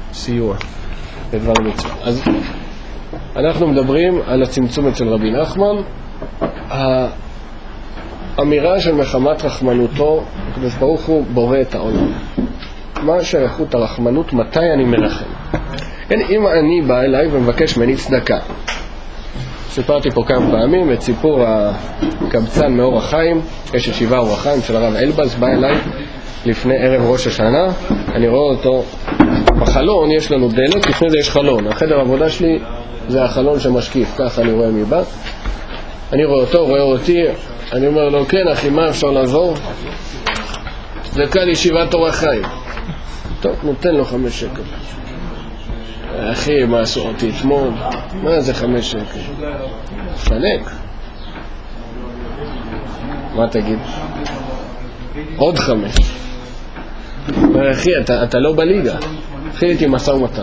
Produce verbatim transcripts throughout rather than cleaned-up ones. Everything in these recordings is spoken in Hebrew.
סיוע לדבר מצווה. אז אנחנו מדברים על הצמצום אצל רבי נחמן. האמירה של מחמת רחמנותו, הקדוש ברוך הוא בורא את העולם. מה שייכות הרחמנות? מתי אני מרחם? כן, אם אני בא אליי ומבקש ממני צדקה, סיפרתי פה כמה פעמים את סיפור הקבצן מאור החיים, יש ישיבה אור החיים של הרב אלבז, בא אליי לפני ערב ראש השנה, אני רואה אותו בחלון, יש לנו דלת, לפני זה יש חלון, החדר העבודה שלי זה החלון שמשקיף, ככה אני רואה מבא, אני רואה אותו, רואה אותי, אני אומר לו, כן אחי, מה אפשר לעזור? זה כאן ישיבת אור החיים. טוב, נותן לו חמש שקל. אחי, מה עשו אותי אתמול? מה זה חמש שקל? פנק. מה תגיד? עוד חמש. אומר, אחי, אתה, אתה לא בליגה. התחיל איתי מסע ומתן.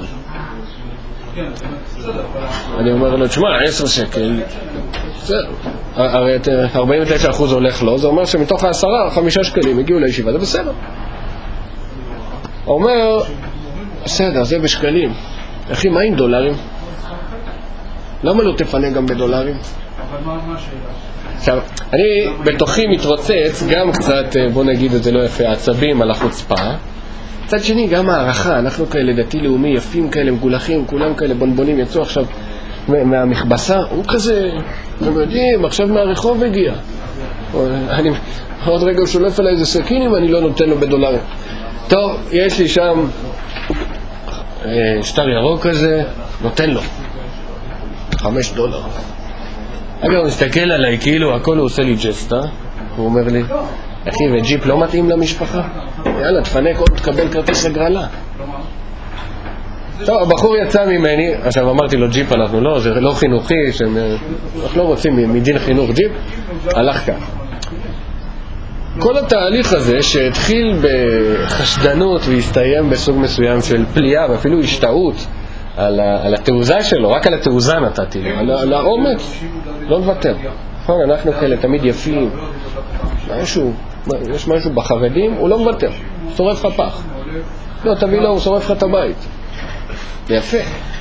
אני אומר לו, תשמע, עשר שקל. בסדר. הרי ארבעים ותשע אחוז הולך לו, זה אומר שמתוך העשרה, חמישה שקלים הגיעו לישיבה, זה בסדר. הוא אומר, בסדר, זה בשקלים. אחי, מה עם דולרים? למה לא תפנה גם בדולרים? עכשיו, אני בתוכי מתרוצץ גם קצת, בוא נגיד את זה לא יפה, עצבים על החוצפה. צד שני, גם הערכה, אנחנו כאלה דתי לאומי, יפים כאלה, מגולחים, כולם כאלה בונבונים, יצאו עכשיו מהמכבסה, הוא כזה, אתם יודעים, עכשיו מהרחוב הגיע. אני, עוד רגע הוא שולף עליי איזה סכין אם אני לא נותן לו בדולרים. טוב, יש לי שם שטר ירוק כזה, נותן לו חמש דולר. אגב, הוא מסתכל עליי כאילו הכל הוא עושה לי ג'סטה, הוא אומר לי, אחי, וג'יפ לא מתאים למשפחה? יאללה, תפנק עוד, תקבל כרטיס הגרלה. טוב, הבחור יצא ממני, עכשיו אמרתי לו ג'יפ אנחנו לא, זה לא חינוכי, אנחנו לא רוצים מדין חינוך ג'יפ, הלך כך. כל התהליך הזה שהתחיל בחשדנות והסתיים בסוג מסוים של פליאה ואפילו השתאות על, על התעוזה שלו, רק על התעוזה נתתי לו, על, על האומץ, לא נוותר. אנחנו כאלה תמיד יפים, משהו, יש משהו בחרדים, הוא לא מוותר, שורף לך פח. לא, תביא לו, הוא שורף לך את הבית. יפה.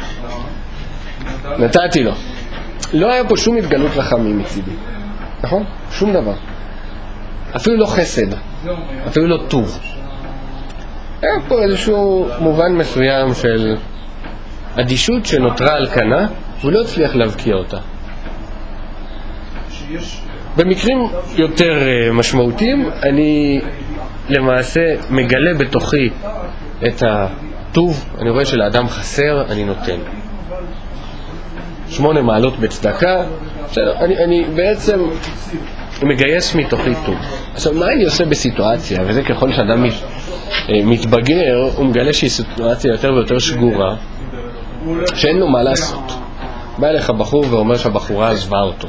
נתתי לו. לא היה פה שום התגלות רחמים מצידי. נכון? שום דבר. אפילו לא חסד. אפילו לא טוב. היה פה איזשהו מובן מסוים של אדישות שנותרה על כנה, והוא לא הצליח להבקיע אותה. במקרים יותר משמעותיים, אני למעשה מגלה בתוכי את הטוב, אני רואה שלאדם חסר, אני נותן. שמונה מעלות בצדקה, אני, אני בעצם מגייס מתוכי טוב. עכשיו, מה אני עושה בסיטואציה, וזה ככל שאדם מתבגר, הוא מגלה שהיא סיטואציה יותר ויותר שגורה, שאין לו מה לעשות. בא אליך בחור ואומר שהבחורה עזבה אותו.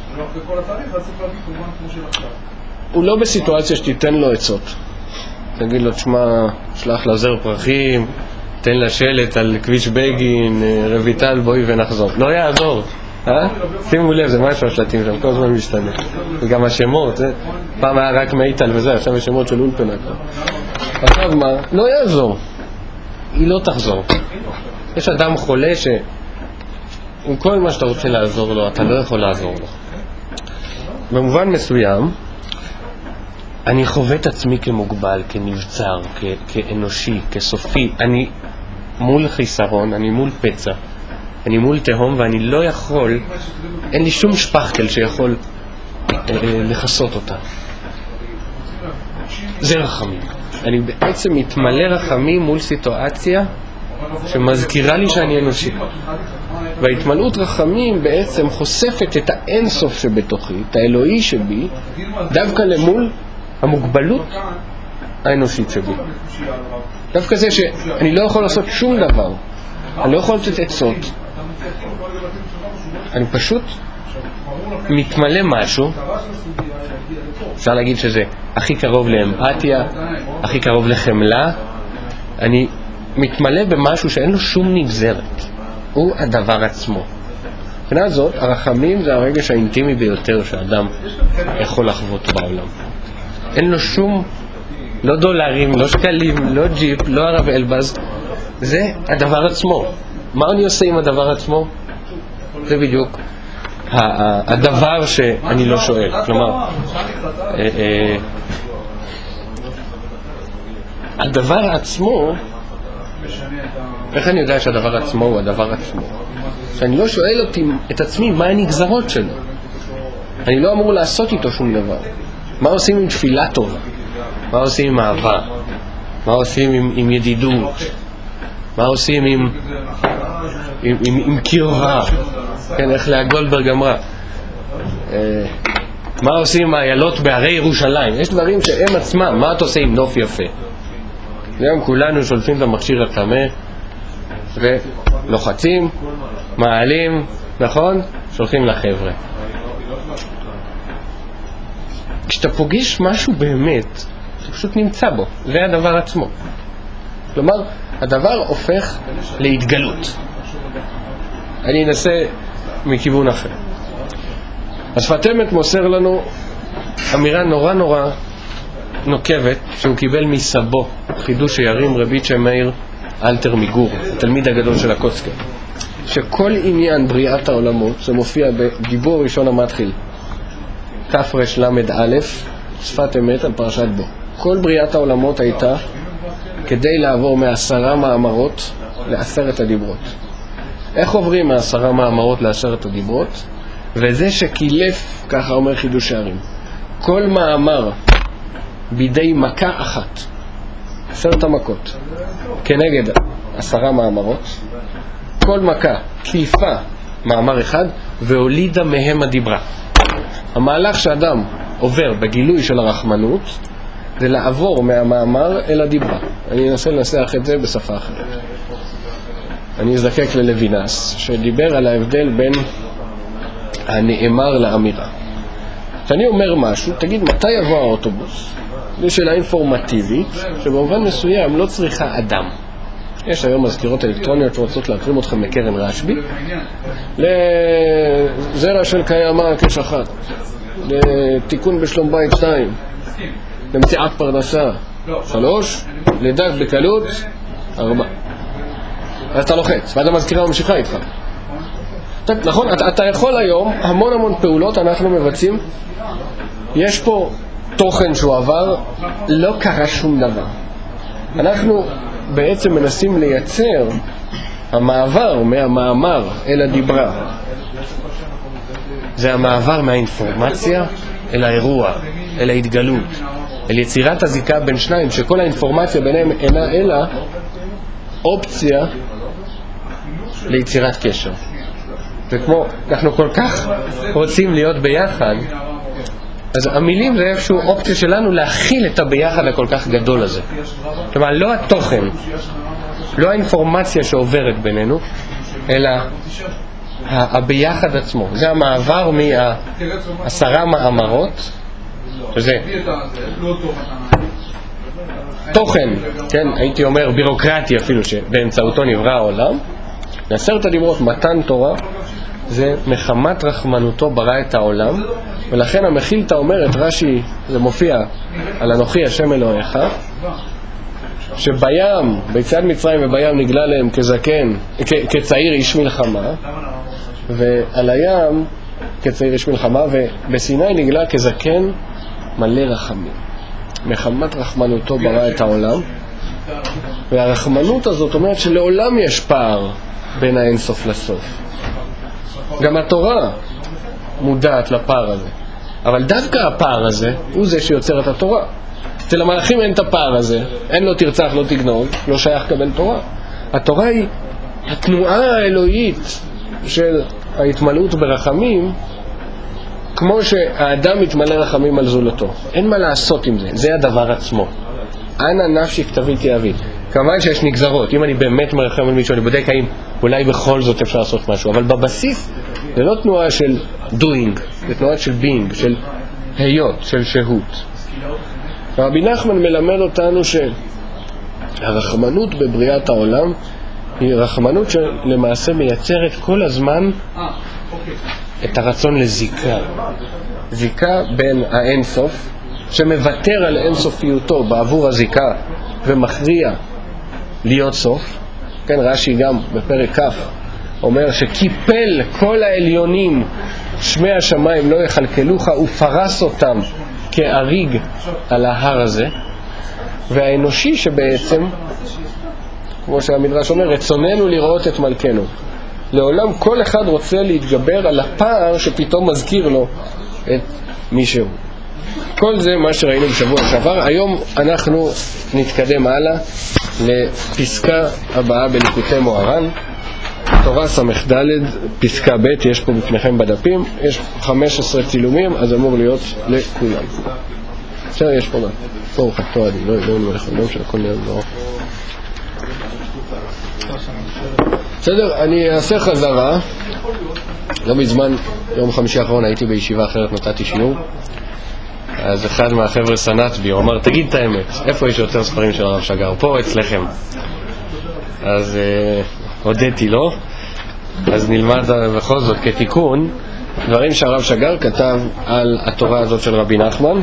הוא לא בסיטואציה שתיתן לו עצות. תגיד לו, תשמע, שלח לה זר פרחים, תן לה שלט על כביש בגין, רביטל, בואי ונחזור. לא יעזור. אה? שימו לב, זה משהו השלטים שם, כל הזמן משתנה. וגם השמות, זה, פעם היה רק מיטל וזה, עכשיו השמות של אולפנה. עכשיו מה? לא יעזור. היא לא תחזור. יש אדם חולה ש... עם כל מה שאתה רוצה לעזור לו, אתה לא יכול לעזור לו. במובן מסוים, אני חווה את עצמי כמוגבל, כנבצר, כ- כאנושי, כסופי. אני מול חיסרון, אני מול פצע, אני מול תהום, ואני לא יכול, אין לי שום שפחקל שיכול אה, אה, לחסות אותה. זה רחמים. אני בעצם מתמלא רחמים מול סיטואציה שמזכירה לי שאני אנושי. וההתמלאות רחמים בעצם חושפת את האינסוף שבתוכי, את האלוהי שבי, דווקא למול המוגבלות האנושית שבי. דווקא זה שאני לא יכול לעשות שום דבר, אני לא יכול לתת עצות, אני פשוט מתמלא משהו, אפשר להגיד שזה הכי קרוב לאמפתיה, הכי קרוב לחמלה, אני מתמלא במשהו שאין לו שום נגזרת, הוא הדבר עצמו. מבחינה זאת, הרחמים זה הרגש האינטימי ביותר שאדם יכול לחוות בעולם. אין לו שום, לא דולרים, לא שקלים, לא ג'יפ, לא הרב אלבז, זה הדבר עצמו. מה אני עושה עם הדבר עצמו? זה בדיוק הדבר שאני לא שואל. כלומר, הדבר עצמו, איך אני יודע שהדבר עצמו הוא הדבר עצמו? שאני לא שואל אותי, את עצמי מה הנגזרות שלו. אני לא אמור לעשות איתו שום דבר. מה עושים עם תפילה טובה? מה עושים עם אהבה? מה עושים עם, עם ידידות? מה עושים עם, עם, עם, עם קרבה? כן, איך לאה גולדברג אמרה. אה, מה עושים עם האיילות בערי ירושלים? יש דברים שהם עצמם, מה אתה עושה עם נוף יפה? היום כולנו שולפים את המכשיר הטמא ולוחצים, מעלים, נכון? שולחים לחבר'ה. כשאתה פוגש משהו באמת, אתה פשוט נמצא בו, זה הדבר עצמו. כלומר, הדבר הופך להתגלות. אני אנסה מכיוון אחר. השפת אמת מוסר לנו אמירה נורא נורא נוקבת שהוא קיבל מסבו, חידוש שירים רבי מאיר אלתר מגור, התלמיד הגדול של הקוצקר, שכל עניין בריאת העולמות, זה מופיע בדיבור ראשון המתחיל תר"ל א', שפת אמת על פרשת בו. כל בריאת העולמות הייתה כדי לעבור מעשרה מאמרות לעשרת הדיברות. איך עוברים מעשרה מאמרות לעשרת הדיברות? וזה שקילף, ככה אומר חידוש שערים, כל מאמר בידי מכה אחת, עשרת המכות, כנגד עשרה מאמרות, כל מכה קילפה מאמר אחד והולידה מהם הדיברה. המהלך שאדם עובר בגילוי של הרחמנות זה לעבור מהמאמר אל הדיברה. אני אנסה לנסח את זה בשפה אחרת. אני אזדקק ללוינס שדיבר על ההבדל בין הנאמר לאמירה. כשאני אומר משהו, תגיד מתי יבוא האוטובוס. זו שאלה אינפורמטיבית שבמובן מסוים לא צריכה אדם. יש היום מזכירות אלקטרוניות שרוצות להקרים אתכם לקרן רשבי לזרע של קיימה קש אחת, לתיקון בשלום בית שתיים, למציאת פרנסה שלוש, לדעת בקלות ארבע. אז אתה לוחץ ואז המזכירה ממשיכה איתך. נכון, אתה, אתה יכול היום המון המון פעולות אנחנו מבצעים, יש פה תוכן שהוא עבר, לא קרה שום דבר. אנחנו בעצם מנסים לייצר המעבר מהמאמר אל הדיברה. זה המעבר מהאינפורמציה אל האירוע, אל ההתגלות, אל יצירת הזיקה בין שניים, שכל האינפורמציה ביניהם אינה אלא אופציה ליצירת קשר. וכמו אנחנו כל כך רוצים להיות ביחד, אז המילים זה איזשהו אופציה שלנו להכיל את הביחד הכל כך גדול הזה. כלומר, לא התוכן, לא האינפורמציה שעוברת בינינו, אלא הביחד עצמו. זה המעבר מהעשרה מאמרות, שזה תוכן, כן, הייתי אומר בירוקרטי אפילו, שבאמצעותו נברא העולם. לעשרת הדיברות מתן תורה, זה מחמת רחמנותו ברא את העולם, ולכן המחילתא אומרת, רש"י, זה מופיע על אנוכי השם אלוהיך, שבים, ביציאת מצרים ובים נגלה להם כזקן, כ- כצעיר איש מלחמה, ועל הים כצעיר איש מלחמה, ובסיני נגלה כזקן מלא רחמים. מחמת רחמנותו ברא את העולם, והרחמנות הזאת אומרת שלעולם יש פער בין האינסוף לסוף. גם התורה מודעת לפער הזה, אבל דווקא הפער הזה הוא זה שיוצר את התורה. אצל המלאכים אין את הפער הזה, אין לא תרצח לא תגנוב, לא שייך לקבל תורה. התורה היא התנועה האלוהית של ההתמלאות ברחמים, כמו שהאדם מתמלא רחמים על זולתו. אין מה לעשות עם זה, זה הדבר עצמו. אנא נפשי כתבי תאהבי. כמובן שיש נגזרות, אם אני באמת מרחם על מישהו, אני בודק האם אולי בכל זאת אפשר לעשות משהו, אבל בבסיס זה לא תנועה של doing, זה תנועה של being, של היות, של שהות. רבי נחמן מלמד אותנו שהרחמנות בבריאת העולם היא רחמנות שלמעשה מייצרת כל הזמן את הרצון לזיקה. זיקה בין האינסוף, שמוותר על אינסופיותו בעבור הזיקה ומכריע להיות סוף, כן, רש"י גם בפרק כ' אומר שקיפל כל העליונים שמי השמיים לא יחלקלוך, ופרס אותם כאריג על ההר הזה. והאנושי שבעצם, כמו שהמדרש אומר, רצוננו לראות את מלכנו. לעולם כל אחד רוצה להתגבר על הפער שפתאום מזכיר לו את מישהו. כל זה מה שראינו בשבוע שעבר. היום אנחנו נתקדם הלאה לפסקה הבאה בליקוטי מוהר"ן, תורה ס"ד, פסקה ב'. יש פה בפניכם בדפים, יש חמש עשרה צילומים, אז אמור להיות לכולם. בסדר, יש פה גם ברוך אתה אדוני, לא ידענו מלך העולם של הכל נהיה ברוך. בסדר, אני אעשה חזרה. לא מזמן, יום חמישי האחרון הייתי בישיבה אחרת, נתתי שיעור, אז אחד מהחבר'ה סנט בי, הוא אמר, תגיד את האמת, איפה יש יותר ספרים של הרב שגר? פה או אצלכם? אז אה, הודיתי לו. אז נלמד בכל זאת כתיקון דברים שהרב שגר כתב על התורה הזאת של רבי נחמן.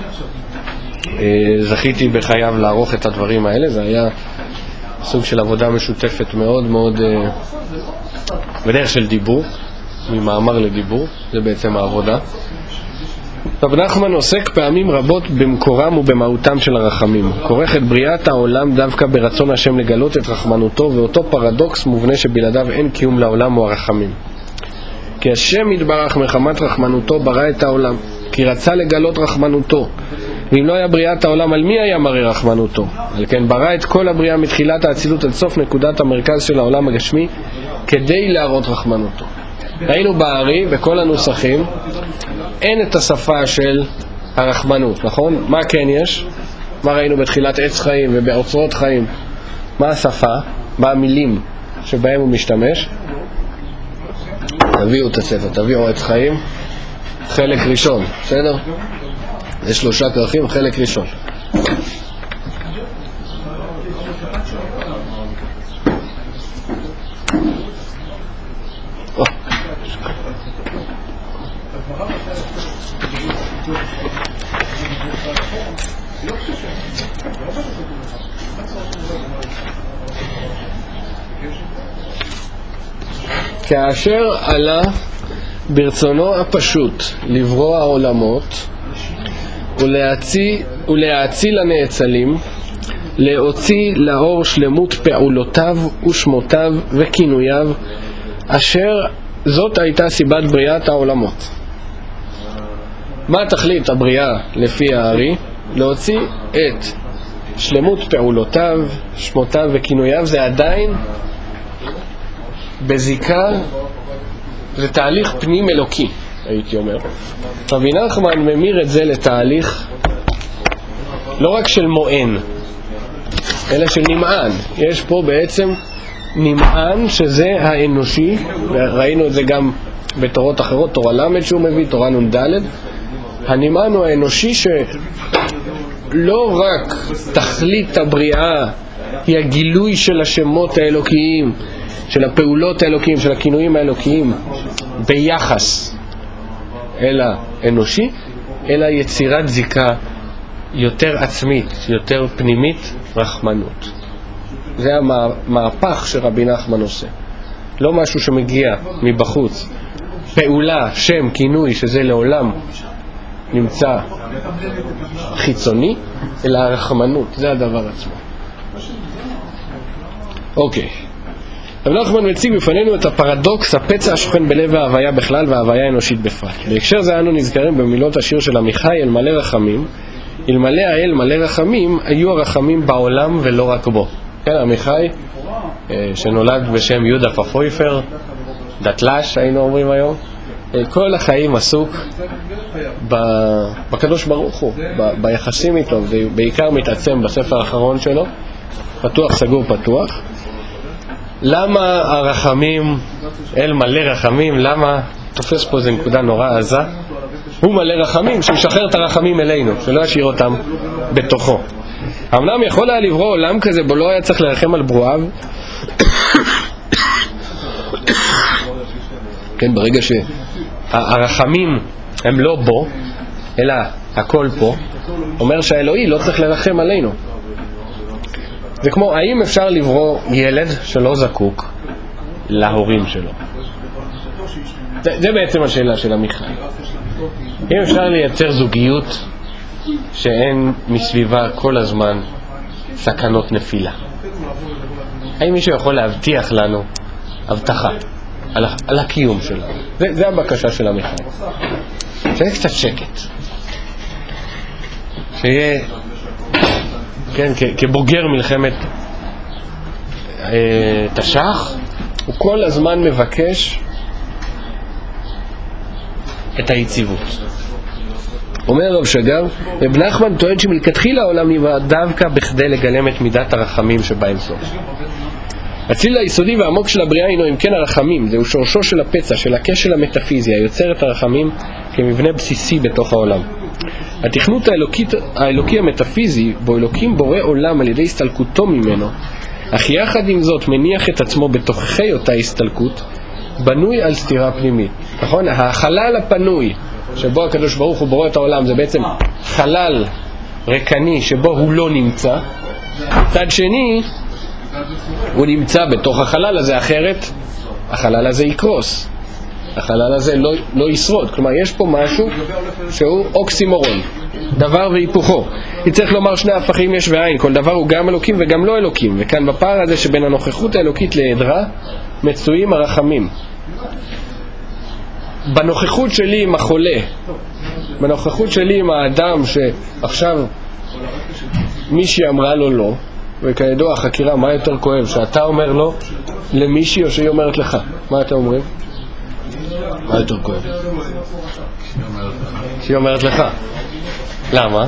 זכיתי בחייו לערוך את הדברים האלה, זה היה סוג של עבודה משותפת מאוד מאוד בדרך של דיבור, ממאמר לדיבור, זה בעצם העבודה. רב נחמן עוסק פעמים רבות במקורם ובמהותם של הרחמים, כורך את בריאת העולם דווקא ברצון השם לגלות את רחמנותו, ואותו פרדוקס מובנה שבלעדיו אין קיום לעולם הוא הרחמים. כי השם יתברך מחמת רחמנותו ברא את העולם, כי רצה לגלות רחמנותו, ואם לא היה בריאת העולם, על מי היה מראה רחמנותו? על כן ברא את כל הבריאה מתחילת האצילות עד סוף נקודת המרכז של העולם הגשמי כדי להראות רחמנותו. ראינו בארי, בכל הנוסחים, אין את השפה של הרחמנות, נכון? מה כן יש? מה ראינו בתחילת עץ חיים ובאוצרות חיים? מה השפה? מה המילים שבהם הוא משתמש? תביאו את הספר, תביאו עץ חיים, חלק ראשון, בסדר? זה שלושה כרכים, חלק ראשון. כאשר עלה ברצונו הפשוט לברוא העולמות ולהציל, ולהציל הנאצלים, להוציא לאור שלמות פעולותיו ושמותיו וכינוייו, אשר זאת הייתה סיבת בריאת העולמות. מה תכלית הבריאה לפי הארי? להוציא את שלמות פעולותיו, שמותיו וכינוייו. זה עדיין בזיקה לתהליך פנים אלוקי, הייתי אומר. רבי נחמן ממיר את זה לתהליך לא רק של מוען, אלא של נמען. יש פה בעצם נמען שזה האנושי, וראינו את זה גם בתורות אחרות, תורה למד שהוא מביא, תורה נ"ד. הנמען הוא האנושי שלא רק תכלית הבריאה היא הגילוי של השמות האלוקיים, של הפעולות האלוקיים, של הכינויים האלוקיים ביחס אל האנושי, אלא יצירת זיקה יותר עצמית, יותר פנימית, רחמנות. זה המהפך שרבי נחמן עושה. לא משהו שמגיע מבחוץ, פעולה, שם, כינוי, שזה לעולם נמצא חיצוני, אלא הרחמנות, זה הדבר עצמו. אוקיי. רבי נחמן מציג בפנינו את הפרדוקס, הפצע השוכן בלב ההוויה בכלל וההוויה האנושית בפרט. בהקשר זה אנו נזכרים במילות השיר של עמיחי, אל מלא רחמים, אלמלא האל מלא רחמים, היו הרחמים בעולם ולא רק בו. כן, עמיחי, שנולד בשם יהודה פפויפר, דתל"ש היינו אומרים היום, כל החיים עסוק בקדוש ברוך הוא, ביחסים איתו, ובעיקר מתעצם בספר האחרון שלו, פתוח סגור פתוח. למה הרחמים, אל מלא רחמים, למה? תופס פה איזו נקודה נורא עזה. הוא מלא רחמים, שישחרר את הרחמים אלינו, שלא ישאיר אותם בתוכו. אמנם יכול היה לברוא עולם כזה בו לא היה צריך לרחם על ברואיו. כן, ברגע שהרחמים הם לא בו, אלא הכל פה, אומר שהאלוהי לא צריך לרחם עלינו. זה כמו, האם אפשר לברוא ילד שלא זקוק להורים שלו? זה, זה בעצם השאלה של עמיחי. אם אפשר לייצר זוגיות שאין מסביבה כל הזמן סכנות נפילה, האם מישהו יכול להבטיח לנו הבטחה על, על הקיום שלנו? זה, זה הבקשה של עמיחי. שיהיה קצת שקט, שיהיה, כן, כ, כבוגר מלחמת אה, תש"ח, הוא כל הזמן מבקש את היציבות. אומר רב שגר, רב נחמן טוען שמלכתחילה העולם נברא דווקא בכדי לגלם את מידת הרחמים שבאינסוף. הצליל היסודי והעמוק של הבריאה הינו אם כן הרחמים, זהו שורשו של הפצע, של הכשל המטאפיזי היוצר את הרחמים כמבנה בסיסי בתוך העולם. התכנות האלוקית, האלוקי המטאפיזי, בו אלוקים בורא עולם על ידי הסתלקותו ממנו, אך יחד עם זאת מניח את עצמו בתוככי אותה הסתלקות, בנוי על סתירה פנימית. נכון? החלל הפנוי שבו הקדוש ברוך הוא בורא את העולם זה בעצם חלל ריקני שבו הוא לא נמצא. צד שני, הוא נמצא בתוך החלל הזה, אחרת החלל הזה יקרוס, החלל הזה לא, לא ישרוד. כלומר יש פה משהו שהוא אוקסימורון, דבר והיפוכו. צריך לומר שני הפכים יש ועין, כל דבר הוא גם אלוקים וגם לא אלוקים, וכאן בפער הזה שבין הנוכחות האלוקית להיעדרה מצויים הרחמים. בנוכחות שלי עם החולה, בנוכחות שלי עם האדם שעכשיו מישהי אמרה לו לא, וכידוע החקירה, מה יותר כואב, שאתה אומר לא למישהי או שהיא אומרת לך? מה אתם אומרים? מה יותר כואב? שהיא אומרת לך. למה?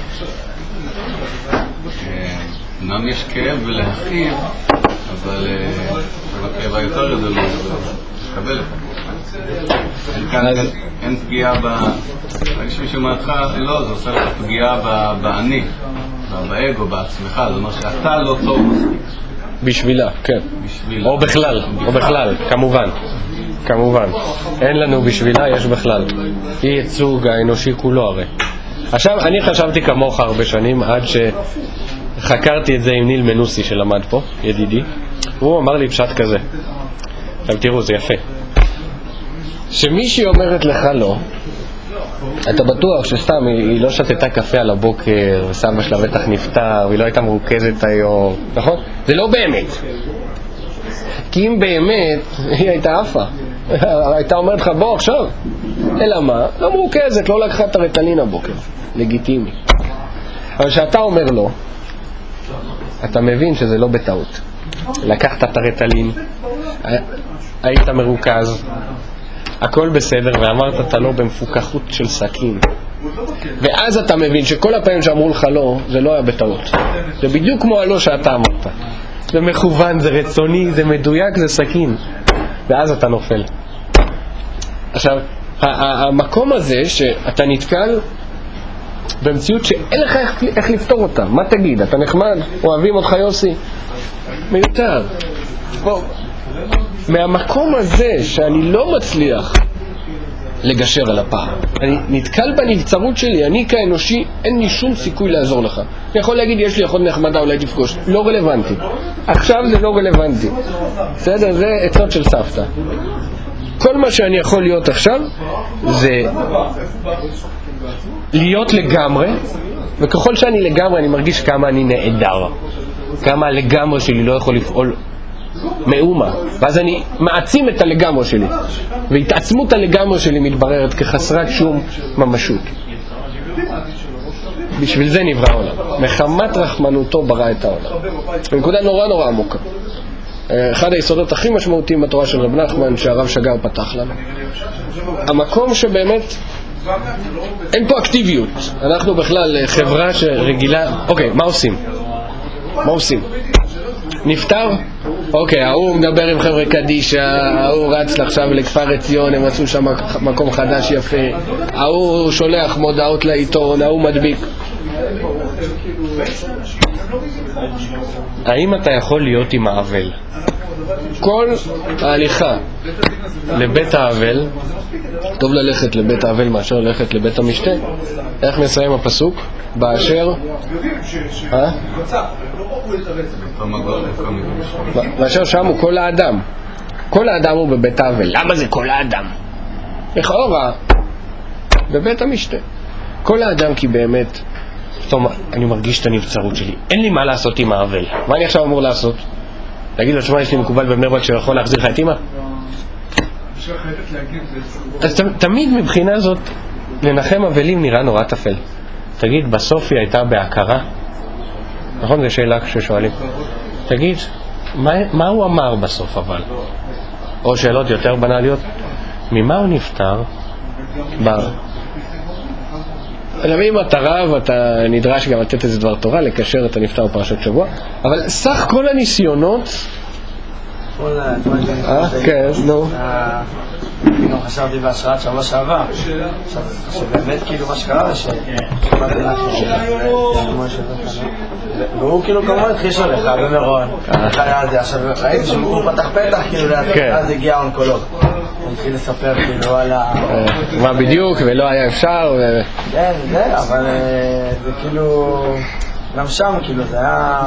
אמנם יש כאב ולהכאיב, אבל הכאב היותר גדול לא לקבל. אין פגיעה ב... רק שמישהו אומרת לך, לא, זה עושה לך פגיעה באני, באגו, בעצמך, זאת אומרת שאתה לא טוב מספיק. בשבילה, כן. או בכלל, או בכלל, כמובן. כמובן. אין לנו בשבילה, יש בכלל. היא ייצוג האנושי כולו הרי. עכשיו, אני חשבתי כמוך הרבה שנים, עד שחקרתי את זה עם ניל מנוסי שלמד פה, ידידי. הוא אמר לי פשט כזה. עכשיו תראו, זה יפה. שמישהי אומרת לך לא, אתה בטוח שסתם היא לא שתתה קפה על הבוקר, וסבא שלה בטח נפטר, והיא לא הייתה מרוכזת היום, נכון? זה לא באמת. כי אם באמת, היא הייתה עפה. הייתה אומרת לך, בוא עכשיו. אלא מה? לא מרוכזת, לא לקחה את הרטלין הבוקר. לגיטימי. אבל שאתה אומר לא, אתה מבין שזה לא בטעות. לקחת את הרטלין, היית מרוכז, הכל בסדר, ואמרת אתה לא במפוקחות של סכין. ואז אתה מבין שכל הפעמים שאמרו לך לא, זה לא היה בטעות. זה בדיוק כמו הלא שאתה אמרת. זה מכוון, זה רצוני, זה מדויק, זה סכין. ואז אתה נופל. עכשיו, המקום הזה שאתה נתקל במציאות שאין לך איך, איך לפתור אותה. מה תגיד? אתה נחמד? אוהבים אותך יוסי? מיותר. בוא. מהמקום הזה שאני לא מצליח לגשר על הפער, אני נתקל בנבצרות שלי, אני כאנושי אין לי שום סיכוי לעזור לך. אני יכול להגיד יש לי אחות נחמדה אולי תפגוש, לא רלוונטי. עכשיו זה לא רלוונטי. בסדר? זה עצות של סבתא. כל מה שאני יכול להיות עכשיו זה להיות לגמרי, וככל שאני לגמרי אני מרגיש כמה אני נעדר, כמה לגמרי שלי לא יכול לפעול מאומה, ואז אני מעצים את הלגמרי שלי, והתעצמות הלגמרי שלי מתבררת כחסרת שום ממשות. בשביל זה נברא העולם, מחמת רחמנותו ברא את העולם. בנקודה נורא נורא עמוקה, אחד היסודות הכי משמעותיים בתורה של רב נחמן שהרב שגר פתח לנו, המקום שבאמת אין פה אקטיביות. אנחנו בכלל חברה שרגילה, אוקיי, מה עושים? מה עושים? נפטר? אוקיי, ההוא מדבר עם חבר'ה קדישה, ההוא רץ עכשיו לכפר עציון, הם עשו שם מקום חדש יפה, ההוא שולח מודעות לעיתון, ההוא מדביק. האם אתה יכול להיות עם האבל? כל ההליכה לבית האבל, טוב ללכת לבית האבל מאשר ללכת לבית המשתה. איך מסיים הפסוק? באשר אה? מאשר שם הוא כל האדם. כל האדם הוא בבית האבל. למה זה כל האדם? לכאורה, בבית המשתה. כל האדם כי באמת, פתאום אני מרגיש את הנבצרות שלי. אין לי מה לעשות עם האבל. מה אני עכשיו אמור לעשות? להגיד לו, תשמע, יש לי מקובל בבני ברק שיכול להחזיר לך את אמא? אז תמיד מבחינה זאת, לנחם אבלים נראה נורא תפל. תגיד, בסוף היא הייתה בהכרה? נכון, זו שאלה כששואלים. תגיד, מה, מה הוא אמר בסוף אבל? או שאלות יותר בנאליות, ממה הוא נפטר? בר. אם אתה רב, אתה נדרש גם לתת איזה דבר תורה, לקשר את הנפטר בפרשת שבוע, אבל סך כל הניסיונות... אה, כן, נו. גם חשבתי בהשראת שבוע שעבר, שבאמת כאילו מה שקרה, והוא כאילו כמובן התחיש עליך במרון, עכשיו ראיתי שהוא פתח פתח כאילו, אז הגיע האונקולוג, הוא התחיל לספר כאילו על ה... מה בדיוק, ולא היה אפשר, כן, זה, אבל זה כאילו... גם שם כאילו זה היה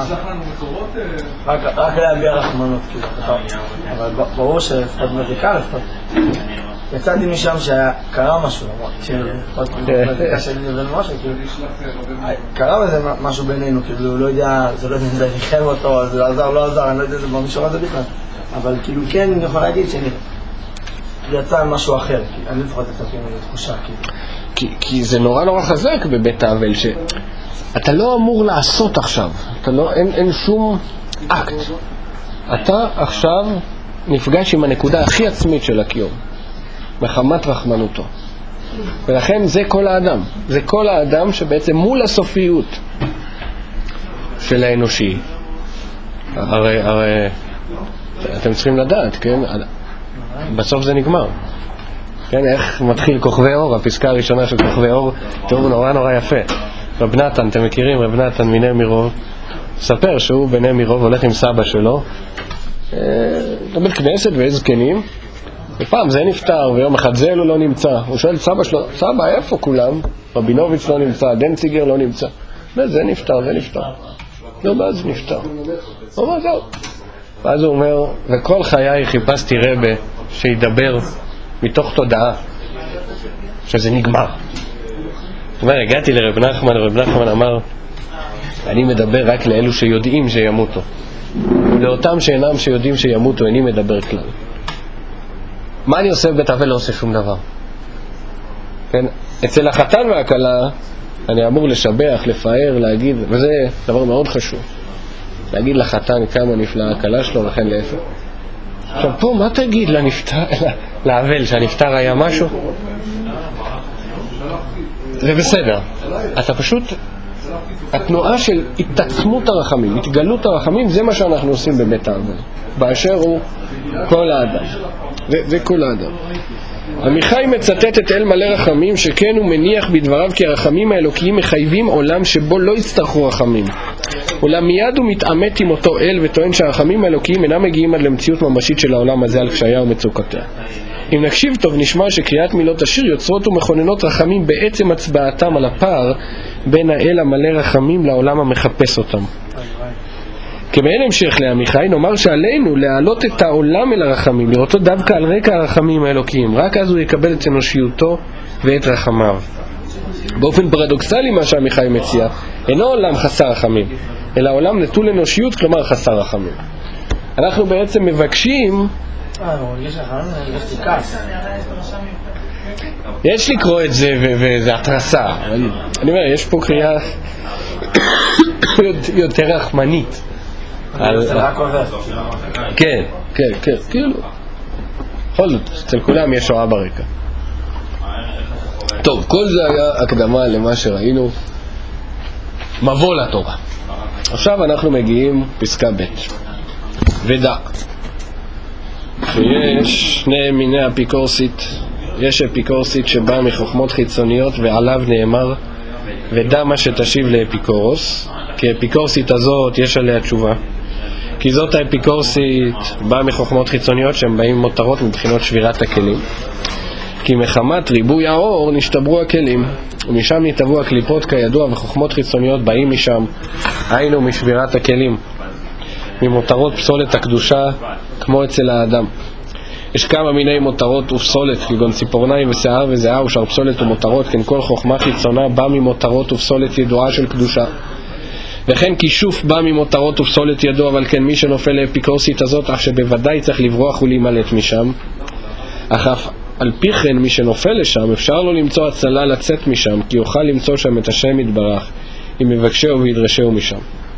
רק להביע רחמנות כאילו, אבל ברור שלפחות מדיקה לפחות יצאתי משם שקרה משהו, שלפחות מדיקה שלי לבין משהו, קרה בזה משהו בינינו, כאילו לא יודע, זה לא יודע אם זה ניחם אותו, זה לא עזר, לא עזר, אני לא יודע זה במישור הזה בכלל, אבל כאילו כן אני יכול להגיד שיצא משהו אחר, אני לפחות יצאתי תחושה כאילו. כי זה נורא נורא חזק בבית האבל ש... אתה לא אמור לעשות עכשיו, אתה לא, אין, אין שום אקט. אתה עכשיו נפגש עם הנקודה הכי עצמית של הקיום, מחמת רחמנותו. ולכן זה כל האדם. זה כל האדם שבעצם מול הסופיות של האנושי. הרי, הרי אתם צריכים לדעת, כן? בסוף זה נגמר. כן, איך מתחיל כוכבי אור, הפסקה הראשונה של כוכבי אור, תראו נורא נורא יפה. רב נתן, אתם מכירים, רב נתן מני מירוב, ספר שהוא בני מירוב הולך עם סבא שלו לבית כנסת וזקנים, ופעם זה נפטר ויום אחד זה אלו לא נמצא. הוא שואל את סבא שלו, סבא איפה כולם? רבינוביץ' לא נמצא, דנציגר לא נמצא. זה נפטר, זה נפטר. לא, מה זה נפטר? הוא אומר, זהו. ואז הוא אומר, וכל חיי חיפשתי רבא שידבר מתוך תודעה שזה נגמר. זאת אומרת, הגעתי לרב נחמן, רב נחמן אמר, אני מדבר רק לאלו שיודעים שימותו. לאותם שאינם שיודעים שימותו, אני מדבר כלל. מה אני עושה בבית האבל? לא עושה שום דבר. כן? אצל החתן והכלה, אני אמור לשבח, לפאר, להגיד, וזה דבר מאוד חשוב. להגיד לחתן כמה נפלאה הכלה שלו, לכן להפך. עכשיו פה, מה תגיד לנפטר, לאבל, שהנפטר היה משהו? זה בסדר. אתה פשוט, התנועה של התעצמות הרחמים, התגלות הרחמים, זה מה שאנחנו עושים בבית האבל. באשר הוא כל האדם. זה כל האדם. עמיחי מצטט את אל מלא רחמים, שכן הוא מניח בדבריו כי הרחמים האלוקיים מחייבים עולם שבו לא יצטרכו רחמים. אולם מיד הוא מתעמת עם אותו אל וטוען שהרחמים האלוקיים אינם מגיעים עד למציאות ממשית של העולם הזה על קשייה ומצוקותיה. אם נקשיב טוב נשמע שקריאת מילות השיר יוצרות ומכוננות רחמים בעצם הצבעתם על הפער בין האל המלא רחמים לעולם המחפש אותם. כמעין המשך לעמיחי נאמר שעלינו להעלות את העולם אל הרחמים, לראותו דווקא על רקע הרחמים האלוקיים, רק אז הוא יקבל את אנושיותו ואת רחמיו. באופן פרדוקסלי מה שעמיחי מציע אינו עולם חסר רחמים, אלא עולם נטול אנושיות, כלומר חסר רחמים. אנחנו בעצם מבקשים, יש לקרוא את זה וזה התרסה, אני אומר, יש פה קריאה יותר רחמנית. כן, כן, כן, כאילו בכל זאת, אצל כולם יש שואה ברקע. טוב, כל זה היה הקדמה למה שראינו, מבוא לתורה. עכשיו אנחנו מגיעים פסקה ב' ודע שיש שני מיני אפיקורסית. יש אפיקורסית שבאה מחוכמות חיצוניות ועליו נאמר ודע מה שתשיב לאפיקורוס, כי האפיקורסית הזאת יש עליה תשובה, כי זאת האפיקורסית באה מחוכמות חיצוניות שהן באים מותרות מבחינות שבירת הכלים, כי מחמת ריבוי האור נשתברו הכלים, ומשם נתבעו הקליפות כידוע, וחוכמות חיצוניות באים משם, היינו משבירת הכלים, ממותרות פסולת הקדושה כמו אצל האדם. יש כמה מיני מותרות ופסולת, כגון ציפורניים ושיער וזיעה ושאר פסולת ומותרות, כן כל חוכמה חיצונה בא ממותרות ופסולת ידועה של קדושה. וכן כישוף בא ממותרות ופסולת ידוע, אבל כן מי שנופל לאפיקורסית הזאת, אך שבוודאי צריך לברוח ולהימלט משם. אך אף על פי כן מי שנופל לשם, אפשר לו למצוא הצלה לצאת משם, כי יוכל למצוא שם את השם יתברך, אם יבקשהו וידרשהו משם.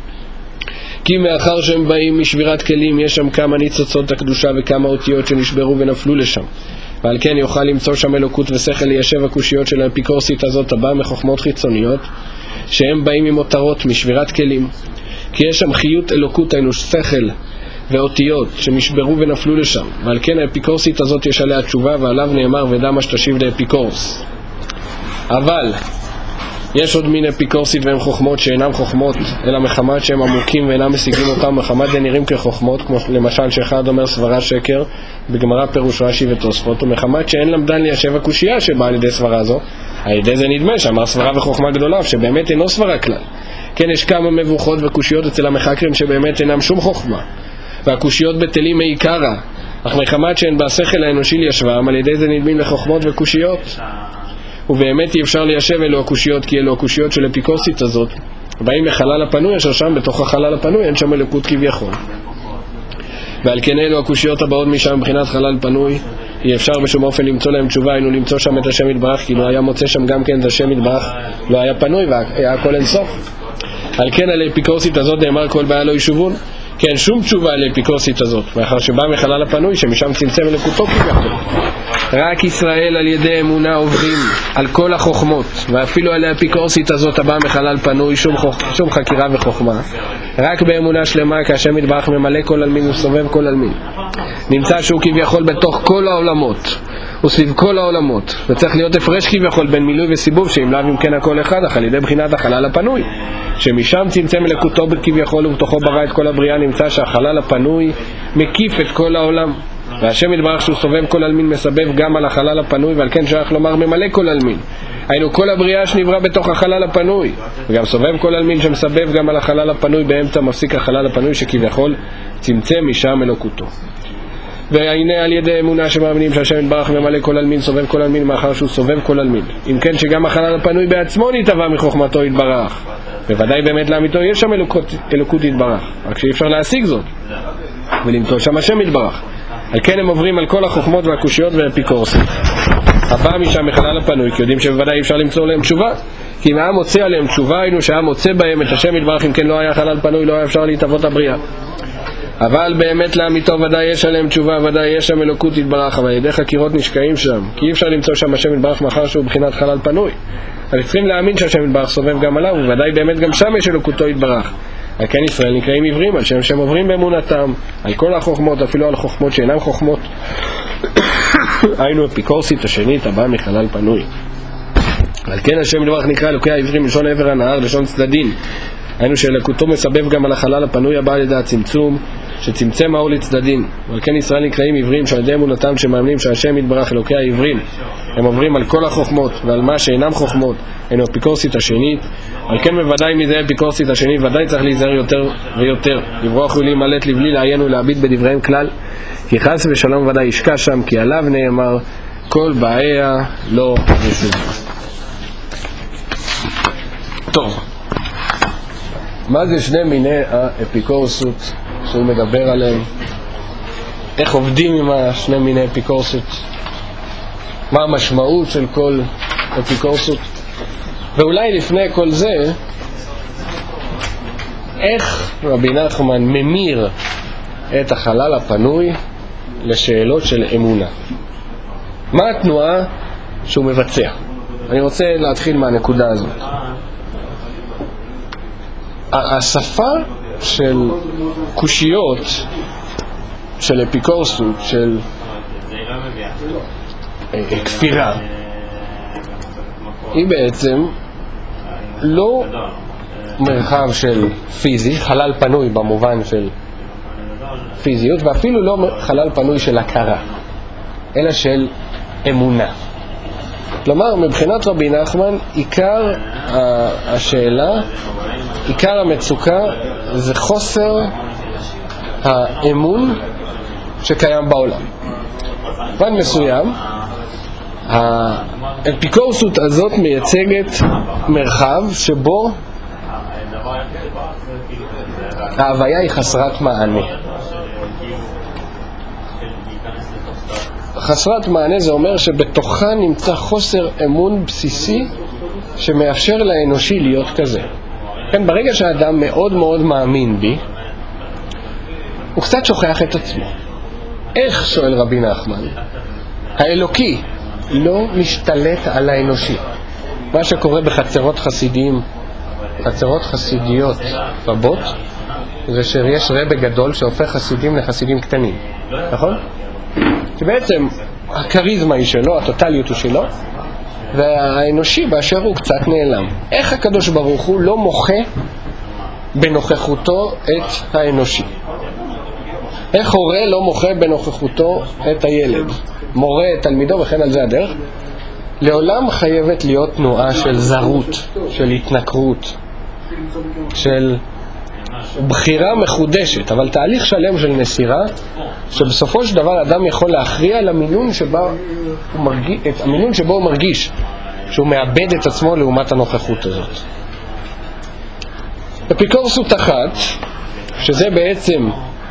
כי מאחר שהם באים משבירת כלים, יש שם כמה ניצוצות הקדושה וכמה אותיות שנשברו ונפלו לשם, ועל כן יוכל למצוא שם אלוקות ושכל ליישב הקושיות של האפיקורסית הזאת הבאה מחוכמות חיצוניות, שהם באים ממותרות משבירת כלים, כי יש שם חיות אלוקות, היינו שכל ואותיות שנשברו ונפלו לשם, ועל כן האפיקורסית הזאת יש עליה תשובה, ועליו נאמר ודע מה שתשיב לאפיקורס. אבל יש עוד מין אפיקורסית והם חוכמות שאינם חוכמות, אלא מחמת שהם עמוקים ואינם משיגים אותם, מחמת דנראים כחוכמות, כמו למשל שאחד אומר סברה שקר בגמרא פירוש רש"י ותוספות, ומחמת שאין למדן ליישב הקושייה שבאה על ידי סברה זו, על ידי זה נדמה שאמר סברה וחוכמה גדולה, שבאמת אינו סברה כלל. כן, יש כמה מבוכות וקושיות אצל המחקרים שבאמת אינם שום חוכמה, והקושיות בטלים מעיקרה, אך מחמת שהן בשכל האנושי לישבם, על ידי זה נדמים לחוכמות וקושיות. ובאמת אי אפשר ליישב אלו הקושיות, כי אלו הקושיות של אפיקורסית הזאת באים מחלל הפנוי, אשר שם בתוך החלל הפנוי אין שם אלוקות כביכול, ועל כן אלו הקושיות הבאות משם מבחינת חלל פנוי אי אפשר בשום אופן למצוא להם תשובה, היינו למצוא שם את השם יתברך, כי לא היה מוצא שם גם כן את השם יתברך, לא היה פנוי והיה הכל אין סוף. על כן על האפיקורסית הזאת נאמר כל בעיה לא ישובון, כי אין שום תשובה על האפיקורסית הזאת, מאחר שבא מחלל הפנוי שמשם צמצם אלוקותו כביכול. רק ישראל על ידי אמונה עוברים על כל החוכמות, ואפילו על האפיקורסית הזאת הבאה מחלל פנוי, שום, חוכ... שום חקירה וחוכמה, רק באמונה שלמה, כשהשם יתברך ממלא כל אלמין וסובב כל אלמין, נמצא שהוא כביכול בתוך כל העולמות וסביב כל העולמות, וצריך להיות הפרש כביכול בין מילוי וסיבוב, שאם לאו אם כן הכל אחד, אך על ידי בחינת החלל הפנוי, שמשם צמצם אלוקותו כביכול ובתוכו ברא את כל הבריאה, נמצא שהחלל הפנוי מקיף את כל העולם, והשם יתברך שהוא סובב כל אלמין מסבב גם על החלל הפנוי, ועל כן שייך לומר ממלא כל אלמין, היינו כל הבריאה שנברא בתוך החלל הפנוי, וגם סובב כל אלמין שמסבב גם על החלל הפנוי, באמצע מפסיק החלל הפנוי שכביכול צמצם משם אלוקותו. והנה על ידי אמונה שמאמינים שהשם יתברך ממלא כל אלמין סובב כל אלמין, מאחר שהוא סובב כל אלמין, אם כן שגם החלל הפנוי בעצמו נתבע מחוכמתו יתברך, בוודאי באמת לאמיתו יש שם אלוקות, אלוקות יתברך, רק שאי אפשר להשיג זאת ולמצוא שם השם יתברך. על כן הם עוברים על כל החוכמות והקושיות והאפיקורסים הבא משם מחלל הפנוי, כי יודעים שבוודאי אי אפשר למצוא להם תשובה, כי אם היה מוצא עליהם תשובה היינו שהיה מוצא בהם את השם יתברך, אם כן לא היה חלל פנוי לא היה אפשר להתאבות הבריאה. אבל באמת לאמיתו ודאי יש עליהם תשובה, ודאי יש שם אלוקות יתברך, אבל ידי חקירות נשקעים שם, כי אי אפשר למצוא שם השם יתברך מאחר שהוא בחינת חלל פנוי. אבל צריכים להאמין שהשם יתברך סובב גם עליו, וודאי באמת גם שם יש אלוקותו יתברך. על כן ישראל נקראים עיוורים, על שם שהם עוברים באמונתם על כל החוכמות, אפילו על חוכמות שאינם חוכמות. היינו אפיקורסית השנית הבאה מחלל פנוי. על כן השם יתברך נקרא אלוקי העיוורים, לשון עבר הנהר, לשון צדדין. היינו שאלוקותו מסבב גם על החלל הפנוי הבא על ידי הצמצום, שצמצם האור לצדדין. ועל כן ישראל נקראים עיוורים, שעל ידי אמונתם שמאמנים שהשם יתברך אלוקי העיוורים, הם עוברים על כל החוכמות ועל מה שאינם חוכמות, היינו אפיקורסית השנית. על כן בוודאי מזה אפיקורסית השנית ודאי צריך להיזהר יותר ויותר, לברוח ולהימלט לבלי לעיין ולהביט בדבריהם כלל, כי חס ושלום ודאי ישקע שם, כי עליו נאמר כל באיה לא ישוב. טוב, מה זה שני מיני האפיקורסות שהוא מדבר עליהם? איך עובדים עם השני מיני אפיקורסות? מה המשמעות של כל אפיקורסות? ואולי לפני כל זה, איך רבי נחמן ממיר את החלל הפנוי לשאלות של אמונה? מה התנועה שהוא מבצע? אני רוצה להתחיל מהנקודה הזאת. השפה של קושיות, של אפיקורסות, של כפירה, היא בעצם לא מרחב של פיזי, חלל פנוי במובן של פיזיות, ואפילו לא חלל פנוי של הכרה, אלא של אמונה. כלומר, מבחינת רבי נחמן, עיקר השאלה, עיקר המצוקה, זה חוסר האמון שקיים בעולם. במובן מסוים, האפיקורסות הזאת מייצגת מרחב שבו ההוויה היא חסרת מענה. חסרת מענה זה אומר שבתוכה נמצא חוסר אמון בסיסי שמאפשר לאנושי להיות כזה. כן, ברגע שהאדם מאוד מאוד מאמין בי, הוא קצת שוכח את עצמו. איך, שואל רבי נחמן, האלוקי לא משתלט על האנושי? מה שקורה בחצרות חסידים, חצרות חסידיות רבות, זה שיש רבי גדול שהופך חסידים לחסידים קטנים, נכון? כי בעצם הקריזמה היא שלו, הטוטליות הוא שלו, והאנושי באשר הוא קצת נעלם. איך הקדוש ברוך הוא לא מוחה בנוכחותו את האנושי? איך הורה לא מוחה בנוכחותו את הילד? מורה את תלמידו וכן על זה הדרך. לעולם חייבת להיות תנועה של זרות, של התנכרות, של בחירה מחודשת, אבל תהליך שלם של מסירה, שבסופו של דבר אדם יכול להכריע למינון שבה הוא מרגיש, את המינון שבו הוא מרגיש שהוא מאבד את עצמו לעומת הנוכחות הזאת. אפיקורסות אחת, שזה בעצם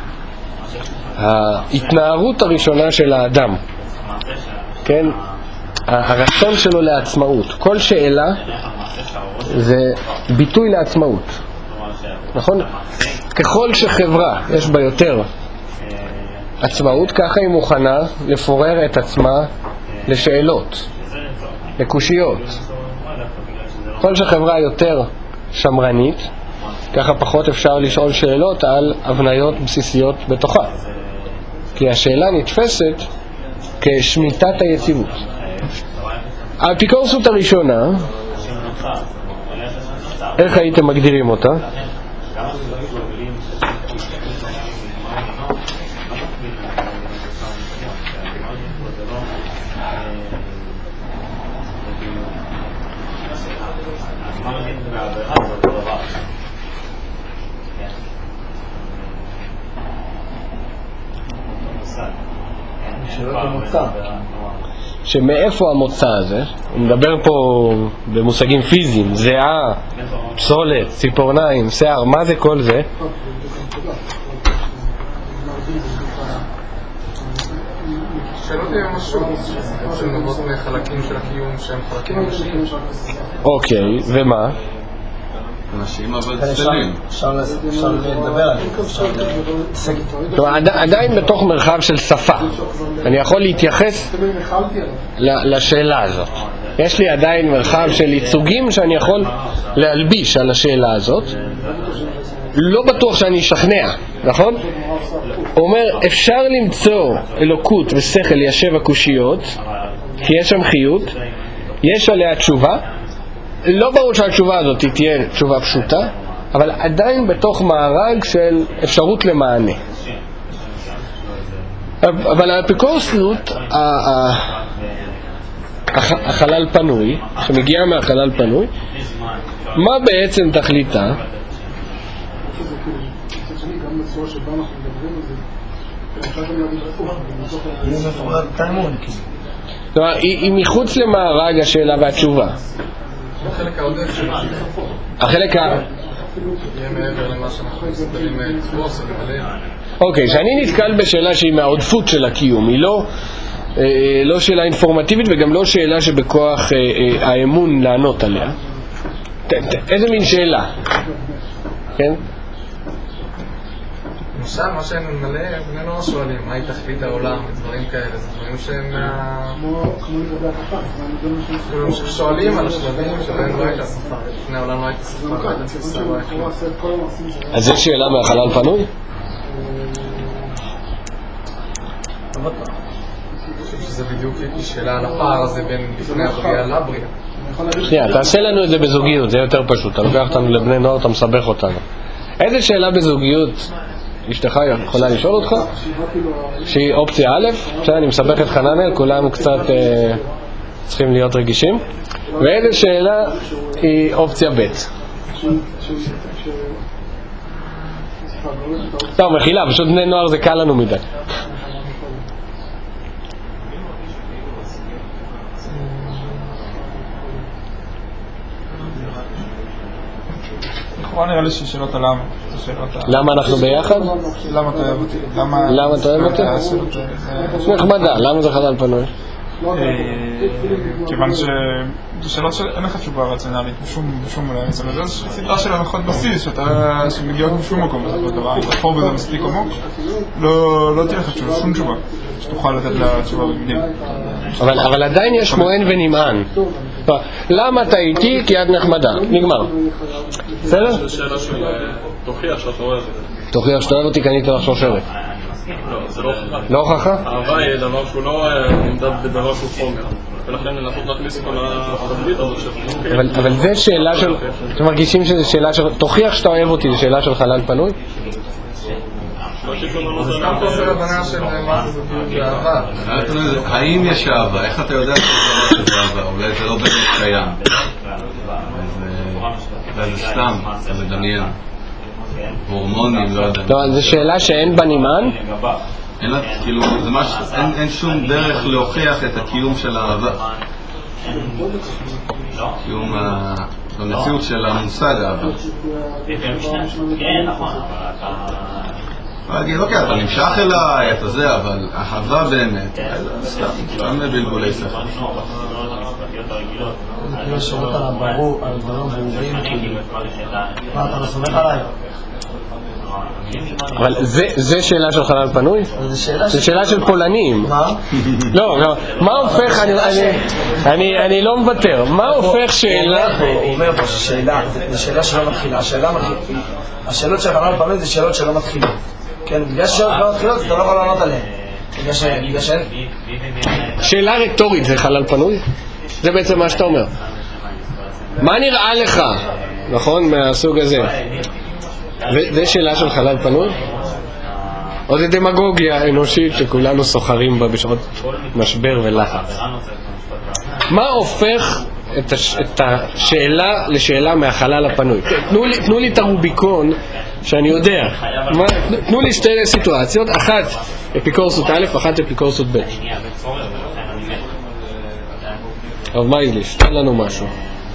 ההתנערות הראשונה של האדם, כן? הרצון שלו לעצמאות. כל שאלה זה ביטוי לעצמאות, נכון? ככל שחברה יש בה יותר עצמאות, ככה היא מוכנה לפורר את עצמה לשאלות, לקושיות. ככל שחברה יותר שמרנית, ככה פחות אפשר לשאול שאלות על הבניות בסיסיות בתוכה, כי השאלה נתפסת כשמיטת היציבות. האפיקורסות הראשונה, איך הייתם מגדירים אותה? שמאיפה המוצא הזה? הוא מדבר פה במושגים פיזיים, זהה, פסולת, ציפורניים, שיער, מה זה כל זה? שאלות יהיה משהו שנובעות מחלקים של הקיום שהם חלקים אנושיים. אוקיי, ומה? אנשים אבל צלים. אפשר לדבר על זה. עדיין בתוך מרחב של שפה אני יכול להתייחס לשאלה הזאת. יש לי עדיין מרחב של ייצוגים שאני יכול להלביש על השאלה הזאת. לא בטוח שאני אשכנע, נכון? הוא אומר, אפשר למצוא אלוקות ושכל ישב הקושיות, כי יש שם חיות, יש עליה תשובה. לא ברור שהתשובה הזאת תהיה תשובה פשוטה, אבל עדיין בתוך מארג של אפשרות למענה. אבל האפיקורסות, החלל פנוי, שמגיע מהחלל פנוי, מה בעצם תכליתה? היא מחוץ למארג השאלה והתשובה. החלק העודף של החלק ה... יהיה מעבר למה שאנחנו מסתכלים לתפוס ולבלב. אוקיי, שאני נתקל בשאלה שהיא מהעודפות של הקיום, היא לא, לא שאלה אינפורמטיבית וגם לא שאלה שבכוח האמון לענות עליה. איזה מין שאלה? כן? למשל, מה שהם מלא, בני נוער שואלים, מהי תכלית העולם, דברים כאלה, זה דברים שהם... כמו שואלים על השלבים שבהם לא הייתה שפה, לפני העולם לא הייתה שפה, לא הייתה תפיסה, לא הייתה... אז זו שאלה מהחלל פנוי? אני חושב שזה בדיוק שאלה על הפער הזה בין לפני הבריאה לבריאה. שנייה, תעשה לנו את זה בזוגיות, זה יותר פשוט. אתה לוקח אותנו לבני נוער, אתה מסבך אותנו. איזה שאלה בזוגיות אשתך יכולה לשאול אותך? שהיא אופציה א', שאני מסבך את חננאל, כולם קצת צריכים להיות רגישים. ואיזה שאלה היא אופציה ב'. לא, מחילה, פשוט בני נוער זה קל לנו מדי. לכאורה נראה לי ששאלות הלמה. למה אנחנו ביחד? למה אתה אוהב אותי? למה אתה אוהב אותי? נחמדה, למה זה חלל פנוי? כיוון שזה שאלות שאין לך תשובה רציונלית בשום אולי, זה סדרה של הנחות בסיס שמגיעות משום מקום, אם תחפור בזה מספיק עמוק, לא תהיה לך שום תשובה שתוכל לתת לה תשובה במילים. אבל עדיין יש מוען ונמען. למה אתה איתי? כי את נחמדה. נגמר. בסדר? זו שאלה של תוכיח שאתה אוהב. תוכיח שאתה אוהב אותי, קניתי לך שושרת. לא, זה לא הוכחה. לא הוכחה? אהבה היא דבר שהוא לא נמדד בדבר שהוא חומר. ולכן לנסות להכניס אותו לתבנית הזאת של... אבל זה שאלה של... אתם מרגישים שזה שאלה של... תוכיח שאתה אוהב אותי, זה שאלה של חלל פנוי? זה סתם חוסר הבנה של מה זה אהבה. האם יש אהבה? איך אתה יודע שזה אהבה? אולי זה לא באמת קיים. וזה סתם, זה מדמיין. הורמונים, לא יודע. לא, זו שאלה שאין בה נמען? אין לה, כאילו, זה משהו, אין שום דרך להוכיח את הקיום של האהבה. קיום המציאות של המושג האהבה. כן, נכון. אני אגיד, אוקיי, אתה נמשך אליי, אתה זה, אבל אהבה באמת, סתם, סתם בלבולי שכל. כאילו שאלות על הברור, על דברים ברורים, כאילו, מה אתה לא סומך עליי? אבל זה שאלה של חלל פנוי? זה שאלה של פולנים. מה? לא, מה הופך, אני לא מוותר, מה הופך שאלה? הוא אומר פה ששאלה, זה שאלה שלא מתחילה, השאלות של חלל פנוי זה שאלות שלא מתחילות. כן, בגלל ששאלות לא מתחילות אתה לא יכול לענות עליהן. בגלל שאין... שאלה רטורית זה חלל פנוי? זה בעצם מה שאתה אומר. מה נראה לך, נכון, מהסוג הזה? זה שאלה של חלל פנוי? או זה דמגוגיה אנושית שכולנו סוחרים בה בשעות משבר ולחץ? מה הופך את השאלה לשאלה מהחלל הפנוי? תנו לי את הרוביקון שאני יודע. תנו לי שתי סיטואציות, אחת אפיקורסות א', אחת אפיקורסות ב'. אבל מה יזליש? תן לנו משהו.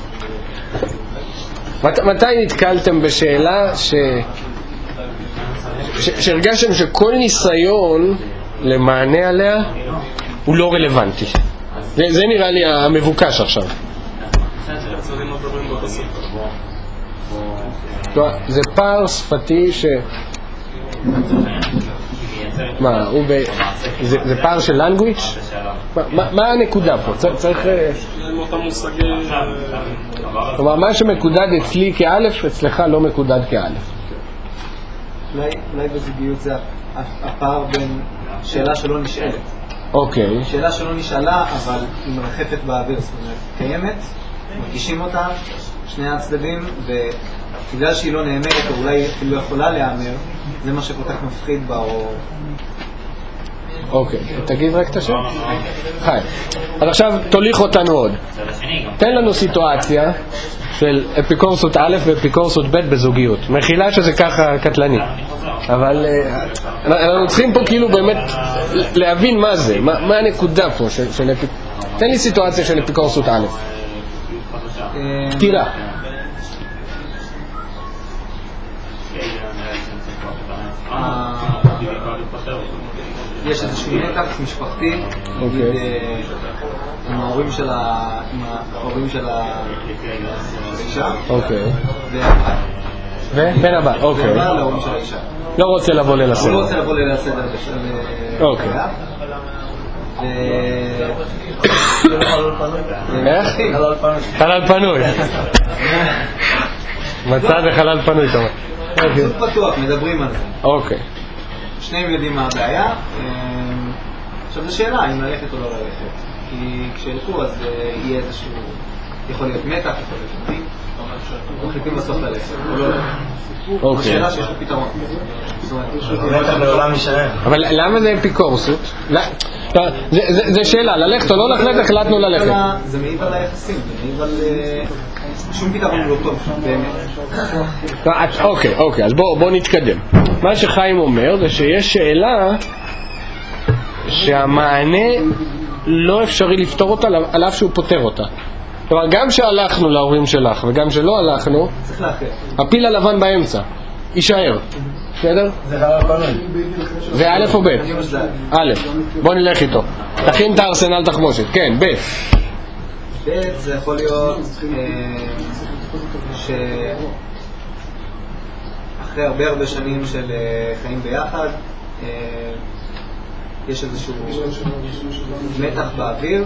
מתי נתקלתם בשאלה ש... שהרגשתם שכל ניסיון למענה עליה הוא לא רלוונטי? זה, זה נראה לי המבוקש עכשיו. זה פער שפתי ש... מה, הוא ב... זה, זה פער של language? מה, מה הנקודה פה? צריך... כלומר, מה שמקודד אצלי כאלף, אצלך לא מקודד כאלף. אולי בזוגיות זה הפער בין שאלה שלא נשאלת. אוקיי. שאלה שלא נשאלה, אבל היא מרחפת באוויר, זאת אומרת, קיימת, מרגישים אותה, שני הצדדים, ובגלל שהיא לא נאמרת, או אולי היא לא יכולה להיאמר, זה מה שכל כך מפחיד בה, או... אוקיי, תגיד רק את השם. חי. אז עכשיו תוליך אותנו עוד. תן לנו סיטואציה של אפיקורסות א' ואפיקורסות ב' בזוגיות. מחילה שזה ככה קטלני. אבל אנחנו צריכים פה כאילו באמת להבין מה זה, מה הנקודה פה של אפיקורסות. תן לי סיטואציה של אפיקורסות א'. פתירה. יש איזשהו מתח משפחתי, נגיד עם ההורים של ההורים של האישה, ובן הבא, אוקיי. להורים של האישה. לא רוצה לבוא ליל הסדר. לא רוצה לבוא ליל הסדר. אוקיי. איך? חלל פנוי. מצא בחלל פנוי, אתה אומר. פשוט פתוח, מדברים על זה. אוקיי. שניהם יודעים מה הבעיה. עכשיו זו שאלה, אם ללכת או לא ללכת. כי כשילכו אז יהיה איזשהו... יכול להיות מתח, יכול להיות מתח. מחליטים בסוף ללכת, או לא ללכת. זו שאלה שיש לו פתרון. מתח לעולם משלם. אבל למה זה אפיקורסות? זה שאלה, ללכת או לא ללכת, החלטנו ללכת. זה מעיב על היחסים, זה מעיב על שום פתרון לא טוב, באמת. אוקיי, אוקיי, אז בואו נתקדם. מה שחיים אומר זה שיש שאלה שהמענה לא אפשרי לפתור אותה על אף שהוא פותר אותה. כלומר, גם שהלכנו להורים שלך וגם שלא הלכנו, הפיל הלבן באמצע, יישאר. בסדר? זה חלל פנוי. זה א' או ב'? א', בוא נלך איתו. תכין את הארסנל תחמושת. כן, ב'. ב' זה יכול להיות שאחרי הרבה הרבה שנים של חיים ביחד יש איזשהו מתח באוויר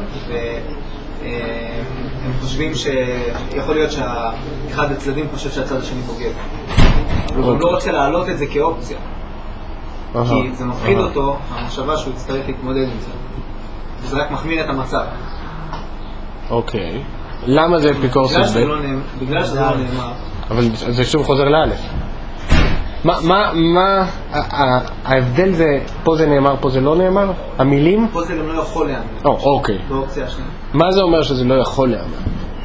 והם חושבים שיכול להיות שאחד הצדדים חושב שהצד השני בוגד. הוא לא רוצה להעלות את זה כאופציה כי זה מפחיד אותו המחשבה שהוא יצטרך להתמודד עם זה וזה רק מחמיר את המצב. אוקיי, למה זה אפיקורסות ב'? בגלל שזה לא נאמר. אבל זה שוב חוזר לאלף. מה ההבדל זה, פה זה נאמר, פה זה לא נאמר? המילים? פה זה גם לא יכול להאמר. אוקיי. באופציה השנייה. מה זה אומר שזה לא יכול להאמר?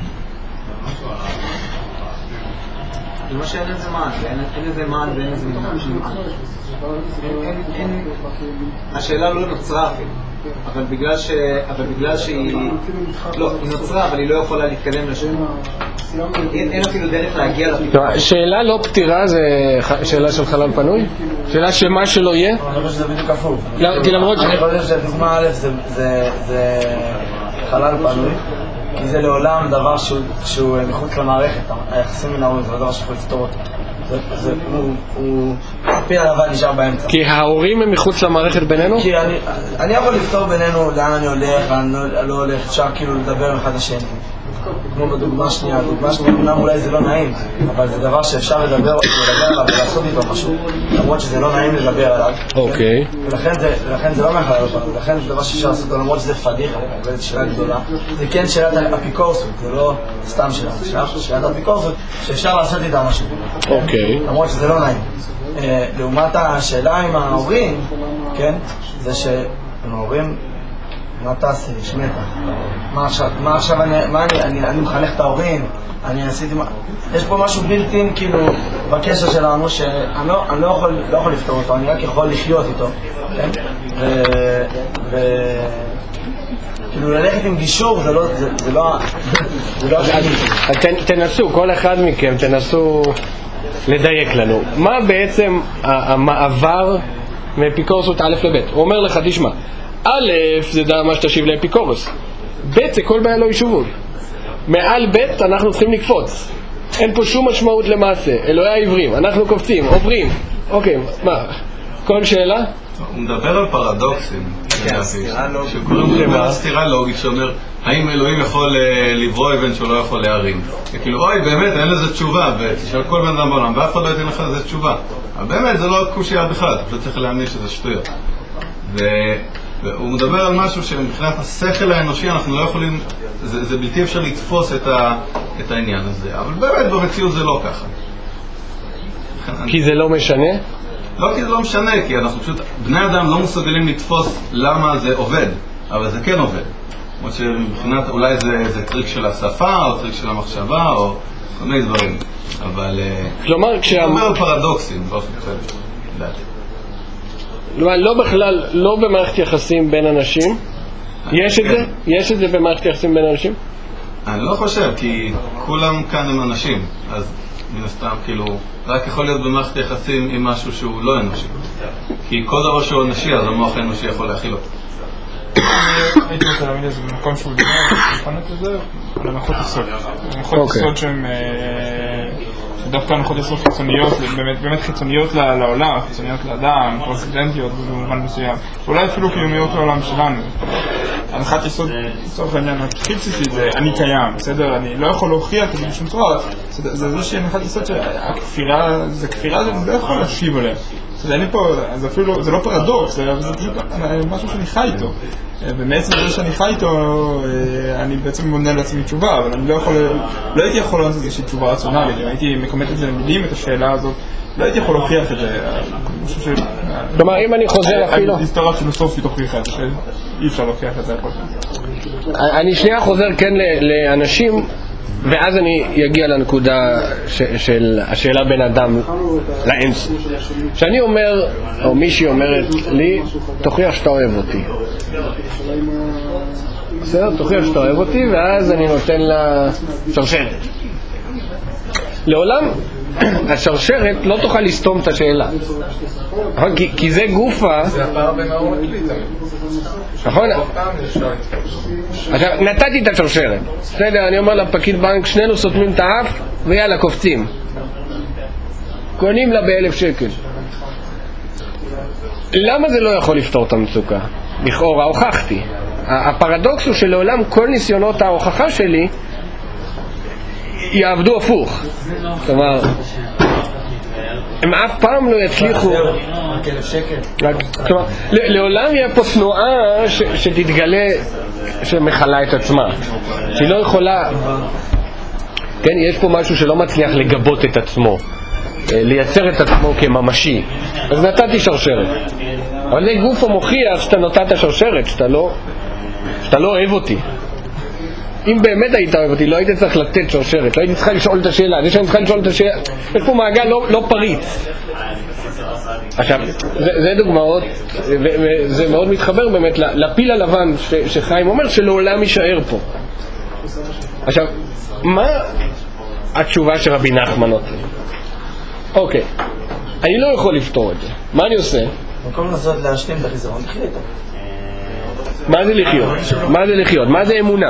למה שאין איזה מען, אין איזה מען ואין איזה מען. השאלה לא נוצרה אפילו, אבל בגלל ש... אבל בגלל שהיא... לא, היא נוצרה, אבל היא לא יכולה להתקדם לשם. אין אפילו דרך להגיע לפתרון. שאלה לא פתירה זה שאלה של חלל פנוי? שאלה שמה שלא יהיה? אני חושב שזה בדיוק הפוך. כי למרות ש... אני חושב שדוגמה א' זה חלל פנוי. כי זה לעולם דבר שהוא מחוץ למערכת, היחסים מן ההורים, זה לא דבר שיכול לפתור אותו. הוא הפיל הלבן נשאר באמצע. כי ההורים הם מחוץ למערכת בינינו? כי אני יכול לפתור בינינו לאן אני הולך, לאן אני לא הולך, אפשר כאילו לדבר אחד השני. כמו בדוגמה שנייה, דוגמה שנייה, אמנם אולי זה לא נעים, אבל זה דבר שאפשר לדבר עליו ולעשות איתו משהו, למרות שזה לא נעים לדבר עליו. אוקיי. ולכן זה לא מחלל אותנו, ולכן זה דבר שאפשר לעשות אותו, למרות שזה פדיחה, וזו שאלה גדולה. זה כן שאלת אפיקורסות, זה לא סתם שאלה, שאלת אפיקורסות, שאפשר לעשות איתה משהו. אוקיי. למרות שזה לא נעים. לעומת השאלה עם ההורים, כן, זה שעם ההורים, מה תעשי? יש מתח. מה עכשיו? מה עכשיו אני, מה אני, אני, אני מחנך את ההורים, אני עשיתי מה... יש פה משהו בלתי, כאילו, בקשר שלנו, שאני לא, אני לא יכול, לא יכול לפתור אותו, אני רק יכול לחיות איתו, כן? ו... ו... כאילו, ללכת עם גישור, זה לא... זה, זה לא... זה לא... תנסו, כל אחד מכם, תנסו לדייק לנו. מה בעצם המעבר מאפיקורסות א' לב'? הוא אומר לך, תשמע, א' זה מה שתשיב לאפיקורס, ב' זה כל בעיה לא יישובון. מעל ב' אנחנו צריכים לקפוץ, אין פה שום משמעות למעשה, אלוהי העברים, אנחנו קופצים, עוברים. אוקיי, מה? כל שאלה? הוא מדבר על פרדוקסים, שקוראים על סתירה לוגית שאומר האם אלוהים יכול לברוא אבן שהוא לא יכול להרים. וכאילו אוי באמת אין לזה תשובה, ותשאל כל בן אדם בעולם ואף אחד לא ייתן לך לזה תשובה, אבל באמת זה לא קושיה בכלל, פשוט צריך להאמין שזה שטויות. והוא מדבר על משהו שמבחינת השכל האנושי אנחנו לא יכולים, זה, זה בלתי אפשר לתפוס את, ה, את העניין הזה, אבל באמת במציאות זה לא ככה. כי זה לא משנה? לא כי זה לא משנה, כי אנחנו פשוט, בני אדם לא מסוגלים לתפוס למה זה עובד, אבל זה כן עובד. כמו שמבחינת אולי זה, זה טריק של השפה או טריק של המחשבה או כל מיני דברים, אבל כלומר כשה... הוא אומר על פרדוקסים באופן כלל, לדעתי. לא בכלל, לא במערכת יחסים בין אנשים. יש את זה? יש את זה במערכת יחסים בין אנשים? אני לא חושב, כי כולם כאן הם אנשים, אז מן הסתם כאילו רק יכול להיות במערכת יחסים עם משהו שהוא לא אנושי, כי כל דבר שהוא אנושי אז המוח האנושי יכול להכיל אותו. הייתי רוצה להבין את זה במקום שהוא דיבר, לפנות את זה, על הנחות יסוד. הנחות יסוד שהן דווקא הנחות יסוד חיצוניות, באמת חיצוניות לעולם, חיצוניות לאדם, פרסידנטיות במובן מסוים, אולי אפילו קיומיות לעולם שלנו. הנחת יסוד, לצורך העניין, הכי בסיסי זה אני קיים, בסדר? אני לא יכול להוכיח את זה בשום צורה, זה זה שהנחת יסוד שהכפירה, זה כפירה, אני לא יכול להשיב עליה. זה אפילו, זה לא פרדוקס, זה פשוט משהו שאני חי איתו. ומעצם זה שאני חי איתו, אני בעצם מונה לעצמי תשובה, אבל אני לא יכול, לא הייתי יכול לעשות איזושהי תשובה רציונלית. אם הייתי מקומט את זה למילים, את השאלה הזאת, לא הייתי יכול להוכיח את זה. אני חושב כלומר, אם אני חוזר אפילו... ההסתרה פילוסופית הוכיחה שאי אפשר להוכיח את זה הכל. אני שנייה חוזר כן לאנשים, ואז אני אגיע לנקודה של השאלה בין אדם לאנס. שאני אומר, או מישהי אומרת לי, תוכיח שאתה אוהב אותי. בסדר? תוכיח שאתה אוהב אותי, ואז אני נותן לה שרשרת. לעולם, השרשרת לא תוכל לסתום את השאלה. כי, כי זה גופה... זה הפער בין האור לקליטה. נכון? עכשיו, נתתי את השרשרת. בסדר, אני אומר לפקיד בנק, שנינו סותמים את האף, ויאללה, קופצים. קונים לה באלף שקל. למה זה לא יכול לפתור את המצוקה? לכאורה, הוכחתי. הפרדוקס הוא שלעולם כל ניסיונות ההוכחה שלי יעבדו הפוך. זאת אומרת, הם אף פעם לא יצליחו. רק אלף שקל. כלומר, לעולם יהיה פה תנועה שתתגלה שמחלה את עצמה, שהיא לא יכולה. כן, יש פה משהו שלא מצליח לגבות את עצמו, לייצר את עצמו כממשי. אז נתתי שרשרת, אבל זה גוף המוכיח שאתה נתת שרשרת, שאתה לא שאתה לא אוהב אותי. אם באמת היית אוהב אותי, לא היית צריך לתת שרשרת, לא הייתי צריכה לשאול את השאלה. זה שאני צריכה לשאול את השאלה, יש פה מעגל לא, לא פריץ. עכשיו, זה, זה דוגמאות, וזה מאוד מתחבר באמת לפיל הלבן ש, שחיים אומר שלעולם יישאר פה. עכשיו, מה התשובה שרבי נחמן נותן? אוקיי, אני לא יכול לפתור את זה. מה אני עושה? במקום לנסות להשלים את החיזרון, תחי איתו. מה זה לחיות? מה זה לחיות? מה זה אמונה?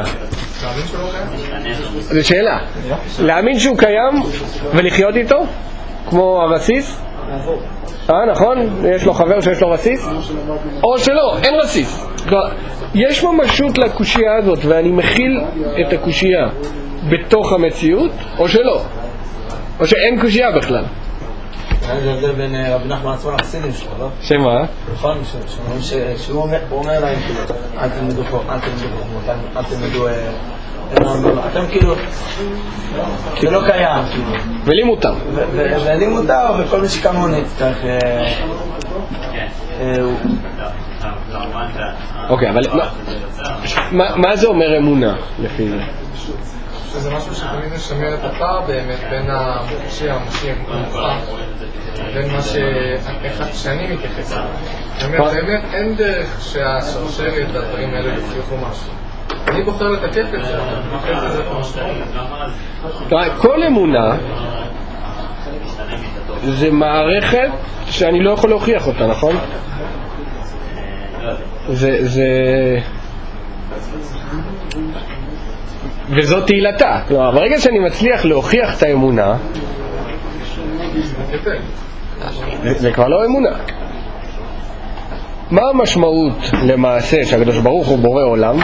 זו שאלה. להאמין שהוא קיים ולחיות איתו? כמו הרסיס? אה, נכון? יש לו חבר שיש לו רסיס? או שלא, אין רסיס. יש ממשות לקושייה הזאת, ואני מכיל את הקושייה בתוך המציאות, או שלא? או שאין קושייה בכלל? זה הבדל בין רבי נחמן עצמו לחסידים שלו, לא? שמה? נכון, שהוא אומר להם כאילו, אל תלמדו פה, אל תלמדו פה, אל תלמדו... אתם כאילו, זה לא קיים כאילו. ולי מותר. ולי מותר, וכל מי שכמוני צריך... אוקיי, אבל מה זה אומר אמונה לפי זה? שזה משהו שתמיד משמר את הפער באמת בין המוקשי המושי המוכח בין מה שאני מתייחס אליו. באמת אין דרך שהשרשרת והדברים האלה יצליחו משהו. אני בוחר לתקף את זה, לתקף את זה משמעות. כל אמונה זה מערכת שאני לא יכול להוכיח אותה, נכון? זה... זה... וזאת תהילתה. כלומר, ברגע שאני מצליח להוכיח את האמונה, זה כבר לא אמונה. מה המשמעות למעשה שהקדוש ברוך הוא בורא עולם?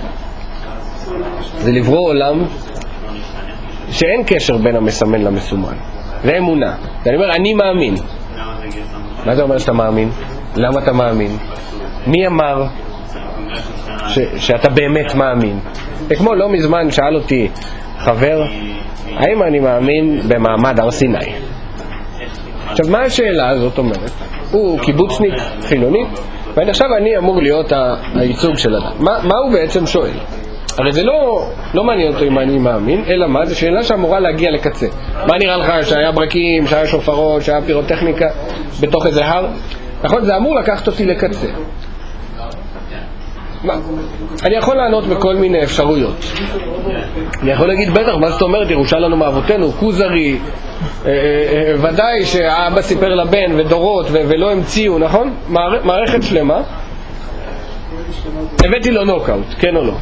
זה לברוא עולם שאין קשר בין המסמן למסומן. זה אמונה. אני אומר, אני מאמין. מה זה אומר שאתה מאמין? למה אתה מאמין? מי אמר ש- שאתה באמת מאמין? וכמו לא מזמן שאל אותי חבר, האם אני מאמין במעמד הר סיני? עכשיו, מה השאלה הזאת אומרת? הוא קיבוצניק חילוני, ועכשיו אני אמור להיות הייצוג של אדם. מה, מה הוא בעצם שואל? הרי זה לא, לא מעניין אותו אם אני מאמין, אלא מה? זו שאלה שאמורה להגיע לקצה. מה נראה לך שהיה ברקים, שהיה שופרות, שהיה פירוטכניקה בתוך איזה הר? נכון, זה אמור לקחת אותי לקצה. מה? אני יכול לענות בכל מיני אפשרויות. אני יכול להגיד, בטח, מה זאת אומרת, ירושה לנו מאבותינו, כוזרי, אה, אה, אה, ודאי שהאבא סיפר לבן ודורות ו- ולא המציאו, נכון? מער- מערכת שלמה. הבאתי לו נוקאוט, כן או לא?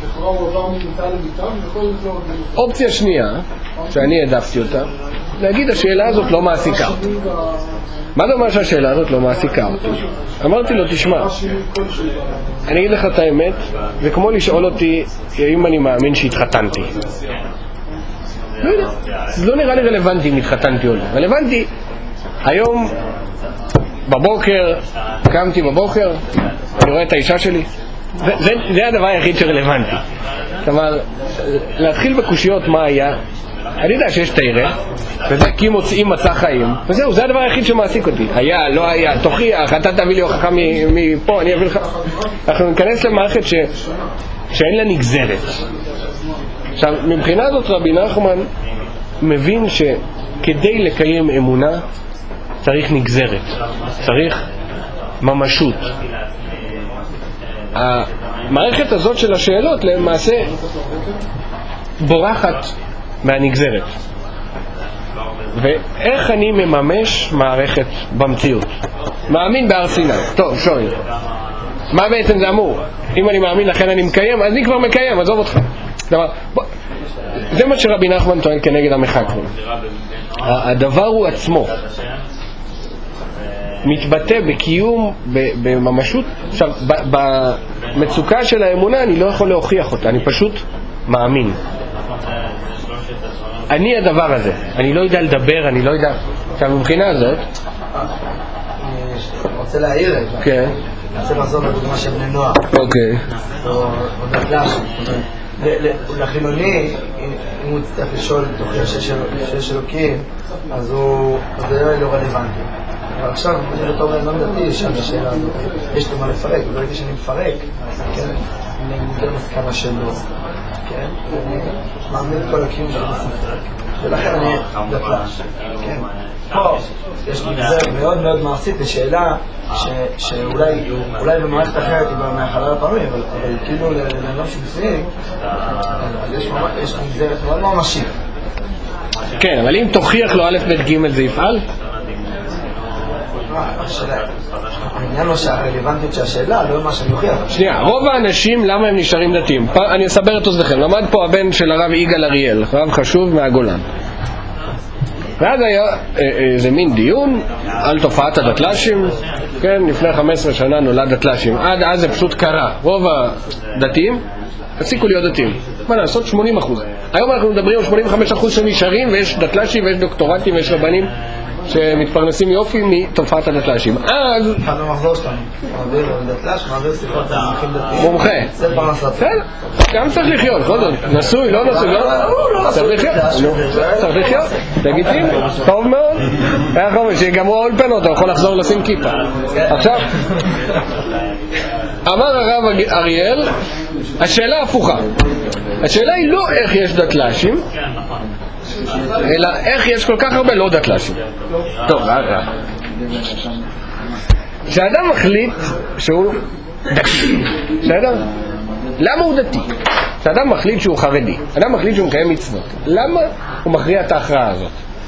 אופציה שנייה, שאני העדפתי אותה, להגיד, השאלה הזאת לא מעסיקה אותי. מה זה אומר שהשאלה הזאת לא מעסיקה אותי? אמרתי לו, תשמע, אני אגיד לך את האמת, זה כמו לשאול אותי אם אני מאמין שהתחתנתי. לא יודע, זה לא נראה לי רלוונטי אם התחתנתי או לא. רלוונטי, היום בבוקר, קמתי בבוקר, אני רואה את האישה שלי, זה, זה, זה הדבר היחיד שרלוונטי. כלומר, להתחיל בקושיות מה היה, אני יודע שיש תאירה, וזה כי מוצאים מצא חיים, וזהו, זה הדבר היחיד שמעסיק אותי. היה, לא היה, תוכיח, אתה תביא לי הוכחה מפה, אני אביא לך. אנחנו ניכנס למערכת ש... שאין לה נגזרת. עכשיו, מבחינה הזאת רבי נחמן מבין שכדי לקיים אמונה צריך נגזרת, צריך ממשות. המערכת הזאת של השאלות למעשה בורחת מהנגזרת. ואיך אני מממש מערכת במציאות? מאמין בהר סיני. טוב, שואל, מה בעצם זה אמור? אם אני מאמין לכן אני מקיים, אז אני כבר מקיים, עזוב אותך. דבר, בוא, זה מה שרבי נחמן טוען כנגד המחקרים. הדבר הוא עצמו מתבטא בקיום, בממשות. עכשיו, במצוקה של האמונה אני לא יכול להוכיח אותה, אני פשוט מאמין. אני הדבר הזה, אני לא יודע לדבר, אני לא יודע. עכשיו, מבחינה הזאת אני רוצה להעיר את זה. כן. אני רוצה לחזור לדוגמה של בני נוער. אוקיי. או נדל"ש. לחילוני, אם הוא צריך לשאול תוכיח שיש אלוקים, אז זה לא רלוונטי. אבל עכשיו, אני בתור בן דתי, שאל את השאלה הזאת, יש לי מה לפרק, וברגע שאני מפרק, אני מגיע מסקנה שלו, כן? אני מאמין את כל הקיום של הספר, ולכן אני דתל"ש, כן? פה יש נגזרת מאוד מאוד מעשית לשאלה שאולי במערכת אחרת היא כבר מהחלל הפעמים, אבל כאילו לאדם שבפנים, יש נגזרת מאוד ממשית. כן, אבל אם תוכיח לו א' ב' ג' זה יפעל? העניין הוא שהרלוונטיות של השאלה לא מה שאני הוכיח. שנייה, רוב האנשים למה הם נשארים דתיים? אני אסבר את אוזניכם. למד פה הבן של הרב יגאל אריאל, רב חשוב מהגולן, ואז היה איזה מין דיון על תופעת הדתל"שים. כן, לפני חמש עשרה שנה נולד דתל"שים, עד אז זה פשוט קרה. רוב הדתיים הפסיקו להיות דתיים, מה לעשות? שמונים אחוז. היום אנחנו מדברים על שמונים וחמישה אחוז שנשארים, ויש דתל"שים ויש דוקטורטים ויש רבנים שמתפרנסים יופי מתופעת הדתל"שים. אז אחד המחזור שלנו מעביר דתל"ש, מעביר שיחות למומחים דתיים, מומחה, זה פרנסה. גם צריך לחיות, נשוי, לא נשוי, צריך לחיות, צריך לחיות, לגיטימי, טוב מאוד. היה חומש, שיגמרו האולפנות, אתה יכול לחזור לשים כיפה. עכשיו, אמר הרב אריאל, השאלה הפוכה. השאלה היא לא איך יש דתל"שים, אלא איך יש כל כך הרבה לא דתל"שים. טוב, כשאדם מחליט שהוא דתי, בסדר? למה הוא דתי? כשאדם מחליט שהוא חרדי, אדם מחליט שהוא מקיים מצוות, למה הוא מכריע את ההכרעה הזאת?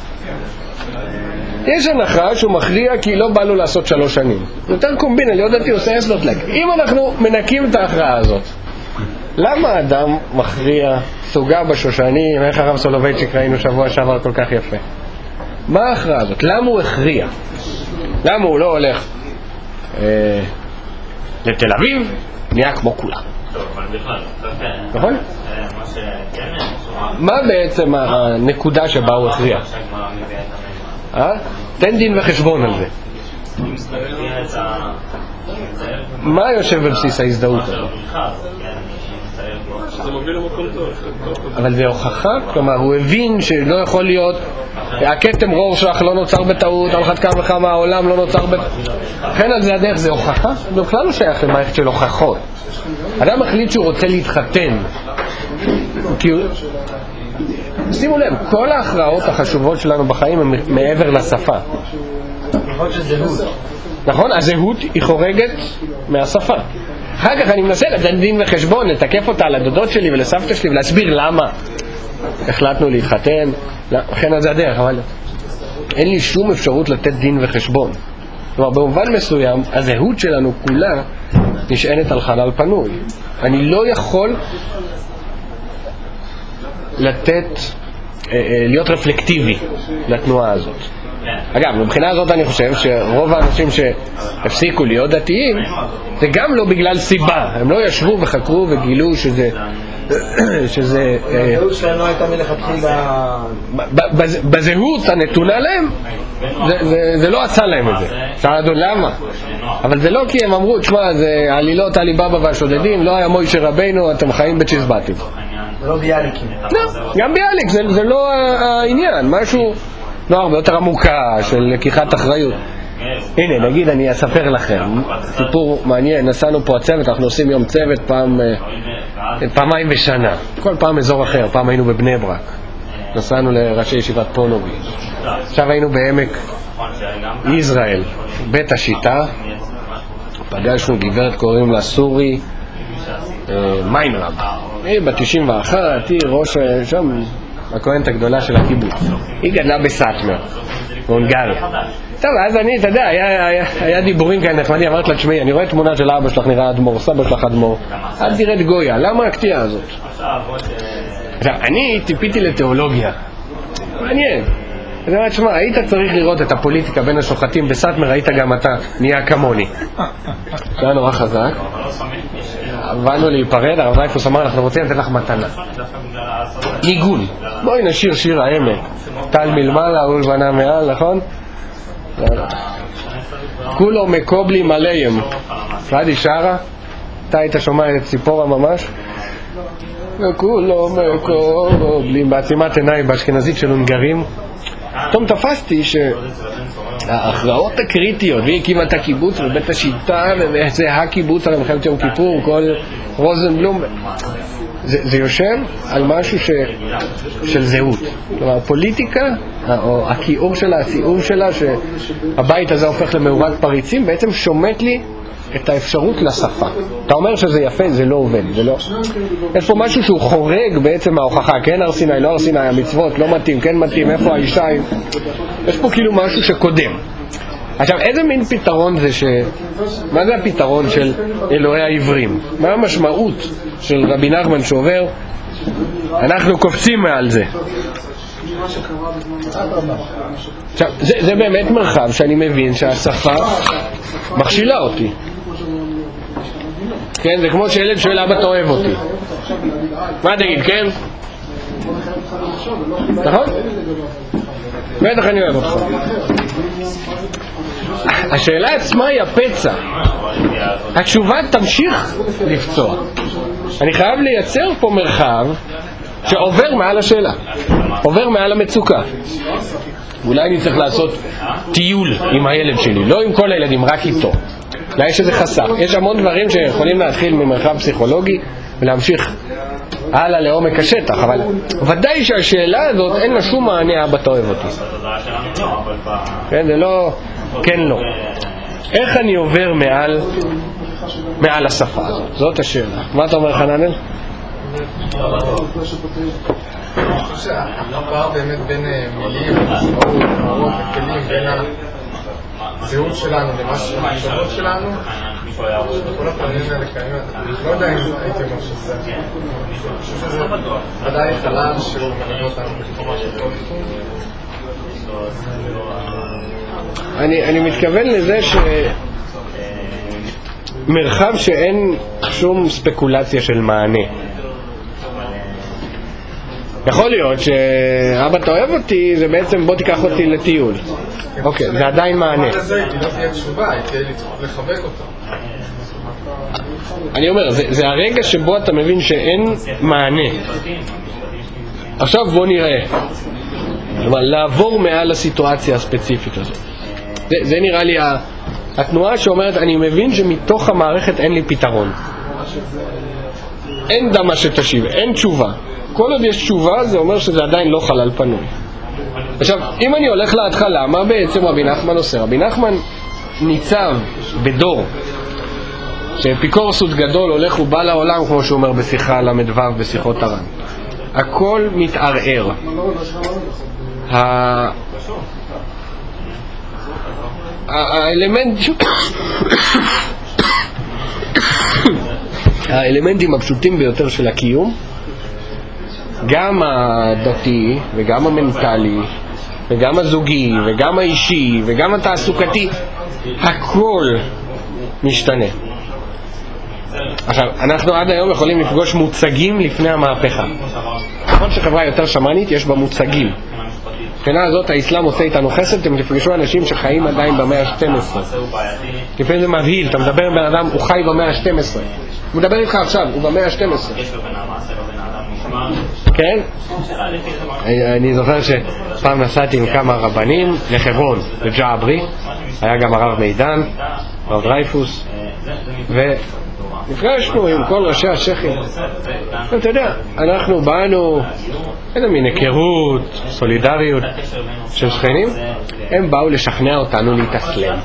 יש הנחה שהוא מכריע כי לא בא לו לעשות שלוש שנים. יותר קומבינה, להיות דתי עושה אסלות לג. אם אנחנו מנקים את ההכרעה הזאת, למה אדם מכריע סוגה בשושנים, איך הרב סולובייצ'יק ראינו שבוע שעבר כל כך יפה? מה ההכרעה הזאת? למה הוא הכריע? למה הוא לא הולך אה, לתל אביב, נהיה כמו כולם? נכון? מה בעצם הנקודה שבה הוא הכריע? אה? תן דין וחשבון על זה. מה יושב בבסיס ההזדהות הזאת? אבל זה הוכחה, כלומר הוא הבין שלא יכול להיות, הכתם רורשך לא נוצר בטעות, על חד כמה וכמה העולם לא נוצר בטעות, לכן על זה הדרך, זה הוכחה? זה בכלל לא שייך למערכת של הוכחות. אדם מחליט שהוא רוצה להתחתן, כי שימו לב, כל ההכרעות החשובות שלנו בחיים הן מעבר לשפה. נכון? הזהות היא חורגת מהשפה. אחר כך אני מנסה לתת דין וחשבון, לתקף אותה לדודות שלי ולסבתא שלי ולהסביר למה החלטנו להתחתן, לכן על זה הדרך, אבל אין לי שום אפשרות לתת דין וחשבון. כלומר, במובן מסוים, הזהות שלנו כולה נשענת על חלל פנוי. אני לא יכול לתת, להיות רפלקטיבי לתנועה הזאת. אגב, מבחינה הזאת אני חושב שרוב האנשים שהפסיקו להיות דתיים זה גם לא בגלל סיבה, הם לא ישבו וחקרו וגילו שזה שזה הזהות שלהם לא הייתה מלכתחילה, בזהות הנתונה להם זה לא עשה להם את זה. אפשר לדון למה, אבל זה לא כי הם אמרו תשמע, זה עלילות עלי בבא והשודדים, לא היה מוישה רבינו, אתם חיים בצ'יזבטים. זה לא ביאליקים. גם ביאליק, זה לא העניין, משהו לא הרבה יותר עמוקה של לקיחת אחריות. הנה, נגיד אני אספר לכם סיפור מעניין. נסענו פה הצוות, אנחנו עושים יום צוות פעם, פעמיים בשנה, כל פעם אזור אחר. פעם היינו בבני ברק, נסענו לראשי ישיבת פונובי. עכשיו היינו בעמק ישראל, בית השיטה. פגשנו גברת קוראים לה סורי מיינרב, היא בת תשעים ואחת, היא ראש שם הכהנת הגדולה של הקיבוץ. היא גדלה בסאטמר בהונגריה. טוב, אז אני, אתה יודע, היה, היה, היה דיבורים כאלה נחמדים. אמרת לה, תשמעי, אני רואה תמונה של אבא שלך נראה אדמו"ר, סבא שלך אדמו"ר, אל תראית גויה, למה הקטיעה הזאת? עכשיו, אני טיפיתי לתיאולוגיה, מעניין. אז אני אומרת, שמע, היית צריך לראות את הפוליטיקה בין השוחטים בסאטמר, היית גם אתה נהיה כמוני. זה היה נורא חזק. באנו להיפרד, הרב דייפוס אמר, אנחנו רוצים לתת לך מתנה, ניגון, בואי נשיר שיר העמק, טל מלמעלה ולבנה מעל, נכון? כולו מקובלי מלאים. פרדי שרה, אתה היית שומע את ציפורה ממש, וכולו מקובלי, בעצימת עיניים באשכנזית של הונגרים. פתאום תפסתי שההכרעות הקריטיות, והיא הקימה את הקיבוץ ובית השיטה, וזה הקיבוץ על מלחמת יום כיפור, כל רוזנבלום, זה, זה יושב על משהו ש, של זהות. כלומר, הפוליטיקה, או הכיעור שלה, הציעור שלה, שהבית הזה הופך למאורת פריצים, בעצם שומט לי את האפשרות לשפה. אתה אומר שזה יפה, זה לא עובד, זה לא... יש פה משהו שהוא חורג בעצם ההוכחה, כן הר סיני, לא הר סיני, המצוות לא מתאים, כן מתאים, איפה האישה? יש פה כאילו משהו שקודם. עכשיו, איזה מין פתרון זה ש... מה זה הפתרון של אלוהי העברים? מה המשמעות של רבי נחמן שעובר? אנחנו קופצים מעל זה. עכשיו, זה, זה באמת מרחב שאני מבין שהשפה מכשילה אותי. כן, זה כמו שילד שואל, אבא אתה אוהב אותי? מה תגיד, כן? נכון? בטח אני אוהב אותך. השאלה עצמה היא הפצע. התשובה תמשיך לפצוע. אני חייב לייצר פה מרחב שעובר מעל השאלה, עובר מעל המצוקה. אולי אני צריך לעשות טיול עם הילד שלי, לא עם כל הילדים, רק איתו. אולי יש איזה חסך. יש המון דברים שיכולים להתחיל ממרחב פסיכולוגי ולהמשיך הלאה לעומק השטח, אבל ודאי שהשאלה הזאת אין לה שום מענה, אבא אתה אוהב אותי. כן, זה לא, כן לא. איך אני עובר מעל, מעל השפה הזאת? זאת השאלה. מה אתה אומר, חננאל? אני חושב שהפער באמת בין מילים, משמעות, מרות וכלים, בין הזהות שלנו למחשבות שלנו, כל הפעמים האלה קיימים. אני לא יודע אם הייתי אומר שזה. אני חושב שזה ודאי חלל שהוא מלמד אותנו בתחום השלטון. אני מתכוון לזה שמרחב שאין שום ספקולציה של מענה. יכול להיות שאבא אתה אוהב אותי, זה בעצם בוא תיקח אותי לטיול. אוקיי, זה עדיין מענה. זה לא תהיה תשובה, היא תהיה לחבק אותה. אני אומר, זה הרגע שבו אתה מבין שאין מענה. עכשיו בוא נראה. כלומר, לעבור מעל הסיטואציה הספציפית הזאת. זה, זה נראה לי התנועה שאומרת, אני מבין שמתוך המערכת אין לי פתרון. אין דמה שתשיב, אין תשובה. כל עוד יש תשובה, זה אומר שזה עדיין לא חלל פנוי. עכשיו, אם אני הולך להתחלה, מה בעצם רבי נחמן עושה? רבי נחמן ניצב בדור שאפיקורסות גדול הולך ובא לעולם, כמו שהוא אומר בשיחה למדו בשיחות הר"ן. הכל מתערער. האלמנט האלמנטים הפשוטים ביותר של הקיום, גם הדתי וגם המנטלי וגם הזוגי וגם האישי וגם התעסוקתי, הכל משתנה. עכשיו, אנחנו עד היום יכולים לפגוש מוצגים לפני המהפכה. נכון שחברה יותר שמנית יש בה מוצגים. מבחינה הזאת האסלאם עושה איתנו חסד. אתם תפגשו אנשים שחיים עדיין במאה ה-שתים עשרה. לפעמים זה מבהיל, אתה מדבר עם בן אדם, הוא חי במאה ה-שתים עשרה. הוא מדבר איתך עכשיו, הוא במאה ה-שתים עשרה. כן? אני זוכר שפעם נסעתי עם כמה רבנים לחברון, לג'עברי, היה גם הרב מידן, הרב דרייפוס, ונפגשנו עם כל ראשי השייחים. אתה יודע, אנחנו באנו, איזה מין היכרות, סולידריות של שכנים, הם באו לשכנע אותנו להתאסלם.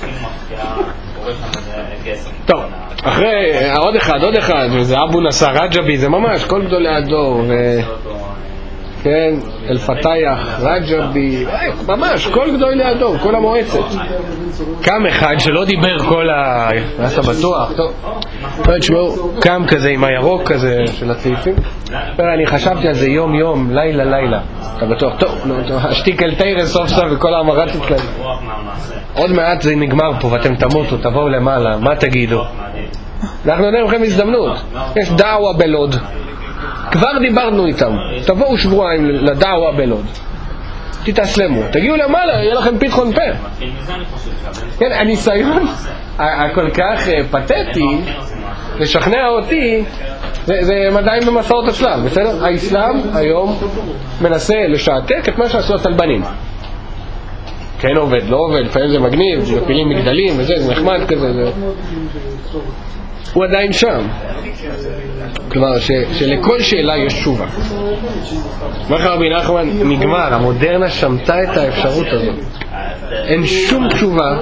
טוב, אחרי עוד אחד, עוד אחד, וזה אבו נסר רג'בי, זה ממש כל גדולי הדור, ו... כן, אל-פתיח, רג'בי, ממש, כל גדולי הדור, כל המועצת. קם אחד שלא דיבר כל ה... אתה בטוח, טוב. תשמעו, קם כזה עם הירוק כזה של הצעיפים. אני חשבתי על זה יום יום, לילה לילה. אתה בטוח, טוב, השתיק אל תירס סוף סוף וכל האמרת אצלנו. עוד מעט זה נגמר פה ואתם תמותו, תבואו למעלה, מה תגידו? אנחנו נותנים לכם הזדמנות. יש דעווה בלוד. כבר דיברנו איתם, תבואו שבועיים לדעווה בלוד, תתאסלמו, תגיעו למעלה, יהיה לכם פתחון פה. כן, הניסיון הכל כך פתטי לשכנע אותי, זה, זה עדיין במסעות השלב, בסדר? האסלאם היום מנסה לשעתק את מה שעשו הצלבנים. כן עובד, לא עובד, לפעמים זה מגניב, מפילים מגדלים וזה, זה נחמד כזה, זה... הוא עדיין שם. כלומר, ש, שלכל שאלה יש תשובה. מה לך רבי נחמן? נגמר, המודרנה שמתה את האפשרות הזאת. אין שום תשובה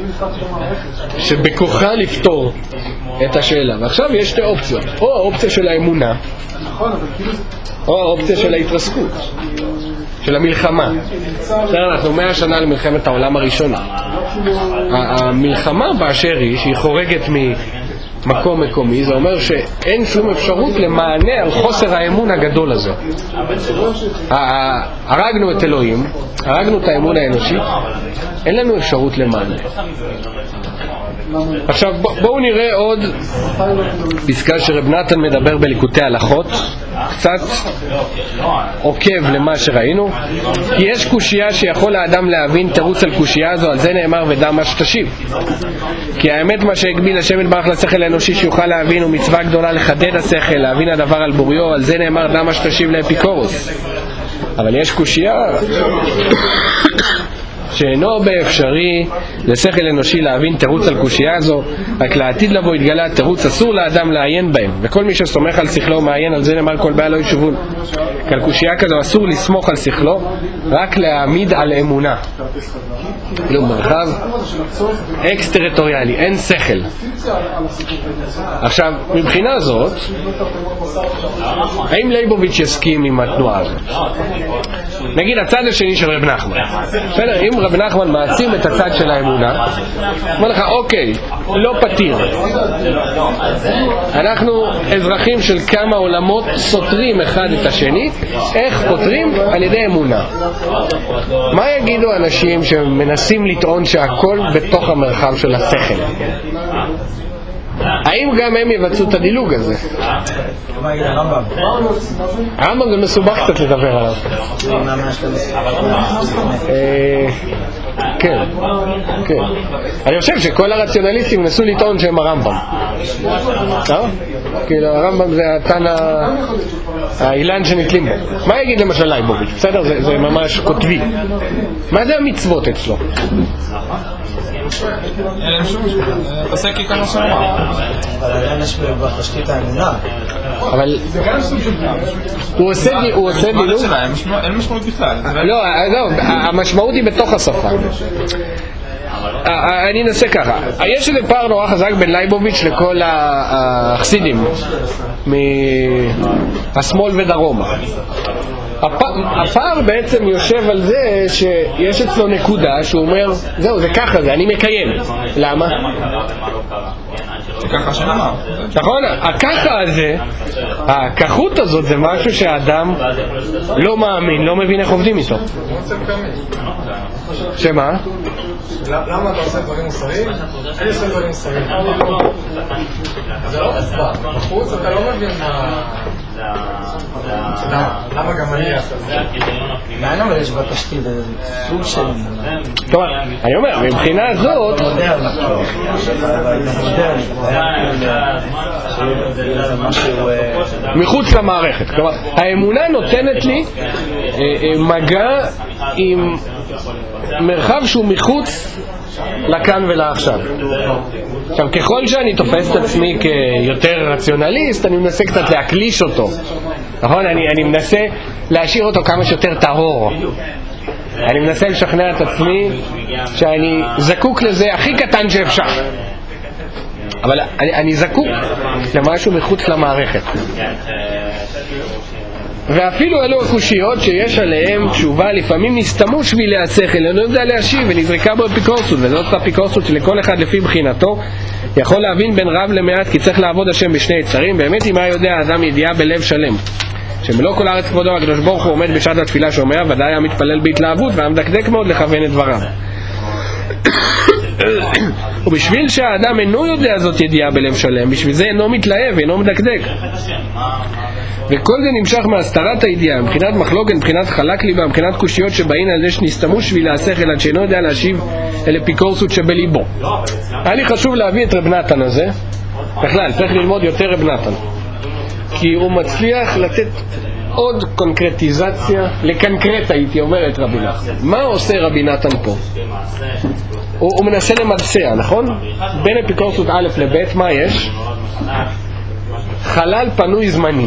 שבכוחה לפתור את השאלה. ועכשיו יש שתי אופציות. או האופציה של האמונה, או האופציה של ההתרסקות, של המלחמה. אנחנו מאה שנה למלחמת העולם הראשונה. המלחמה באשר היא, שהיא חורגת מ... מקום מקומי, זה אומר שאין שום אפשרות למענה על חוסר האמון הגדול הזה. הרגנו את אלוהים, הרגנו את האמון האנושי, אין לנו אפשרות למענה. עכשיו בואו נראה עוד פסקה שרב נתן מדבר בליקוטי הלכות, קצת עוקב למה שראינו, כי יש קושייה שיכול האדם להבין תירוץ על קושייה הזו, על זה נאמר ודע מה שתשיב. כי האמת מה שהגביל השם יתברך לשכל האנושי שיוכל להבין, הוא מצווה גדולה לחדד השכל, להבין הדבר על בוריו, על זה נאמר דע מה שתשיב לאפיקורוס. אבל יש קושייה שאינו באפשרי לשכל אנושי להבין תירוץ על קושייה הזו, רק לעתיד לבוא התגלה תירוץ אסור לאדם לעיין בהם, וכל מי שסומך על שכלו מעיין, על זה נאמר כל בעל לא ישובון. כי על קושייה כזו אסור לסמוך על שכלו, רק להעמיד על אמונה. כאילו מרחב אקס-טריטוריאלי, אין שכל. עכשיו, מבחינה זאת, האם ליבוביץ' יסכים עם התנועה הזאת? נגיד הצד השני של רב נחמן. בסדר, אם רב נחמן מעצים את הצד של האמונה, אומר לך, אוקיי, לא פתיר. אנחנו אזרחים של כמה עולמות סותרים אחד את השני, איך פותרים? על ידי אמונה. מה יגידו אנשים שמנסים לטעון שהכל בתוך המרחב של השכל? האם גם הם יבצעו את הדילוג הזה? הרמב"ם זה מסובך קצת לדבר עליו. כן, כן. אני חושב שכל הרציונליסטים נסו לטעון שהם הרמב"ם. כאילו הרמב"ם זה התן האילן שנתלים בו. מה יגיד למשל לייבוביץ'? בסדר? זה ממש כותבי. מה זה המצוות אצלו? אין שום משפט, תעשה כי כמה שאומר. אבל עדיין יש בתשתית האמונה. אבל הוא עושה דילוג. אין משמעות בכלל. לא, המשמעות היא בתוך השפה. אני אנסה ככה, יש איזה פער נורא חזק בין לייבוביץ' לכל החסידים מהשמאל ודרומה. הפער בעצם יושב על זה שיש אצלו נקודה שהוא אומר, זהו, זה ככה זה, אני מקיים. למה? זה ככה שנאמר. נכון, הככה הזה, הכחות הזאת זה משהו שהאדם לא מאמין, לא מבין איך עובדים איתו. שמה? למה אתה עושה דברים מוסריים? אני עושה דברים מוסריים. זה לא חספה. בחוץ אתה לא מבין מה... למה גם אני אעשה את זה? לאן אבל יש בתשתית סוג של... טוב, אני אומר, מבחינה הזאת... שזה משהו... מחוץ למערכת. כלומר, האמונה נותנת לי מגע עם מרחב שהוא מחוץ לכאן ולעכשיו. עכשיו, ככל שאני תופס את עצמי כיותר רציונליסט, אני מנסה קצת להקליש אותו. נכון? אני, אני מנסה להשאיר אותו כמה שיותר טהור. אני מנסה לשכנע את עצמי שאני זקוק לזה הכי קטן שאפשר. אבל אני, אני זקוק למשהו מחוץ למערכת. ואפילו אלו הקושיות שיש עליהם תשובה לפעמים נסתמו שבילי השכל, אני לא יודע להשיב ונזרקה בו אפיקורסות, וזאת האפיקורסות שלכל אחד לפי בחינתו יכול להבין בין רב למעט, כי צריך לעבוד השם בשני יצרים. באמת אם היה יודע האדם ידיעה בלב שלם שמלוא כל הארץ כבודו הקדוש ברוך הוא עומד בשעת התפילה שומע, ודאי היה מתפלל בהתלהבות והמדקדק מאוד לכוון את דבריו. ובשביל שהאדם אינו יודע זאת ידיעה בלב שלם, בשביל זה אינו מתלהב, אינו מדקדק, וכל זה נמשך מהסתרת הידיעה, מבחינת מחלוקת, מבחינת חלק ליבה, מבחינת קושיות שבאים על זה שנסתמו שביל השכל עד שאינו יודע להשיב אל אפיקורסות שבליבו. היה לי חשוב להביא את רב נתן הזה. בכלל צריך ללמוד יותר רב נתן, כי הוא מצליח לתת עוד קונקרטיזציה, לקנקרט הייתי אומר את רבי נתן. מה עושה רבי נתן פה? הוא, הוא מנסה למדסע, נכון? בין אפיקורסות א' לב' מה יש? חלל פנוי זמני.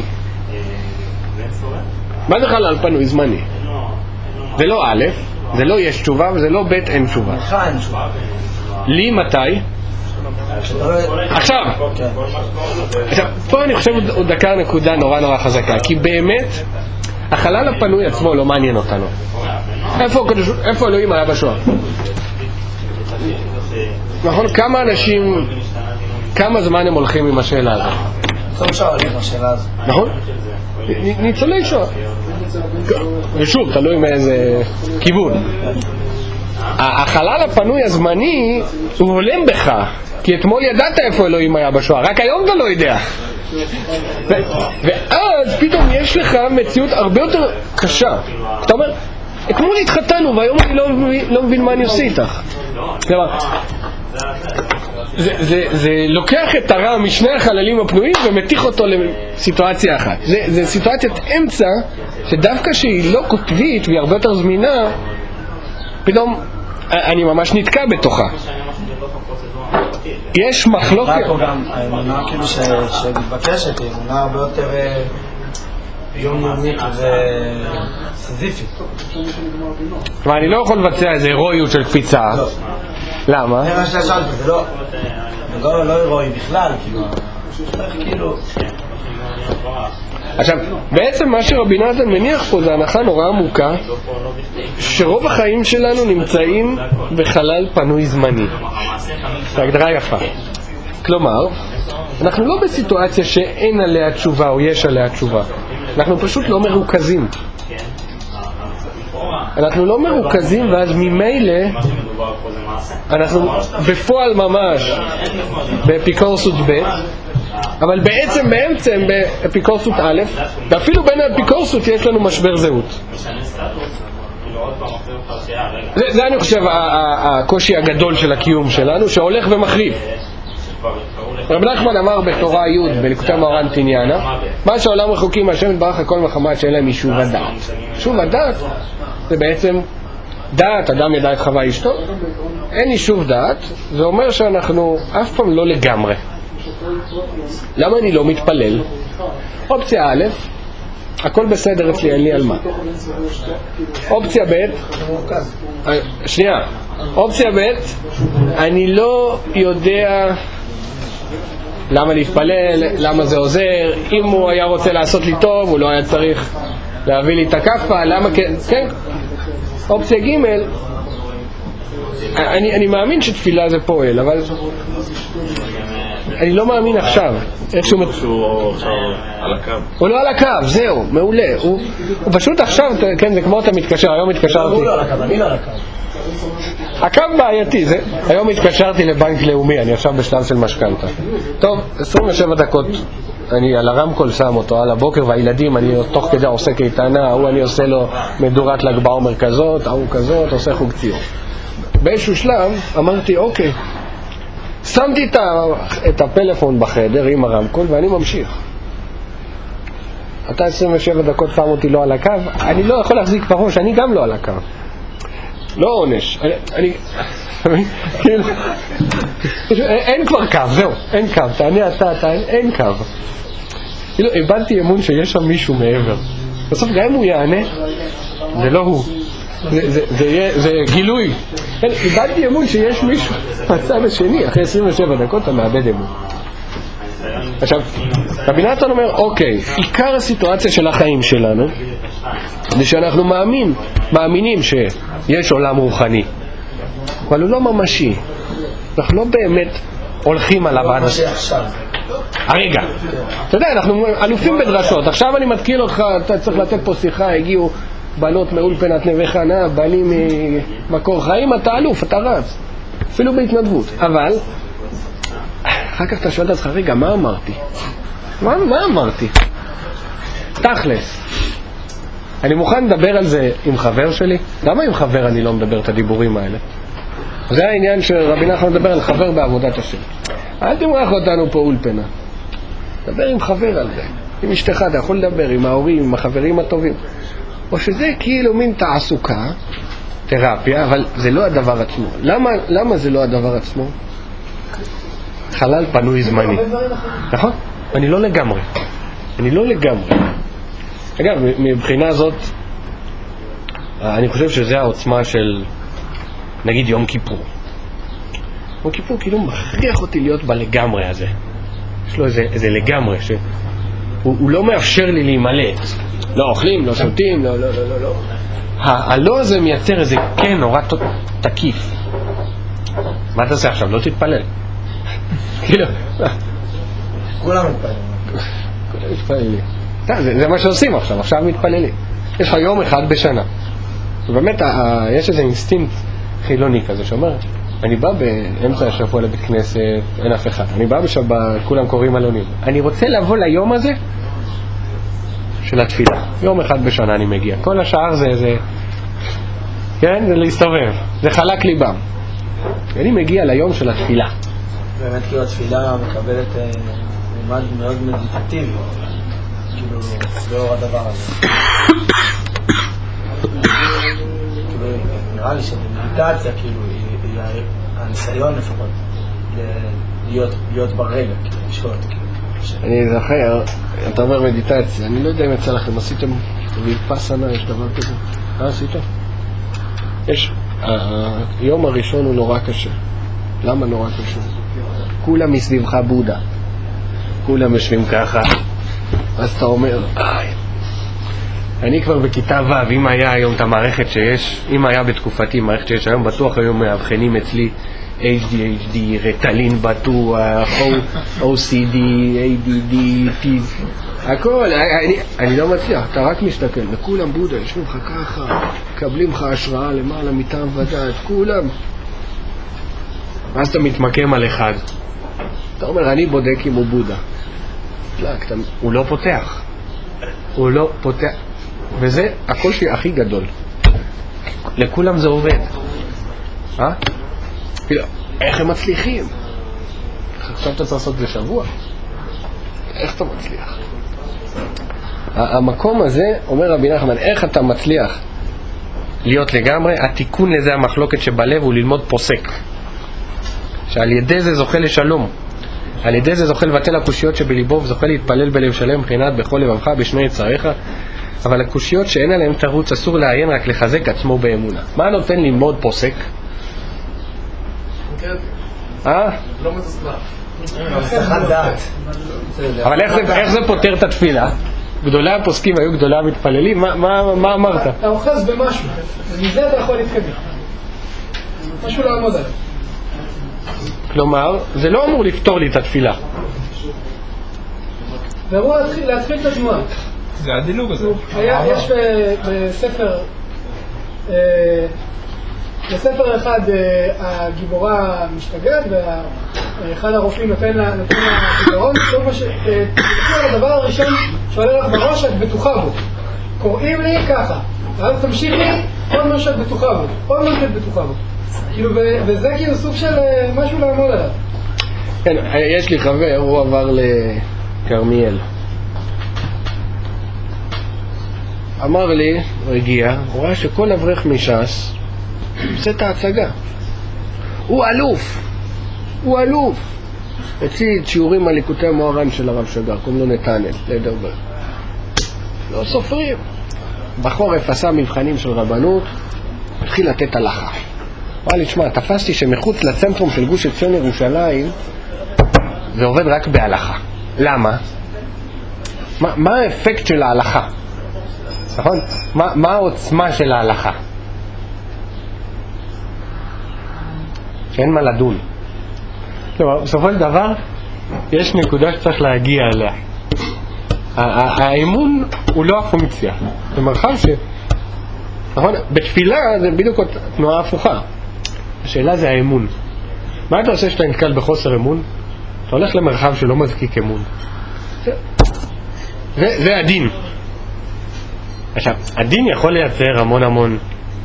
מה זה חלל פנוי זמני? זה לא א', זה לא יש תשובה, וזה לא ב' אין תשובה. לי מתי? עכשיו, עכשיו, פה אני חושב עוד דקה נקודה נורא נורא חזקה, כי באמת החלל הפנוי עצמו לא מעניין אותנו. איפה, איפה אלוהים היה בשואה? נכון? כמה אנשים, כמה זמן הם הולכים עם השאלה הזאת? טוב שואלים השאלה הזאת. נכון? ניצולי שואה. ושוב, תלוי מאיזה כיוון. החלל הפנוי הזמני הוא הולם בך, כי אתמול ידעת איפה אלוהים היה בשואה, רק היום אתה לא יודע. ואז פתאום יש לך מציאות הרבה יותר קשה. אתה אומר, אתמול התחתנו והיום אני לא מבין מה אני עושה איתך. זה, זה, זה לוקח את הרע משני החללים הפנויים ומתיך אותו לסיטואציה אחת. זה, זה סיטואציית אמצע שדווקא שהיא לא כותבית והיא הרבה יותר זמינה, פתאום אני ממש נתקע בתוכה. יש מחלוקת. האמונה כאילו שמתבקשת היא אמונה הרבה יותר יומיומית וסזיפית. כלומר, אני לא יכול לבצע איזה הירואיות של קפיצה. למה? זה מה ששאלתי, זה לא לא הירואי בכלל, כאילו עכשיו, בעצם מה שרבי נתן מניח פה זה הנחה נורא עמוקה שרוב החיים שלנו נמצאים בחלל פנוי זמני. זו הגדרה יפה. כלומר, אנחנו לא בסיטואציה שאין עליה תשובה או יש עליה תשובה. אנחנו פשוט לא מרוכזים. אנחנו לא מרוכזים, ואז ממילא אנחנו בפועל ממש באפיקורסות ב', אבל בעצם באמצע הם באפיקורסות א', ואפילו בין האפיקורסות יש לנו משבר זהות. זה, זה אני חושב הקושי הגדול של הקיום שלנו, שהולך ומחריף. רב נחמן אמר בתורה י' בליקוטי מוהר"ן תניאנה, מה שהעולם רחוקים מהשם יתברך הכל מחמת שאין להם יישוב הדעת. יישוב הדעת זה בעצם דעת, אדם ידע את חווה אשתו, אין יישוב דעת, זה אומר שאנחנו אף פעם לא לגמרי. למה אני לא מתפלל? אופציה א', הכל בסדר אצלי, אין לי על מה. אופציה ב', שנייה, אופציה ב', אני לא יודע למה להתפלל, למה זה עוזר, אם הוא היה רוצה לעשות לי טוב, הוא לא היה צריך להביא לי את הכפה, למה כן, כן. אופציה ג', אני, אני מאמין שתפילה זה פועל, אבל אני לא מאמין עכשיו. איכשהו הוא עכשיו על הקו. הוא לא על הקו, זהו, מעולה. הוא, הוא פשוט עכשיו, כן, זה כמו אתה מתקשר, היום התקשרתי. הוא לא על הקו, אני לא על הקו. הקו בעייתי, זה, היום התקשרתי לבנק לאומי, אני עכשיו בשלב של משכנתה. טוב, עשרים ושבע דקות, אני על הרמקול שם אותו על הבוקר, והילדים, אני תוך כדי עושה קייטנה, הוא אני עושה לו מדורת ל"ג בעומר כזאת, ההוא כזאת, עושה חוג ציור. באיזשהו שלב אמרתי, אוקיי, שמתי את, ה, את הפלאפון בחדר עם הרמקול ואני ממשיך. אתה עשרים ושבע דקות שם אותי לא על הקו, אני לא יכול להחזיק בראש, אני גם לא על הקו. לא עונש, אני... אני כאילו, אין כבר קו, זהו, אין קו, תענה אתה, תענה, אין קו. כאילו, איבדתי אמון שיש שם מישהו מעבר. בסוף גם אם הוא יענה, זה לא הוא. זה, זה, זה, זה, זה גילוי. איבדתי אמון שיש מישהו בצד השני, אחרי עשרים ושבע דקות אתה מאבד אמון. עכשיו, רבי נתן אומר, אוקיי, עיקר הסיטואציה של החיים שלנו זה שאנחנו מאמין, מאמינים שיש עולם רוחני, אבל הוא לא ממשי. אנחנו לא באמת הולכים עליו עד עכשיו. הרגע, אתה יודע, אנחנו אלופים בדרשות. עכשיו אני מתקיל אותך, אתה צריך לתת פה שיחה, הגיעו בנות מאולפנת נווה חנה, בנים ממקור חיים, אתה אלוף, אתה רץ, אפילו בהתנדבות. אבל אחר כך אתה שואל את עצמך, רגע, מה אמרתי? מה, מה אמרתי? תכלס. אני מוכן לדבר על זה עם חבר שלי? למה עם חבר אני לא מדבר את הדיבורים האלה? זה העניין שרבי נחמן מדבר על חבר בעבודת השם. אל תמרח אותנו פה אולפנה. דבר עם חבר על זה. עם אשתך, אתה יכול לדבר עם ההורים, עם החברים הטובים. או שזה כאילו מין תעסוקה, תרפיה, אבל זה לא הדבר עצמו. למה, למה זה לא הדבר עצמו? חלל פנוי זמני. נכון? אני לא לגמרי. אני לא לגמרי. אגב, מבחינה זאת, אני חושב שזה העוצמה של, נגיד, יום כיפור. יום כיפור כאילו מכריח אותי להיות בלגמרי הזה. יש לו איזה, איזה לגמרי, שהוא הוא לא מאפשר לי להימלט. לא אוכלים, לא שותים, לא, לא, לא, לא, לא. הלא הזה מייצר איזה כן נורא תקיף. מה אתה עושה עכשיו? לא תתפלל. כאילו, כולם מתפללים. כולם מתפללים. זה מה שעושים עכשיו, עכשיו מתפללים. יש לך יום אחד בשנה. ובאמת, יש איזה אינסטינקט חילוני כזה שאומר, אני בא באמצע השבוע לבית כנסת, אין אף אחד. אני בא בשבת, כולם קוראים אלונים. אני רוצה לבוא ליום הזה של התפילה. יום אחד בשנה אני מגיע. כל השאר זה, זה, כן, זה להסתובב. זה חלק ליבם. אני מגיע ליום של התפילה. באמת כאילו התפילה מקבלת מימד מאוד מדיטטיבי, כאילו לאור הדבר הזה. נראה לי שמדיטציה כאילו היא הניסיון לפחות להיות ברגע, כאילו לשקוט. אני זוכר, אתה אומר מדיטציה, אני לא יודע אם יצא לכם, עשיתם ויפאסנה, יש דבר כזה? מה עשיתם? יש, היום הראשון הוא נורא קשה. למה נורא קשה? כולם מסביבך בודה, כולם יושבים ככה, אז אתה אומר, איי, אני כבר בכיתה ו', אם היה היום את המערכת שיש, אם היה בתקופתי מערכת שיש היום, בטוח היום מאבחנים אצלי אייץ' די אייץ' די, רטלין בטוח, או סי די, איי די די, פי, הכל, אני, אני לא מצליח, אתה רק מסתכל, וכולם בודה, יושבים לך ככה, מקבלים לך השראה למעלה מטעם ודעת, כולם. ואז אתה מתמקם על אחד, אתה אומר, אני בודק אם הוא בודה. לא, אתה, הוא לא פותח, הוא לא פותח, וזה הקושי הכי גדול. לכולם זה עובד. אה? איך הם מצליחים? עכשיו אתה צריך לעשות את זה שבוע? איך אתה מצליח? המקום הזה, אומר רבי נחמן, איך אתה מצליח להיות לגמרי? התיקון לזה המחלוקת שבלב הוא ללמוד פוסק, שעל ידי זה זוכה לשלום, על ידי זה זוכה לבטל הקושיות שבליבו, וזוכה להתפלל בלב שלם מבחינת בכל לבבך בשני יצריך. אבל הקושיות שאין עליהם תרוץ אסור לעיין, רק לחזק עצמו באמונה. מה נותן ללמוד פוסק? אה? לא מזסלח. הסחת דעת. אבל איך זה פותר את התפילה? גדולי הפוסקים היו גדולי המתפללים, מה אמרת? אתה אוחז במשהו, ומזה אתה יכול להתקדם. משהו לעמוד עליו. כלומר, זה לא אמור לפתור לי את התפילה. זה אמור להתחיל את התנועה. זה הדילוג הזה. יש בספר, בספר אחד הגיבורה משתגעת, ואחד הרופאים נותן לה פתרון. הדבר הראשון שעולה לך בראש, את בטוחה בו. קוראים לי ככה, ואז תמשיכי כל מה שאת בטוחה בו, כל מה שאת בטוחה בו. וזה כאילו סוג של משהו לעמוד עליו. כן, יש לי חבר, הוא עבר לקרמיאל. אמר לי, הוא הגיע, הוא ראה שכל אברך מש"ס עושה את ההצגה. הוא אלוף, הוא אלוף. הציד שיעורים על ליקוטי המוהר"ן של הרב שגר, קוראים לו נתנאל, לדרברג. לא סופרים. בחורף עשה מבחנים של רבנות, התחיל לתת הלכה. אמר לי, תשמע, תפסתי שמחוץ לצנטרום של גוש עציון ירושלים זה עובד רק בהלכה. למה? מה, מה האפקט של ההלכה? נכון? מה, מה העוצמה של ההלכה? אין מה לדון. כלומר, בסופו של דבר יש נקודה שצריך להגיע אליה. האמון הוא לא הפונקציה, זה מרחב ש... נכון? בתפילה זה בדיוק תנועה הפוכה. השאלה זה האמון. מה אתה עושה שאתה נתקל בחוסר אמון? אתה הולך למרחב שלא מזקיק אמון. זה, זה, זה הדין. עכשיו, הדין יכול לייצר המון המון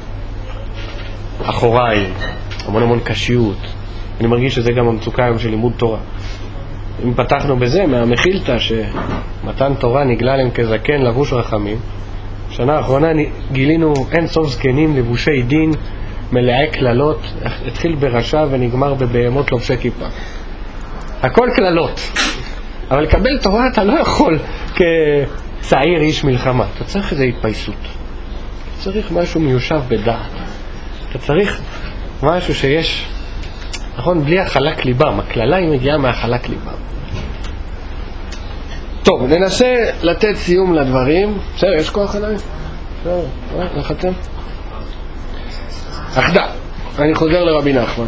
אחוריים, המון המון קשיות. אני מרגיש שזה גם המצוקה היום של לימוד תורה. אם פתחנו בזה, מהמחילתא שמתן תורה נגלה להם כזקן לבוש רחמים, שנה האחרונה גילינו אין סוף זקנים לבושי דין, מלאי כללות, התחיל ברשע ונגמר בבהמות לובשי כיפה. הכל כללות. אבל לקבל תורה אתה לא יכול כצעיר איש מלחמה. אתה צריך איזו התפייסות. אתה צריך משהו מיושב בדעת. אתה צריך משהו שיש, נכון, בלי החלק ליבם. הכללה היא מגיעה מהחלק ליבם. טוב, ננסה לתת סיום לדברים. בסדר, יש כוח עליי? בסדר, איך אתם? אחדה, אני חוזר לרבי נחמן.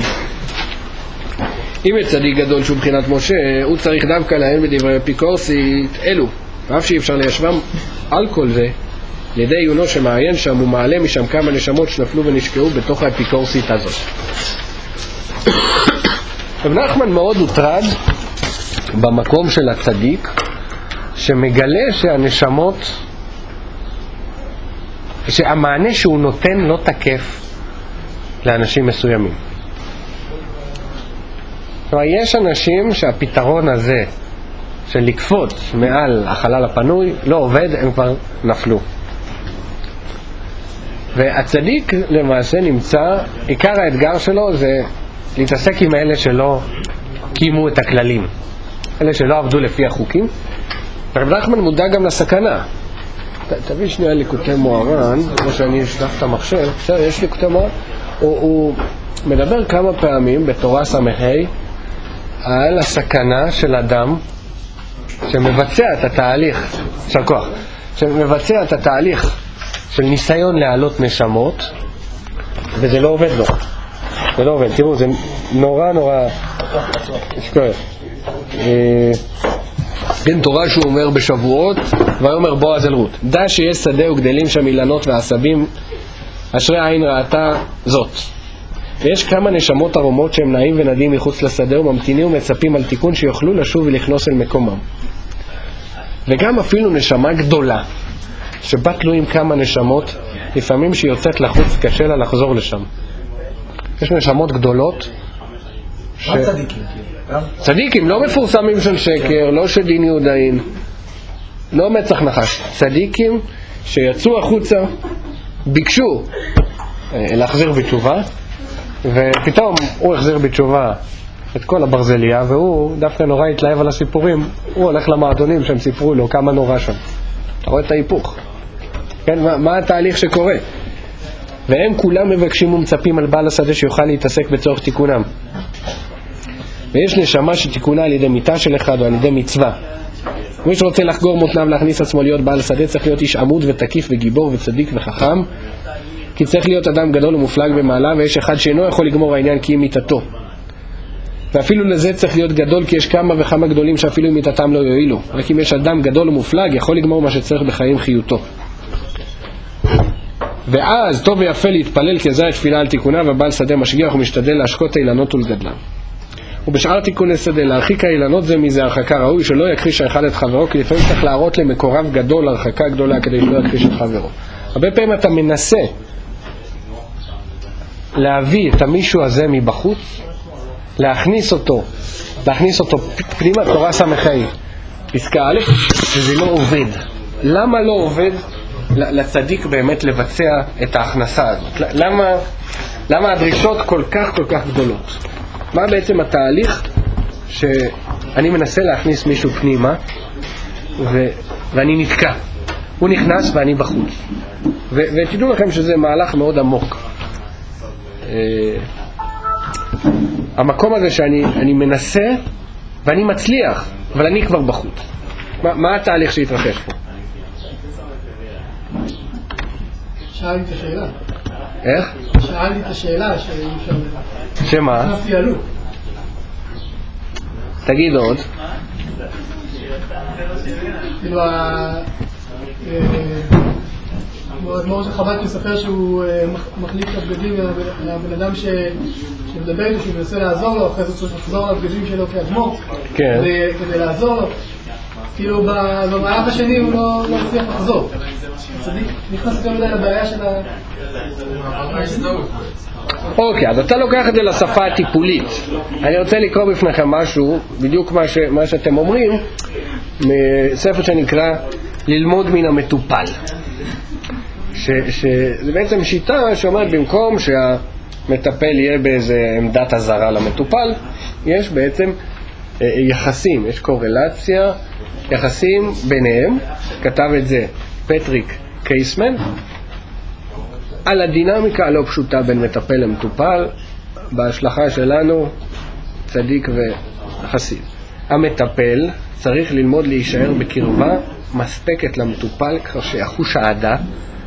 אם יש צדיק גדול שהוא בחינת משה, הוא צריך דווקא להן בדברי אפיקורסית אלו, ואף שאי אפשר ליישבם על כל זה, לידי עיונו שמעיין שם ומעלה משם כמה נשמות שנפלו ונשקעו בתוך האפיקורסית הזאת. רבי נחמן מאוד הוטרד במקום של הצדיק, שמגלה שהנשמות, שהמענה שהוא נותן לא תקף לאנשים מסוימים. כלומר, יש אנשים שהפתרון הזה של לקפוץ מעל החלל הפנוי לא עובד, הם כבר נפלו. והצדיק למעשה נמצא, עיקר האתגר שלו זה להתעסק עם אלה שלא קיימו את הכללים, אלה שלא עבדו לפי החוקים. רבי נחמן מודע גם לסכנה. ת, תביא שנייה ליקוטי מוהר"ן, כמו שאני אשלח את המחשב, בסדר, יש ליקוטי מוהר"ן. הוא, הוא מדבר כמה פעמים בתורה סמכי על הסכנה של אדם שמבצע את התהליך, של כוח, שמבצע את התהליך של ניסיון להעלות נשמות, וזה לא עובד לו. זה לא עובד, תראו, זה נורא נורא שקורה. כן, תורה שהוא אומר בשבועות, ויאמר בועז אל רות, דע שיש שדה וגדלים שם אילנות ועשבים, אשרי עין ראתה זאת. ויש כמה נשמות ארומות שהם נעים ונדים מחוץ לשדה וממתינים ומצפים על תיקון שיוכלו לשוב ולכנוס אל מקומם. וגם אפילו נשמה גדולה שבה תלויים כמה נשמות, לפעמים שהיא יוצאת לחוץ קשה לה לחזור לשם. יש נשמות גדולות ש... מה צדיקים? צדיקים, לא מפורסמים של שקר, לא של דין יהודאין, לא מצח נחש. צדיקים שיצאו החוצה, ביקשו להחזיר בתשובה, ופתאום הוא החזיר בתשובה את כל הברזליה, והוא דווקא נורא התלהב על הסיפורים. הוא הולך למועדונים שהם סיפרו לו כמה נורא שם. אתה רואה את ההיפוך, כן? מה, מה התהליך שקורה? והם כולם מבקשים ומצפים על בעל השדה שיוכל להתעסק בצורך תיקונם. ויש נשמה שתיקונה על ידי מיטה של אחד או על ידי מצווה. מי שרוצה לחגור מותניו להכניס עצמו להיות בעל השדה צריך להיות איש עמוד ותקיף וגיבור וצדיק וחכם, כי צריך להיות אדם גדול ומופלג במעלה, ויש אחד שאינו יכול לגמור העניין כי היא מיטתו. ואפילו לזה צריך להיות גדול, כי יש כמה וכמה גדולים שאפילו עם מיטתם לא יועילו. רק אם יש אדם גדול ומופלג יכול לגמור מה שצריך בחיים חיותו. ואז טוב ויפה להתפלל, כי זה התפילה על תיקונה, ובעל שדה משגיח ומשתדל להשקות האילנות ולגדלם. ובשאר תיקוני שדה להרחיק האילנות זה מזה הרחקה ראוי, שלא יכחיש האחד את חברו, כי לפעמים צריך להראות למקורב גדול הרחקה גדולה כדי שלא יכחיש את חברו. הרבה פעמים אתה מנסה להביא את המישהו הזה מבחוץ, להכניס אותו להכניס אותו פנימה, תורה סמכי, פסקה א', וזה לא עובד. למה לא עובד לצדיק באמת לבצע את ההכנסה הזאת? למה, למה הדרישות כל כך כל כך גדולות? מה בעצם התהליך שאני מנסה להכניס מישהו פנימה ו, ואני נתקע? הוא נכנס ואני בחוץ. ו, ותדעו לכם שזה מהלך מאוד עמוק. המקום הזה שאני אני מנסה ואני מצליח, אבל אני כבר בחוץ. מה, מה התהליך שהתרחש פה? שאלתי את השאלה. איך? שאלתי את השאלה שאי אפשר... שמה? נכנסתי עלו. תגיד עוד. כאילו ה... מור של חב"ד מספר שהוא מחליף את הבגדים לבן אדם שמדבר איתו, שהוא מנסה לעזור לו, אחרי זה צריך לחזור לבגדים שלו כאדמו"ר כדי לעזור לו. כאילו במהלך השני הוא לא מצליח לחזור. הצדיק נכנס יותר מדי לבעיה של ה... אוקיי, אז אתה לוקח את זה לשפה הטיפולית. אני רוצה לקרוא בפניכם משהו, בדיוק מה, ש, מה שאתם אומרים, מספר שנקרא ללמוד מן המטופל. ש, שזה בעצם שיטה שאומרת במקום שהמטפל יהיה באיזה עמדת הזרה למטופל, יש בעצם יחסים, יש קורלציה, יחסים ביניהם. כתב את זה פטריק קייסמן, על הדינמיקה הלא פשוטה בין מטפל למטופל, בהשלכה שלנו צדיק וחסיד. המטפל צריך ללמוד להישאר בקרבה מספקת למטופל, כך שיחוש העדה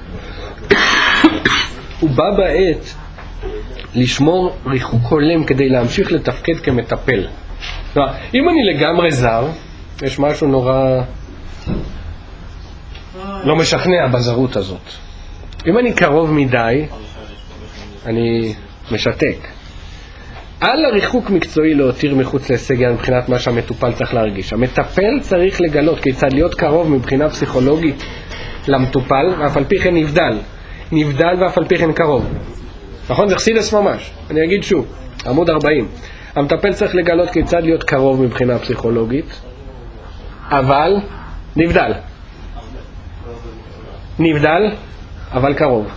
הוא בא בעת לשמור ריחוק הולם כדי להמשיך לתפקד כמטפל. אם אני לגמרי זר, יש משהו נורא לא משכנע בזרות הזאת. אם אני קרוב מדי, אני משתק. על הריחוק מקצועי להותיר מחוץ להישג מבחינת מה שהמטופל צריך להרגיש. המטפל צריך לגלות כיצד להיות קרוב מבחינה פסיכולוגית למטופל, ואף על פי כן נבדל. נבדל ואף על פי כן קרוב. נכון? זה חסידס ממש. אני אגיד שוב, עמוד ארבעים. המטפל צריך לגלות כיצד להיות קרוב מבחינה פסיכולוגית, אבל נבדל. נבדל, אבל קרוב.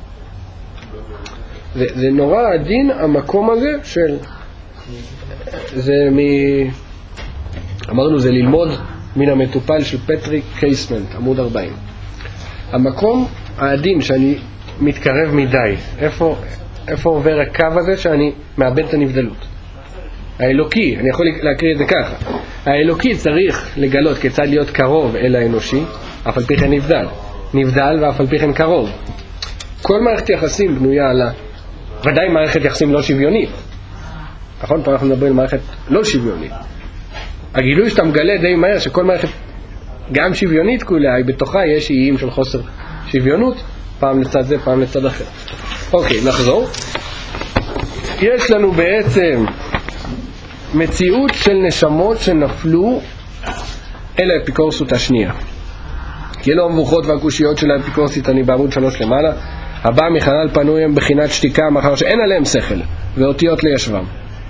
זה, זה נורא עדין המקום הזה של... זה מ... אמרנו, זה ללמוד מן המטופל של פטריק קייסמנט, עמוד ארבעים. המקום העדין שאני מתקרב מדי, איפה, איפה עובר הקו הזה שאני מאבד את הנבדלות? האלוקי, אני יכול להקריא את זה ככה. האלוקי צריך לגלות כיצד להיות קרוב אל האנושי, אף על פי כן נבדל. נבדל ואף על פי כן קרוב. כל מערכת יחסים בנויה על ה... ודאי מערכת יחסים לא שוויונית. נכון? פה אנחנו מדברים על מערכת לא שוויונית. הגילוי שאתה מגלה די מהר שכל מערכת גם שוויונית כולה, היא בתוכה יש איים של חוסר שוויונות, פעם לצד זה, פעם לצד אחר. אוקיי, נחזור. יש לנו בעצם מציאות של נשמות שנפלו אל האפיקורסות השנייה. כאילו המבוכות והקושיות של האפיקורסית, אני בעמוד שלוש למעלה, הבא מחלל פנוי הם בחינת שתיקה, מאחר שאין עליהם שכל ואותיות לישבם.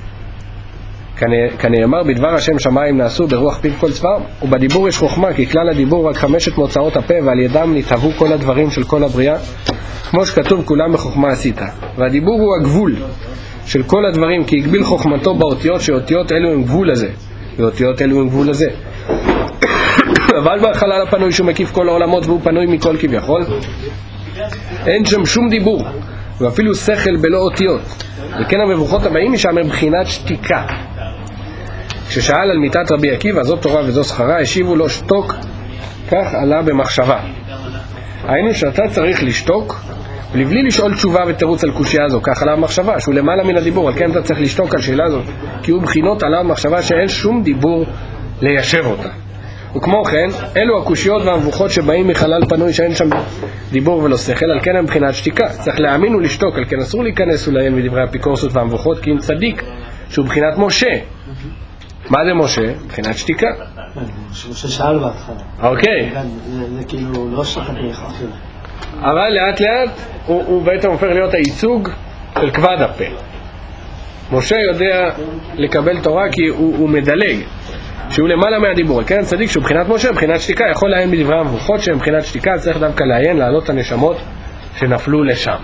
כנאמר, בדבר השם שמיים נעשו ברוח פיו כל צבאם, ובדיבור יש חוכמה, כי כלל הדיבור רק חמשת מוצאות הפה, ועל ידם נתהוו כל הדברים של כל הבריאה, כמו שכתוב כולם בחוכמה עשית. והדיבור הוא הגבול של כל הדברים, כי הגביל חוכמתו באותיות, שאותיות אלו הם גבול הזה, ואותיות אלו הם גבול הזה. אבל בחלל הפנוי שהוא מקיף כל העולמות והוא פנוי מכל כביכול, אין שם שום דיבור ואפילו שכל בלא אותיות. וכן המבוכות הבאים משם הם בחינת שתיקה. כששאל על מיטת רבי עקיבא, זאת תורה וזו שכרה, השיבו לו שתוק, כך עלה במחשבה. היינו שאתה צריך לשתוק ולבלי לשאול תשובה ותירוץ על קושיה הזו, כך עלה במחשבה שהוא למעלה מן הדיבור. על כן אתה צריך לשתוק על שאלה הזאת, כי הוא בחינות עלה במחשבה שאין שום דיבור ליישב אותה. וכמו כן, אלו הקושיות והמבוכות שבאים מחלל פנוי שאין שם דיבור ולא שכל, על כן הם מבחינת שתיקה. צריך להאמין ולשתוק, על כן אסור להיכנס ולעיין בדברי האפיקורסות והמבוכות, כי אם צדיק שהוא מבחינת משה. מה זה משה? מבחינת שתיקה. משה שאל בהתחלה. אוקיי. זה כאילו לא שתקה לכתחילה. אבל לאט לאט הוא בעצם הופך להיות הייצוג של כבד הפה. משה יודע לקבל תורה כי הוא, הוא מדלג, שהוא למעלה מהדיבור. כן, צדיק שהוא מבחינת משה, מבחינת שתיקה, יכול לעיין בדברי המבוכות שהם מבחינת שתיקה, צריך דווקא לעיין, להעלות את הנשמות שנפלו לשם.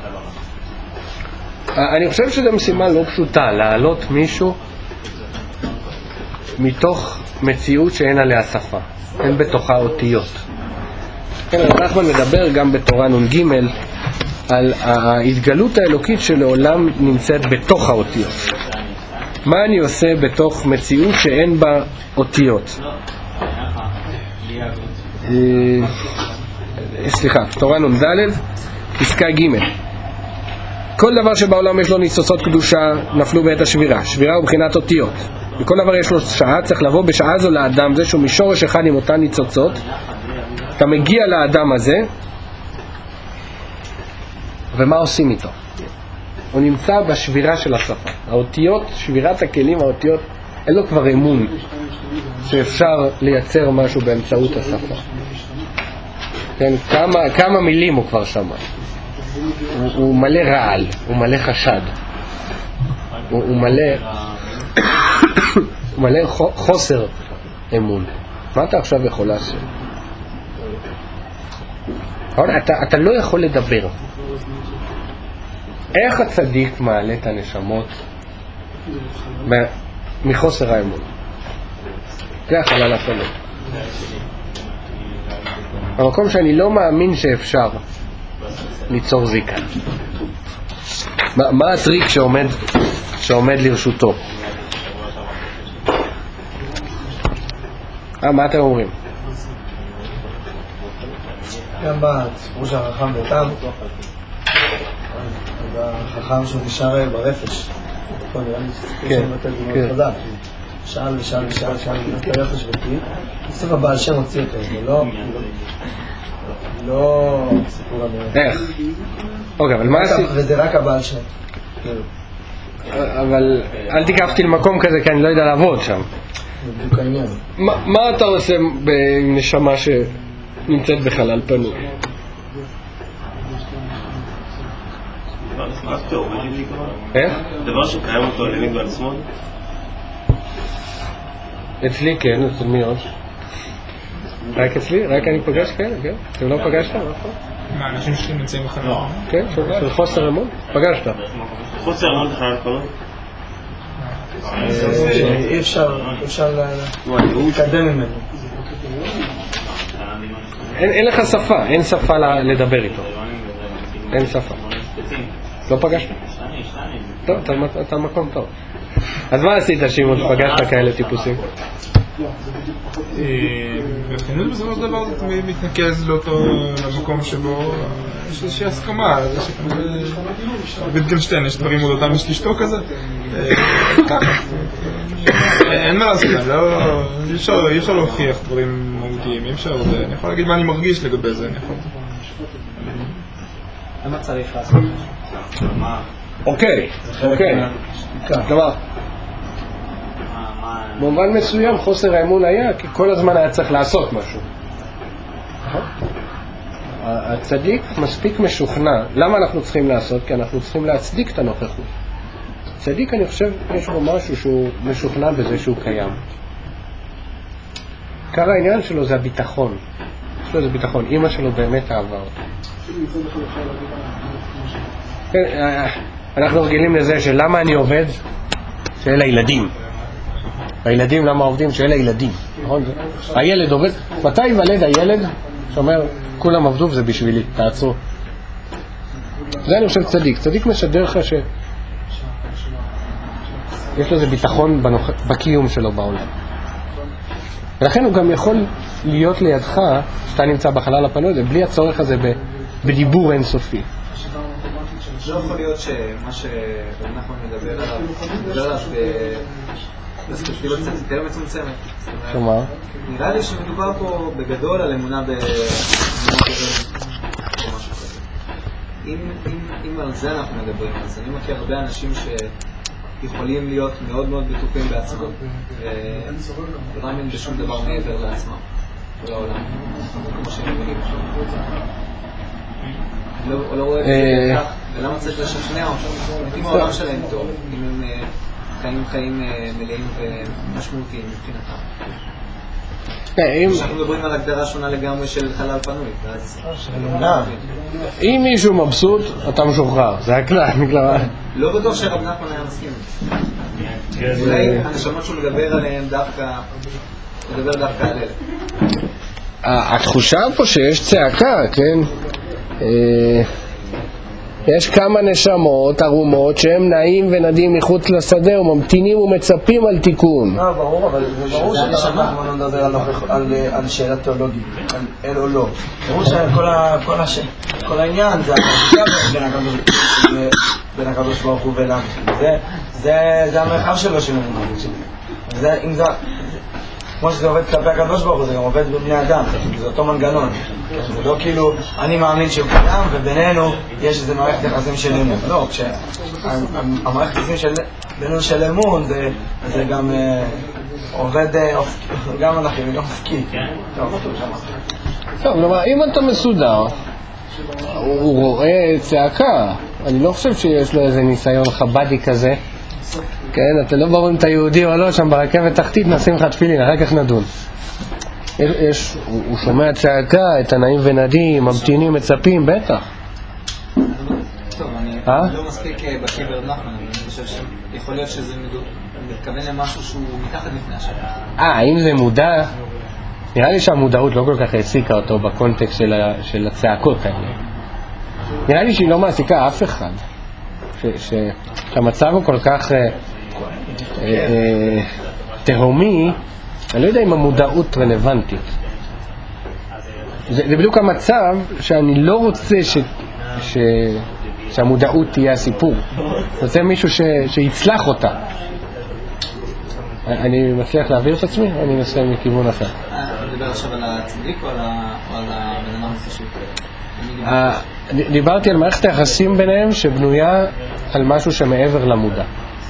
אני חושב שזו משימה לא פשוטה, להעלות מישהו מתוך מציאות שאין עליה שפה, אין בתוכה אותיות. כן, אנחנו מדבר גם בתורה נ"ג על ההתגלות האלוקית שלעולם נמצאת בתוך האותיות. מה אני עושה בתוך מציאות שאין בה אותיות? סליחה, תורה נ"ד, פסקה ג' כל דבר שבעולם יש לו ניצוצות קדושה נפלו בעת השבירה. שבירה הוא בחינת אותיות. וכל דבר יש לו שעה, צריך לבוא בשעה זו לאדם זה שהוא משורש אחד עם אותן ניצוצות. אתה מגיע לאדם הזה, ומה עושים איתו? הוא נמצא בשבירה של השפה. האותיות, שבירת הכלים, האותיות, אין לו כבר אמון שאפשר לייצר משהו באמצעות השפה. כן, כמה, כמה מילים הוא כבר שמע. הוא, הוא מלא רעל, הוא מלא חשד, הוא, הוא מלא הוא מלא חוסר אמון. מה אתה עכשיו יכול לעשות? אתה, אתה לא יכול לדבר. איך הצדיק מעלה את הנשמות מחוסר האמון? זה החלל הפלא. במקום שאני לא מאמין שאפשר ליצור זיקה. מה, מה הטריק שעומד, שעומד לרשותו? אה, מה אתם אומרים? גם בסיפור של החכם ביתם, החכם שהוא נשאר ברפש. נכון, נראה לי סיפור של מטל זה מאוד חזק. שאל ושאל ושאל ושאל את הרפש ביתי. בסוף הבעל שם הוציא אותו, זה לא... לא סיפור המראה. איך? אוקיי, אבל מה עשית? וזה רק הבעל שם. אבל אל תיקח אותי למקום כזה כי אני לא יודע לעבוד שם. מה אתה עושה בנשמה שנמצאת בחלל פנוי? איך? דבר שקיים אותו על ימין ועל שמאל? אצלי כן, אצל מי עוד? רק אצלי? רק אני פגש כאלה, כן? אתם לא פגשתם? מה, אנשים שנמצאים בחלל? כן, של חוסר אמון? פגשת. חוסר אמון בחלל פנוי? אי אפשר, אפשר להתקדם ממנו. אין לך שפה, אין שפה לדבר איתו. אין שפה. לא פגשת? טוב, אתה מקום טוב. אז מה עשית שמעון שפגשת כאלה טיפוסים? בכנות בסופו של דבר זה מתנקז לאותו למקום שבו יש איזושהי הסכמה, בוויטגנשטיין יש דברים עוד אותם, יש לשתוק כזה ככה, אין מה לעשות, אי אפשר להוכיח דברים מהותיים, אי אפשר, אני יכול להגיד מה אני מרגיש לגבי זה, אני יכול. למה צריך לעשות? אוקיי, אוקיי, כלומר במובן מסוים חוסר האמון היה כי כל הזמן היה צריך לעשות משהו. הצדיק מספיק משוכנע. למה אנחנו צריכים לעשות? כי אנחנו צריכים להצדיק את הנוכחות. צדיק, אני חושב, יש בו משהו שהוא משוכנע בזה שהוא קיים. עיקר העניין שלו זה הביטחון. יש לו איזה ביטחון. אמא שלו באמת אהבה אותו. אנחנו רגילים לזה שלמה אני עובד? שאלה ילדים. הילדים למה עובדים? שאלה ילדים. הילד עובד. מתי ייוולד הילד שאומר כולם עבדו וזה בשבילי, תעצרו. זה אני חושב צדיק. צדיק משדר לך ש... יש לו איזה ביטחון בנוח... בקיום שלו בעולם. ולכן הוא גם יכול להיות לידך שאתה נמצא בחלל הפנוי בלי הצורך הזה ב... בדיבור אינסופי. לא יכול להיות שמה שאנחנו נדבר עליו, נדבר עליו בפרספקטיבה קצת יותר מצומצמת. כלומר? נראה לי שמדובר פה בגדול על אמונה באמונה באמונה או משהו כזה. אם על זה אנחנו מדברים, אז אני מכיר הרבה אנשים שיכולים להיות מאוד מאוד בטוחים בעצמם ולא מאמין בשום דבר מעבר לעצמם ולעולם, כמו שהם מבינים. לא רואה את זה כך, ולמה צריך לשכנע אותם? אם העולם שלהם טוב, אם הם חיים חיים מלאים ומשמעותיים מבחינתם. אנחנו מדברים על הגדרה שונה לגמרי של חלל פנוי, ואז... אם מישהו מבסוט, אתה משוחרר, זה הכלל. לא בטוח שרב נחמן היה מסכים. אולי הנשמות שהוא מדבר עליהן דווקא, מדבר דווקא על אלה. התחושה פה שיש צעקה, כן? יש כמה נשמות ערומות שהם נעים ונדים מחוץ לשדה וממתינים ומצפים על תיקון. לא, ברור, אבל זה ברור שנשמה לא נדבר על שאלה תיאולוגית, על אל או לא. ברור שכל העניין זה בין הקדוש ברוך הוא ולנו. זה המרחב שלו של אמונה. כמו שזה עובד כלפי הקדוש ברוך הוא, זה גם עובד בבני אדם, זה אותו מנגנון. זה לא כאילו, אני מאמין שהוא קדם, ובינינו יש איזה מערכת יחסים של אמון. לא, כשהמערכת יחסים בינינו של אמון, זה גם עובד, גם אנכי וגם אופקי. טוב, כלומר, אם אתה מסודר, הוא רואה צעקה, אני לא חושב שיש לו איזה ניסיון חבדי כזה, כן, אתה לא ברור אם אתה יהודי או לא, שם ברכבת תחתית נשים לך תפילין, אחר כך נדון. יש, יש, הוא, הוא שומע צעקה, את הנעים ונדים, ממתינים, מצפים, בטח. טוב, אני לא מספיק בקיא ברב נחמן, אבל אני חושב שיכול להיות שזה מתכוון למשהו שהוא מתחת לפני השם. אה, האם זה מודע? נראה לי שהמודעות לא כל כך העסיקה אותו בקונטקסט של, ה, של הצעקות האלה. נראה לי שהיא לא מעסיקה אף אחד. ש, ש, שהמצב הוא כל כך... תהומי, אני לא יודע אם המודעות רלוונטית. זה, זה בדיוק המצב שאני לא רוצה ש, ש, שהמודעות תהיה הסיפור. רוצה מישהו ש, שיצלח אותה. אני מצליח להעביר את עצמי, או אני אנסה מכיוון אחר? אני מדבר עכשיו על הצדיק או על הבן אדם החשוב? דיברתי על מערכת היחסים ביניהם שבנויה על משהו שמעבר למודע.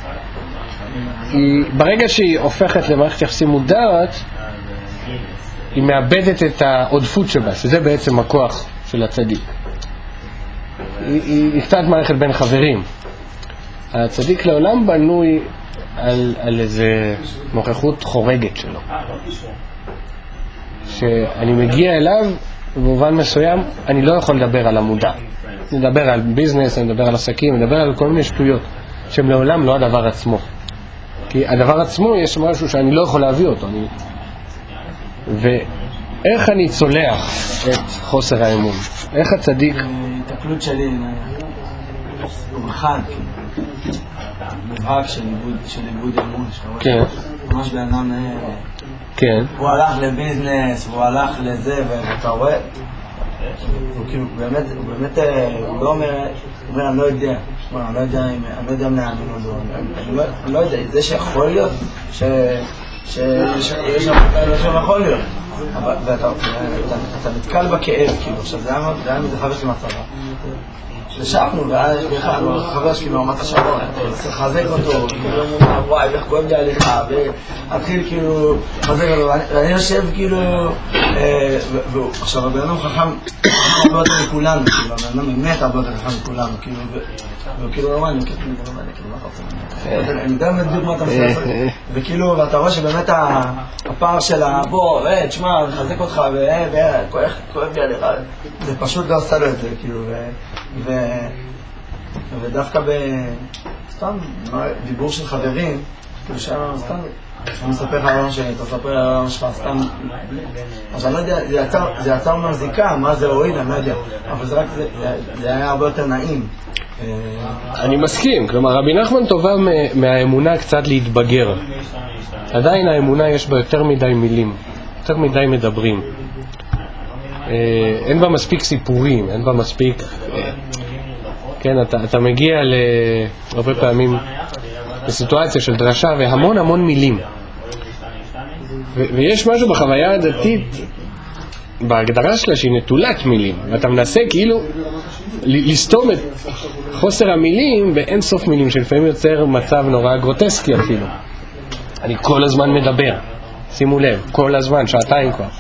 היא, ברגע שהיא הופכת למערכת יחסים מודעת, היא מאבדת את העודפות שבה, שזה בעצם הכוח של הצדיק. היא, היא, היא קצת מערכת בין חברים. הצדיק לעולם בנוי על, על איזה נוכחות חורגת שלו. שאני מגיע אליו, במובן מסוים, אני לא יכול לדבר על המודע. אני מדבר על ביזנס, אני מדבר על עסקים, אני מדבר על כל מיני שטויות, שהם לעולם לא הדבר עצמו. כי הדבר עצמו יש משהו שאני לא יכול להביא אותו. אני... ואיך אני צולח את חוסר האמון? איך הצדיק... התקלות שלי הוא אחד, מובהק של איבוד אמון. כן. ממש בענן... כן. הוא הלך לביזנס, הוא הלך לזה, ואתה רואה... הוא כאילו, באמת, הוא באמת, הוא לא אומר, הוא אומר, אני לא יודע, אני לא יודע אם, אני לא יודע אם להאמין או לא, אני לא יודע, זה שיכול להיות, שיש הרבה שם יכול להיות, ואתה נתקל בכאב, כאילו, עכשיו זה היה מדחבר של מצבה. ישבנו, ואז יש בכלל, חבר שלי מעומת השרון, צריך לחזק אותו, כאילו, וואי, איך כואב לי עליך, והתחיל כאילו, לחזק אותו, ואני יושב כאילו, עכשיו, הבן אדם חכם הרבה יותר מכולנו, כאילו, הבן אדם באמת הרבה יותר חכם מכולנו, כאילו, וכאילו, לא מעניין, כאילו, מה אתה רוצה? אני יודע בדיוק מה אתה רוצה לעשות, וכאילו, ואתה רואה שבאמת הפער של בוא, תשמע, לחזק אותך, ואיך כואב לי עליך, זה פשוט לא עושה לו את זה, כאילו, ו... ודווקא בסתם דיבור של חברים, כאילו שם סתם, אני מספר לך על העולם שלי, אתה מספר על העולם שלך, סתם, אז אני לא יודע, זה יצר מהזיקה, מה זה הוריד, אני לא יודע, אבל זה רק, זה היה הרבה יותר נעים. אני מסכים, כלומר, רבי נחמן טובה מהאמונה קצת להתבגר. עדיין האמונה יש בה יותר מדי מילים, יותר מדי מדברים. אין בה מספיק סיפורים, אין בה מספיק... כן, אתה, אתה מגיע להרבה פעמים לסיטואציה של דרשה והמון המון מילים. ו- ויש משהו בחוויה הדתית, בהגדרה שלה שהיא נטולת מילים. ואתה מנסה כאילו לסתום את חוסר המילים באין סוף מילים, שלפעמים יוצר מצב נורא גרוטסקי אפילו. אני כל הזמן מדבר, שימו לב, כל הזמן, שעתיים כבר.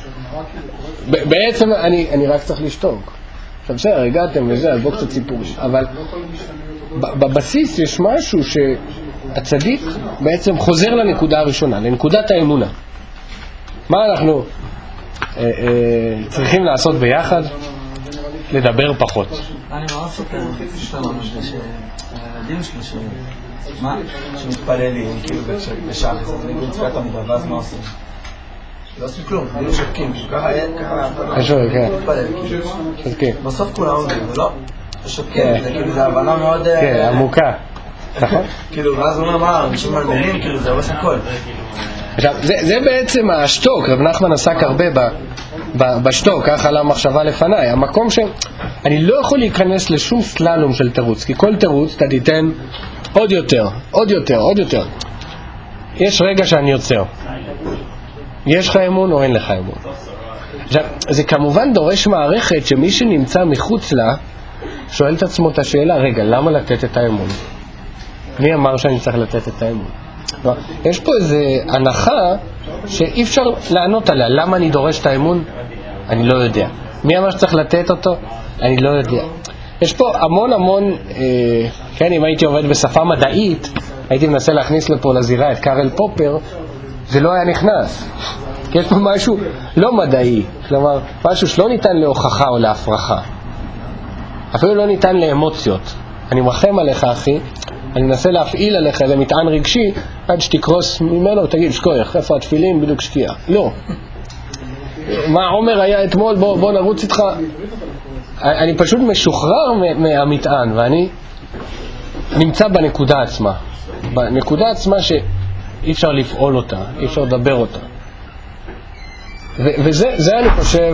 בעצם אני, אני רק צריך לשתוק. עכשיו בסדר, הגעתם וזה, אז בוא קצת סיפורים. אבל בבסיס יש משהו ש, הצדיק בעצם חוזר לנקודה הראשונה, לנקודת האמונה. מה אנחנו אה, אה, צריכים לעשות ביחד? לדבר פחות. אני מאוד סופר, שלום, שהילדים שלי שמתפללים, כאילו בשעה כזה, נגיד צפיית עמידה, ואז מה עושים? לא עושים כלום, כאילו שותקים, ככה אין, ככה מתפלל, כאילו. בסוף כולם עומדים, ולא? שותקים, זה כאילו, זה הבנה מאוד... כן, עמוקה. נכון? כאילו, ואז הוא אומר, מה, אנשים מלמנים, כאילו, זה עושה הכל. עכשיו, זה בעצם השתוק, רב נחמן עסק הרבה בשתוק, ככה עלה מחשבה לפניי. המקום שאני לא יכול להיכנס לשום סללום של תירוץ, כי כל תירוץ אתה תיתן עוד יותר, עוד יותר, עוד יותר. יש רגע שאני יוצר. יש לך אמון או אין לך אמון? עכשיו, זה כמובן דורש מערכת שמי שנמצא מחוץ לה, שואל את עצמו את השאלה, רגע, למה לתת את האמון? מי אמר שאני צריך לתת את האמון? יש פה איזו הנחה שאי אפשר לענות עליה. למה אני דורש את האמון? אני לא יודע. מי אמר שצריך לתת אותו? אני לא יודע. יש פה המון המון, אה, כן, אם הייתי עובד בשפה מדעית, הייתי מנסה להכניס לפה לזירה את קארל פופר, זה לא היה נכנס. כי יש פה משהו לא מדעי, כלומר, משהו שלא ניתן להוכחה או להפרחה. אפילו לא ניתן לאמוציות. אני מרחם עליך, אחי, אני מנסה להפעיל עליך איזה מטען רגשי עד שתקרוס ממנו ותגיד, שקוייך, איפה התפילין? בדיוק שקיע. לא. מה עומר היה אתמול? בוא, בוא נרוץ איתך. אני פשוט משוחרר מהמטען, ואני נמצא בנקודה עצמה. בנקודה עצמה שאי אפשר לפעול אותה, אי אפשר לדבר אותה. ו- וזה זה אני חושב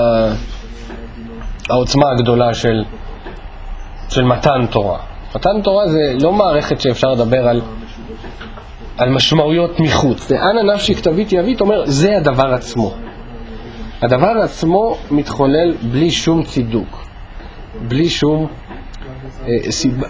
העוצמה הגדולה של, של מתן תורה. מתן תורה זה לא מערכת שאפשר לדבר על, על משמעויות מחוץ. זה אנא נפשי כתבית יבית, אומר, זה הדבר עצמו. הדבר עצמו מתחולל בלי שום צידוק, בלי שום אה, סיבה,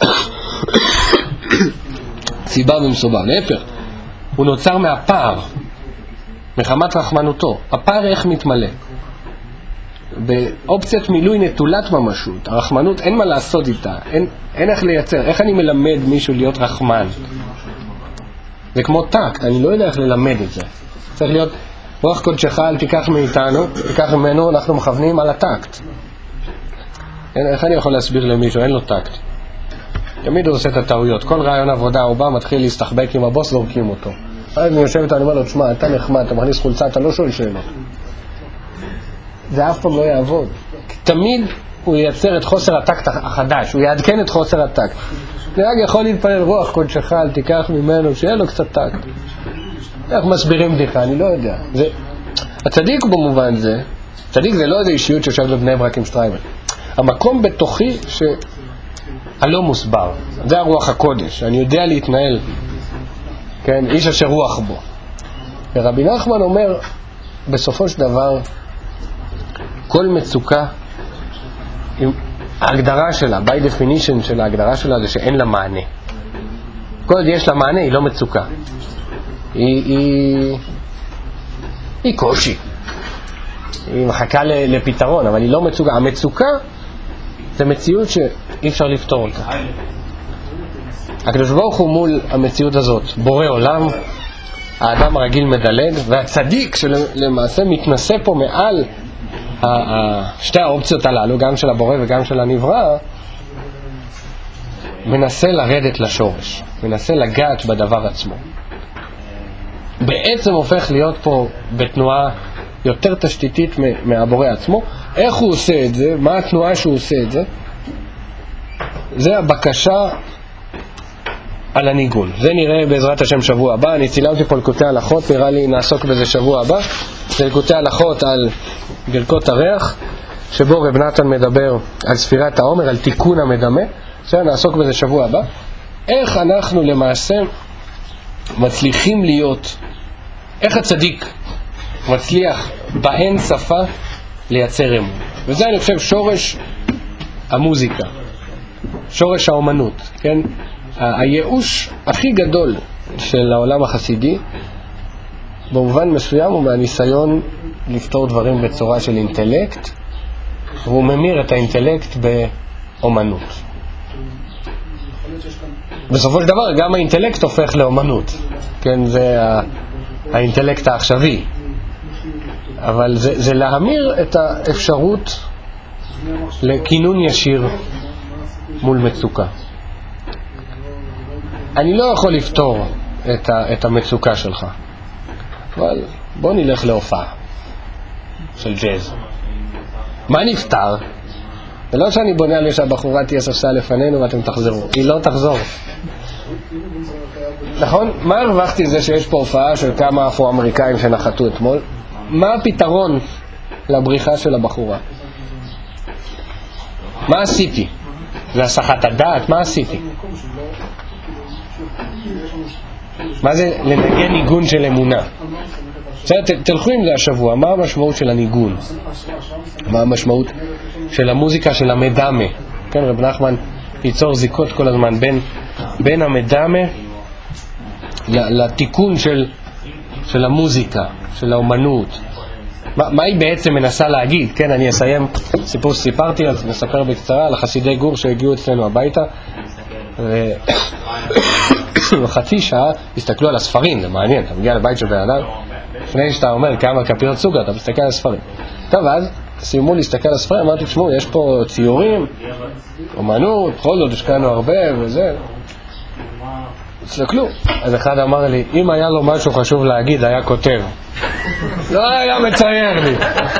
סיבה ומסובב. להפך, הוא נוצר מהפער, מחמת רחמנותו. הפער איך מתמלא? באופציית מילוי נטולת ממשות. הרחמנות אין מה לעשות איתה, אין, אין איך לייצר. איך אני מלמד מישהו להיות רחמן? זה כמו טקט, אני לא יודע איך ללמד את זה. צריך להיות רוח קודשך אל תיקח מאיתנו, תיקח ממנו, אנחנו מכוונים על הטקט. איך אני יכול להסביר למישהו? אין לו טקט. תמיד הוא עושה את הטעויות. כל רעיון עבודה הוא בא, מתחיל להסתחבק עם הבוס, זורקים אותו. אז אני יושב איתו, אני אומר לו, תשמע, אתה נחמד, אתה מכניס חולצה, אתה לא שואל שאלות. זה אף פעם לא יעבוד. תמיד הוא ייצר את חוסר הטקט החדש, הוא יעדכן את חוסר הטקט. זה רק יכול להתפלל רוח קודשך אל תיקח ממנו, שיהיה לו קצת טקט. איך מסבירים בדיחה? אני לא יודע. זה, הצדיק במובן זה, צדיק זה לא איזו אישיות שיושב בבני ברק עם שטרייבר. המקום בתוכי שהלא מוסבר. זה הרוח הקודש. אני יודע להתנהל. כן, איש אשר רוח בו. ורבי נחמן אומר, בסופו של דבר, כל מצוקה, ההגדרה שלה, by definition של ההגדרה שלה, זה שאין לה מענה. כל עוד יש לה מענה, היא לא מצוקה. היא, היא, היא קושי. היא מחכה לפתרון, אבל היא לא מצוקה. המצוקה זה מציאות שאי אפשר לפתור אותה. הקדוש ברוך הוא מול המציאות הזאת, בורא עולם, האדם הרגיל מדלג, והצדיק שלמעשה מתנסה פה מעל שתי האופציות הללו, גם של הבורא וגם של הנברא, מנסה לרדת לשורש, מנסה לגעת בדבר עצמו. בעצם הופך להיות פה בתנועה יותר תשתיתית מהבורא עצמו. איך הוא עושה את זה? מה התנועה שהוא עושה את זה? זה הבקשה על הניגון. זה נראה בעזרת השם שבוע הבא. אני צילמתי פה לקוטי הלכות, נראה לי נעסוק בזה שבוע הבא. זה לקוטי הלכות על גלקות הריח, שבו רב נתן מדבר על ספירת העומר, על תיקון המדמה. עכשיו נעסוק בזה שבוע הבא. איך אנחנו למעשה מצליחים להיות, איך הצדיק מצליח באין שפה לייצר אמון. וזה אני חושב שורש המוזיקה, שורש האומנות, כן? הייאוש הכי גדול של העולם החסידי במובן מסוים הוא מהניסיון לפתור דברים בצורה של אינטלקט, והוא ממיר את האינטלקט באומנות. בסופו של דבר גם האינטלקט הופך לאומנות, כן, זה האינטלקט העכשווי, אבל זה, זה להמיר את האפשרות לכינון ישיר מול מצוקה. אני לא יכול לפתור את, ה, את המצוקה שלך, אבל בוא נלך להופעה של ג'אז. מה נפתר? זה לא שאני בונה על שהבחורה תהיה ספסל לפנינו ואתם תחזרו, היא לא תחזור. נכון? מה הרווחתי זה שיש פה הופעה של כמה אפרו-אמריקאים שנחתו אתמול? מה הפתרון לבריחה של הבחורה? מה עשיתי? זה הסחת הדעת? מה עשיתי? מה זה לנגן ניגון של אמונה? תלכו עם זה השבוע, מה המשמעות של הניגון? מה המשמעות של המוזיקה של המדמה? כן, רב נחמן ייצור זיקות כל הזמן בין, בין המדמה לתיקון של, של המוזיקה, של האומנות. מה, מה היא בעצם מנסה להגיד? כן, אני אסיים סיפור שסיפרתי, אז נספר בקצרה על החסידי גור שהגיעו אצלנו הביתה, וחצי שעה הסתכלו על הספרים, זה מעניין, אתה מגיע לבית של בן אדם, לפני שאתה אומר כמה כפיות סוגה, אתה מסתכל על הספרים. טוב, אז סיימו להסתכל על הספרים, אמרתי, תשמעו, יש פה ציורים, אומנות, בכל זאת השקענו הרבה וזה. תסתכלו. אז אחד אמר לי, אם היה לו משהו חשוב להגיד, היה כותב. לא היה מצייר לי.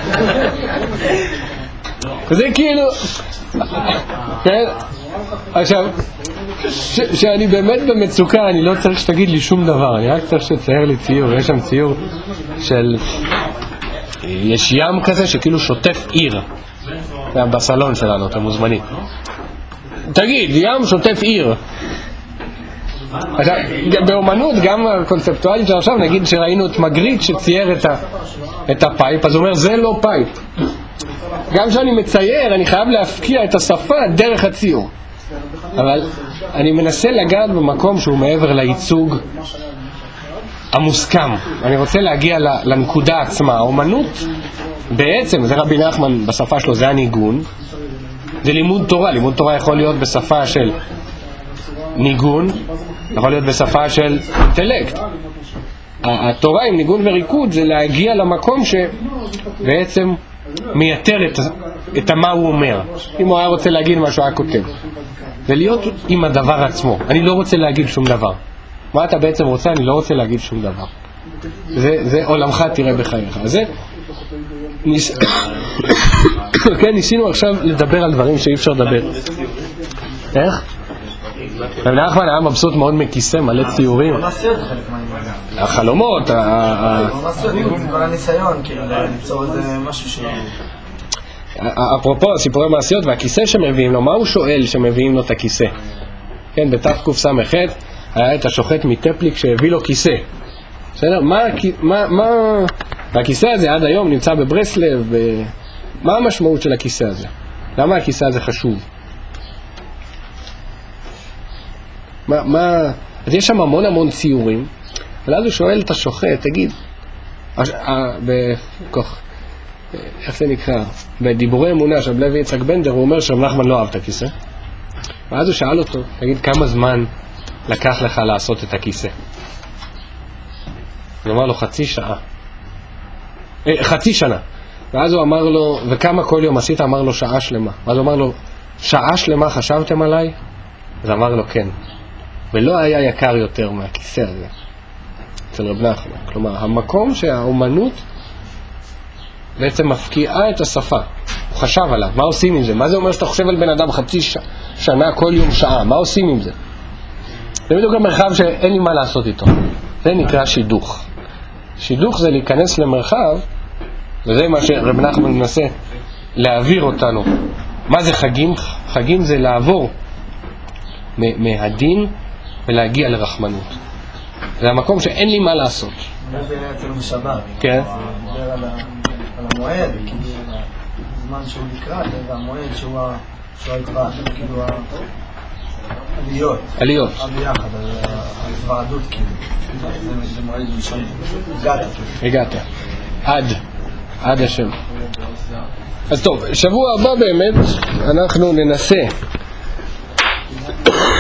זה כאילו, כן? עכשיו, שאני באמת במצוקה, אני לא צריך שתגיד לי שום דבר, אני רק צריך שתצייר לי ציור. יש שם ציור של, יש ים כזה שכאילו שוטף עיר. בסלון שלנו, אתם מוזמנים. תגיד, ים שוטף עיר. עכשיו, באומנות, גם הקונספטואלית של עכשיו, נגיד שראינו את מגריט שצייר את, ה, את הפייפ, אז הוא אומר, זה לא פייפ. גם כשאני מצייר, אני חייב להפקיע את השפה דרך הציור. אבל אני מנסה לגעת במקום שהוא מעבר לייצוג המוסכם. אני רוצה להגיע לנקודה עצמה. האומנות, בעצם, זה רבי נחמן בשפה שלו, זה הניגון. זה לימוד תורה. לימוד תורה יכול להיות בשפה של ניגון, יכול להיות בשפה של אינטלקט. התורה עם ניגון וריקוד זה להגיע למקום שבעצם מייתר את, את מה הוא אומר. אם הוא היה רוצה להגיד משהו, היה כותב. זה להיות עם הדבר עצמו. אני לא רוצה להגיד שום דבר. מה אתה בעצם רוצה? אני לא רוצה להגיד שום דבר. זה, זה עולמך תראה בחייך. אז זה ניס... כן, ניסינו עכשיו לדבר על דברים שאי אפשר לדבר. איך? רב נחמן היה מבסוט מאוד מכיסא, מלא ציורים. החלומות, כל הניסיון, כאילו, ליצור איזה משהו ש... אפרופו, סיפורי מעשיות והכיסא שמביאים לו, מה הוא שואל שמביאים לו את הכיסא? כן, בתקוף סמך היה את השוחט מטפליק שהביא לו כיסא. בסדר? מה, מה, מה... והכיסא הזה עד היום נמצא בברסלב, מה המשמעות של הכיסא הזה? למה הכיסא הזה חשוב? מה, מה... אז יש שם המון המון ציורים, ואז הוא שואל את השוחט, תגיד, בכוח, איך זה נקרא? בדיבורי אמונה של לוי יצחק בנדר, הוא אומר שרב נחמן לא אהב את הכיסא. ואז הוא שאל אותו, תגיד, כמה זמן לקח לך לעשות את הכיסא? הוא אמר לו, חצי שעה. אה, חצי שנה. ואז הוא אמר לו, וכמה כל יום עשית? אמר לו, שעה שלמה. ואז הוא אמר לו, שעה שלמה חשבתם עליי? אז אמר לו, כן. ולא היה יקר יותר מהכיסא הזה. אצל רב נחמן. כלומר, המקום שהאומנות בעצם מפקיעה את השפה. הוא חשב עליו. מה עושים עם זה? מה זה אומר שאתה חושב על בן אדם חצי ש... שנה, כל יום שעה? מה עושים עם זה? זה בדיוק המרחב שאין לי מה לעשות איתו. זה נקרא שידוך. שידוך זה להיכנס למרחב, וזה מה שרב נחמן מנסה להעביר אותנו. מה זה חגים? חגים זה לעבור מהדין ולהגיע לרחמנות. זה המקום שאין לי מה לעשות. זה אצלנו בשבת. כן. מדבר על המועד, כאילו, הזמן שהוא לקראת, והמועד שהוא ההתראה, כאילו, עליות. עליות. ביחד, ההתוועדות, כאילו. זה מועד ראשון. הגעת. הגעת. עד. עד השם. אז טוב, שבוע הבא באמת אנחנו ננסה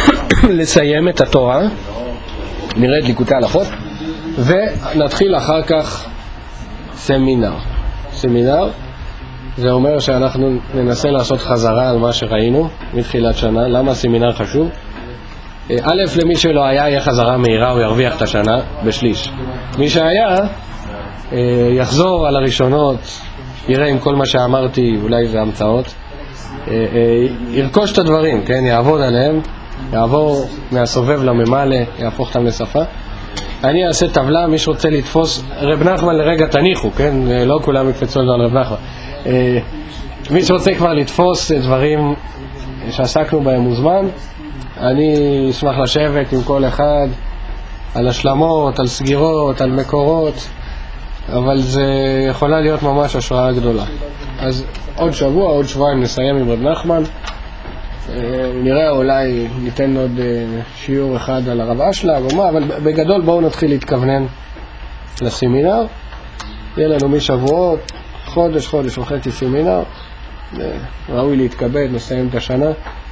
לסיים את התורה, נראה את ליקוטי ההלכות, ונתחיל אחר כך סמינר. סמינר זה אומר שאנחנו ננסה לעשות חזרה על מה שראינו מתחילת שנה. למה הסמינר חשוב? א', למי שלא היה יהיה חזרה מהירה, הוא ירוויח את השנה בשליש. מי שהיה יחזור על הראשונות, יראה עם כל מה שאמרתי, אולי זה המצאות, ירכוש את הדברים, כן? יעבוד עליהם, יעבור מהסובב לממלא, יהפוך אותם לשפה. אני אעשה טבלה, מי שרוצה לתפוס, רב נחמן לרגע תניחו, כן? לא כולם יקפצו על רב נחמן. מי שרוצה כבר לתפוס דברים שעסקנו בהם מוזמן, אני אשמח לשבת עם כל אחד על השלמות, על סגירות, על מקורות, אבל זה יכולה להיות ממש השראה גדולה. אז עוד שבוע, עוד שבועיים נסיים עם רב נחמן. נראה, אולי ניתן עוד שיעור אחד על הרב אשלג או מה, אבל בגדול בואו נתחיל להתכוונן לסמינר. יהיה לנו משבועות, חודש, חודש וחצי סמינר, ראוי להתכבד, נסיים את השנה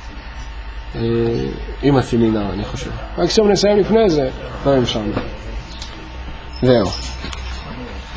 עם הסמינר, אני חושב. רק כשאנחנו נסיים לפני זה, לא נמשלנו. זהו.